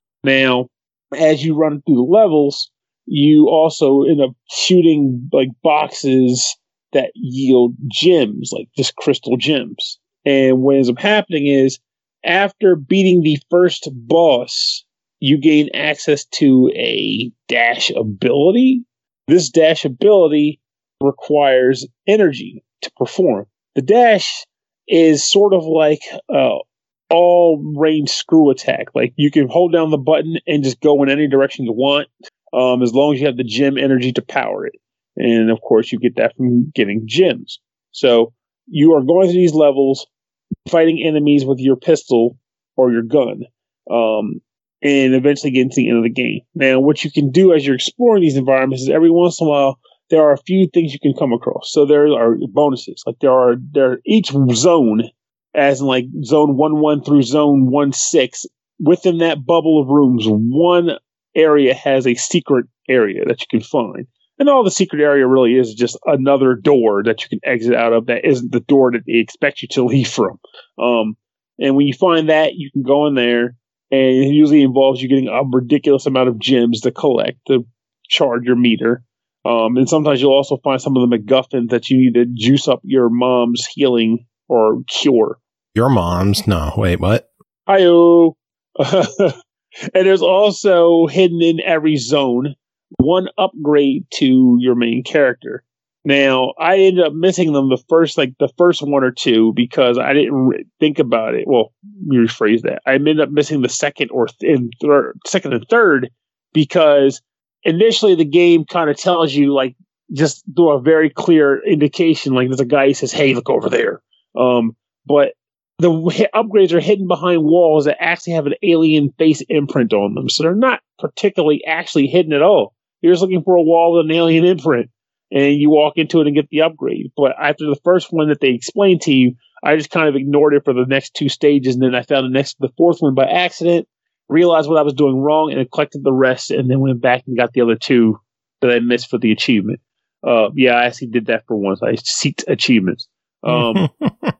Now, as you run through the levels, you also end up shooting like boxes that yield gems, like just crystal gems. And what ends up happening is, after beating the first boss, you gain access to a dash ability. This dash ability requires energy to perform. The dash is sort of like uh, all range screw attack. Like you can hold down the button and just go in any direction you want, um, as long as you have the gem energy to power it. And of course, you get that from getting gems. So you are going through these levels, fighting enemies with your pistol or your gun, um, and eventually getting to the end of the game. Now, what you can do as you're exploring these environments is every once in a while, there are a few things you can come across. So there are bonuses. Like there are, there each zone, as in like zone one one through zone one six, within that bubble of rooms, one area has a secret area that you can find. And all the secret area really is just another door that you can exit out of that isn't the door that they expect you to leave from. Um, and when you find that, you can go in there, and it usually involves you getting a ridiculous amount of gems to collect to charge your meter. Um, and sometimes you'll also find some of the MacGuffins that you need to juice up your mom's healing or cure. Your mom's? No, wait, what? Hi-oh. And there's also hidden in every zone one upgrade to your main character. Now, I ended up missing them the first, like the first one or two because I didn't re- think about it. Well, let me rephrase that. I ended up missing the second or th- and third, second and third because initially the game kind of tells you, like, just through a very clear indication, like there's a guy who says, "Hey, look over there." Um, but the w- upgrades are hidden behind walls that actually have an alien face imprint on them, so they're not particularly actually hidden at all. You're just looking for a wall with an alien imprint, and you walk into it and get the upgrade. But after the first one that they explained to you, I just kind of ignored it for the next two stages, and then I found the next, the fourth one by accident, realized what I was doing wrong, and collected the rest, and then went back and got the other two that I missed for the achievement. Uh, yeah, I actually did that for once. I seeked achievements. Um,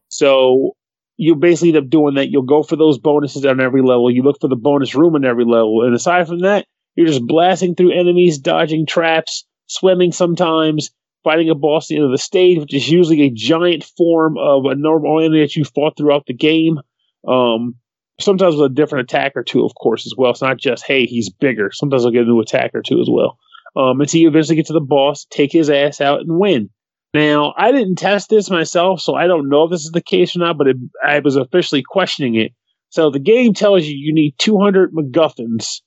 so you basically end up doing that. You'll go for those bonuses on every level. You look for the bonus room in every level, and aside from that, you're just blasting through enemies, dodging traps, swimming sometimes, fighting a boss at the end of the stage, which is usually a giant form of a normal enemy that you fought throughout the game. Um, sometimes with a different attack or two, of course, as well. It's not just, hey, he's bigger. Sometimes I'll get a new attack or two as well. Um, until you eventually get to the boss, take his ass out, and win. Now, I didn't test this myself, so I don't know if this is the case or not, but it, I was officially questioning it. So the game tells you you need two hundred MacGuffins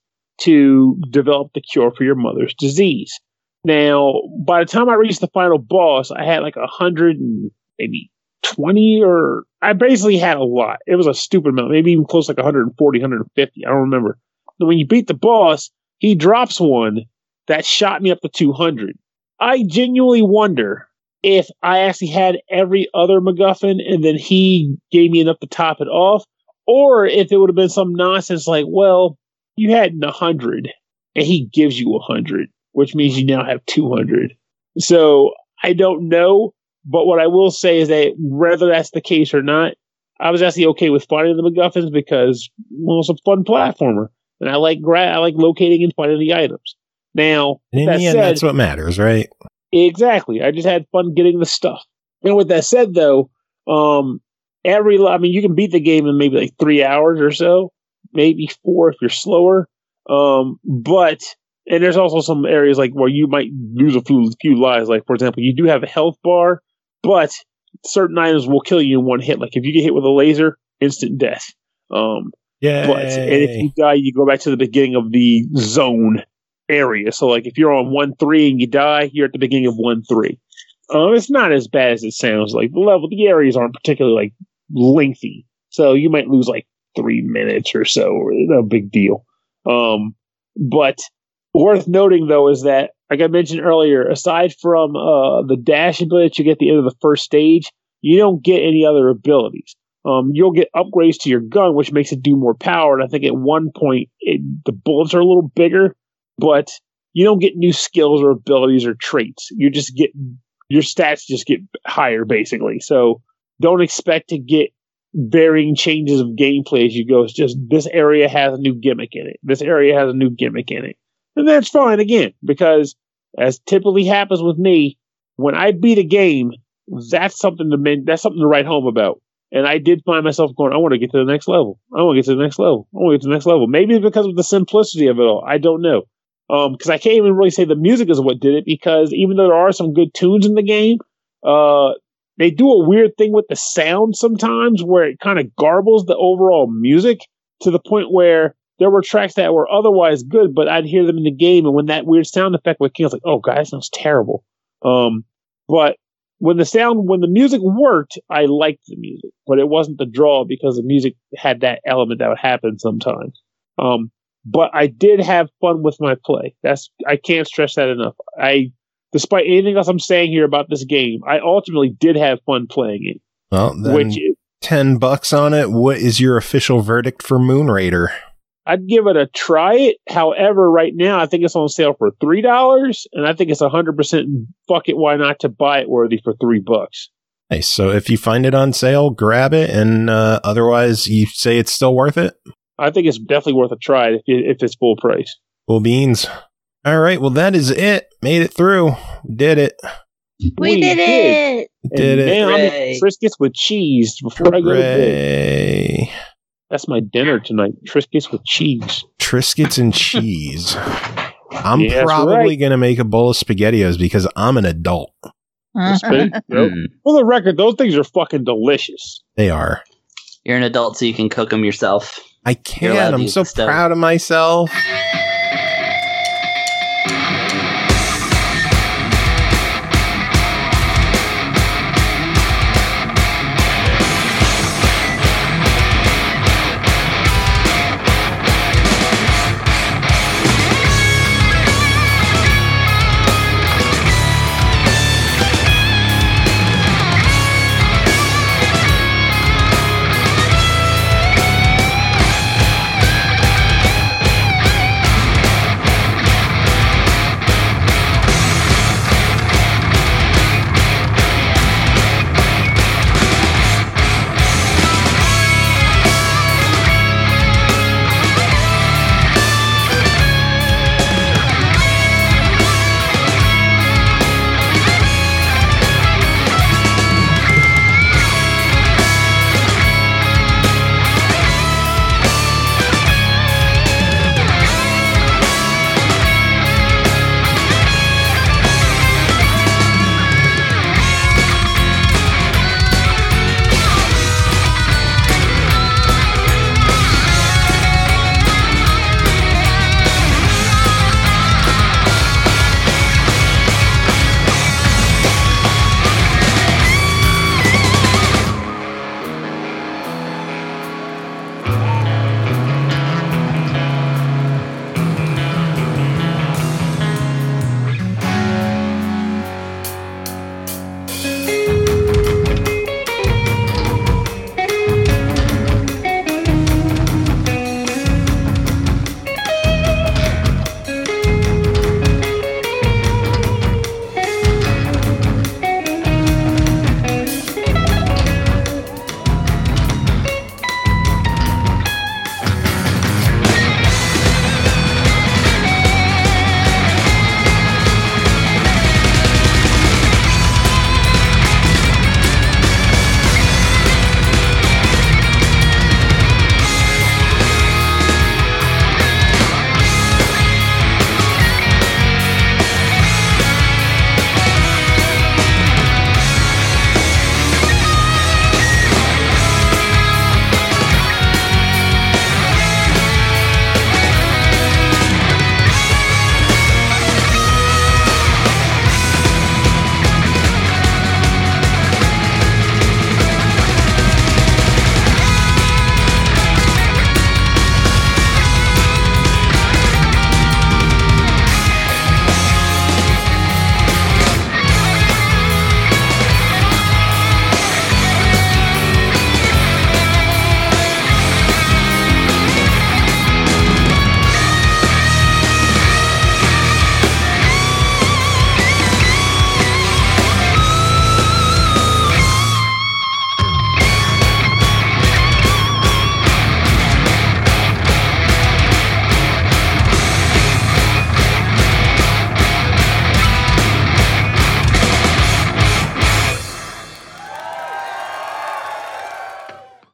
to develop the cure for your mother's disease. Now, by the time I reached the final boss, I had like a hundred and maybe twenty, or I basically had a lot. It was a stupid amount, maybe even close to like one hundred forty, one hundred fifty. I don't remember. But when you beat the boss, he drops one that shot me up to two hundred. I genuinely wonder if I actually had every other MacGuffin and then he gave me enough to top it off, or if it would have been some nonsense like, well, you had a hundred and he gives you a hundred, which means you now have two hundred. So I don't know, but what I will say is that whether that's the case or not, I was actually okay with finding the MacGuffins because, well, it's a fun platformer, and I like gra- I like locating and finding the items. Now, and in that the end, said, that's what matters, right? Exactly. I just had fun getting the stuff. And with that said, though, um, every I mean, you can beat the game in maybe like three hours or so, maybe four if you're slower. Um, but and there's also some areas like where you might lose a few, few lives. Like, for example, you do have a health bar, but certain items will kill you in one hit. Like if you get hit with a laser, instant death. Um, yeah. But and if you die, you go back to the beginning of the zone area. So like if you're on one three and you die, you're at the beginning of one three. Um, it's not as bad as it sounds. Like the level, the areas aren't particularly like lengthy. So you might lose like three minutes or so. No big deal. Um, but worth noting, though, is that, like I mentioned earlier, aside from uh, the dash ability that you get at the end of the first stage, you don't get any other abilities. Um, you'll get upgrades to your gun, which makes it do more power. And I think at one point, it, the bullets are a little bigger, but you don't get new skills or abilities or traits. You just get, your stats just get higher, basically. So don't expect to get varying changes of gameplay as you go. It's just this area has a new gimmick in it. This area has a new gimmick in it. And that's fine, again, because as typically happens with me, when I beat a game, that's something to men- that's something to write home about. And I did find myself going, I want to get to the next level. I want to get to the next level. I want to get to the next level. Maybe it's because of the simplicity of it all. I don't know. Um, because I can't even really say the music is what did it, because even though there are some good tunes in the game, uh, they do a weird thing with the sound sometimes where it kind of garbles the overall music to the point where there were tracks that were otherwise good, but I'd hear them in the game, and when that weird sound effect would kick, I was like, oh, God, that sounds terrible. Um, but when the sound, when the music worked, I liked the music, but it wasn't the draw because the music had that element that would happen sometimes. Um, but I did have fun with my play. That's, I can't stress that enough. I, despite anything else I'm saying here about this game, I ultimately did have fun playing it. Well, then which is, ten bucks on it. What is your official verdict for Moonraider? I'd give it a try it. However, right now, I think it's on sale for three dollars, and I think it's one hundred percent fuck it, why not to buy it worthy for three bucks. Nice. So if you find it on sale, grab it, and uh, otherwise you say it's still worth it? I think it's definitely worth a try if, if it's full price. Cool beans. All right, well, that is it. Made it through. We did it. We, we did, did it. We did and it. Man, I'm eating Triscuits with cheese before I go to bed. That's my dinner tonight. Triscuits with cheese. Triscuits and cheese. I'm yeah, probably right. going to make a bowl of SpaghettiOs because I'm an adult. Uh-huh. mm. For the record, those things are fucking delicious. They are. You're an adult, so you can cook them yourself. I can. I'm so proud of myself.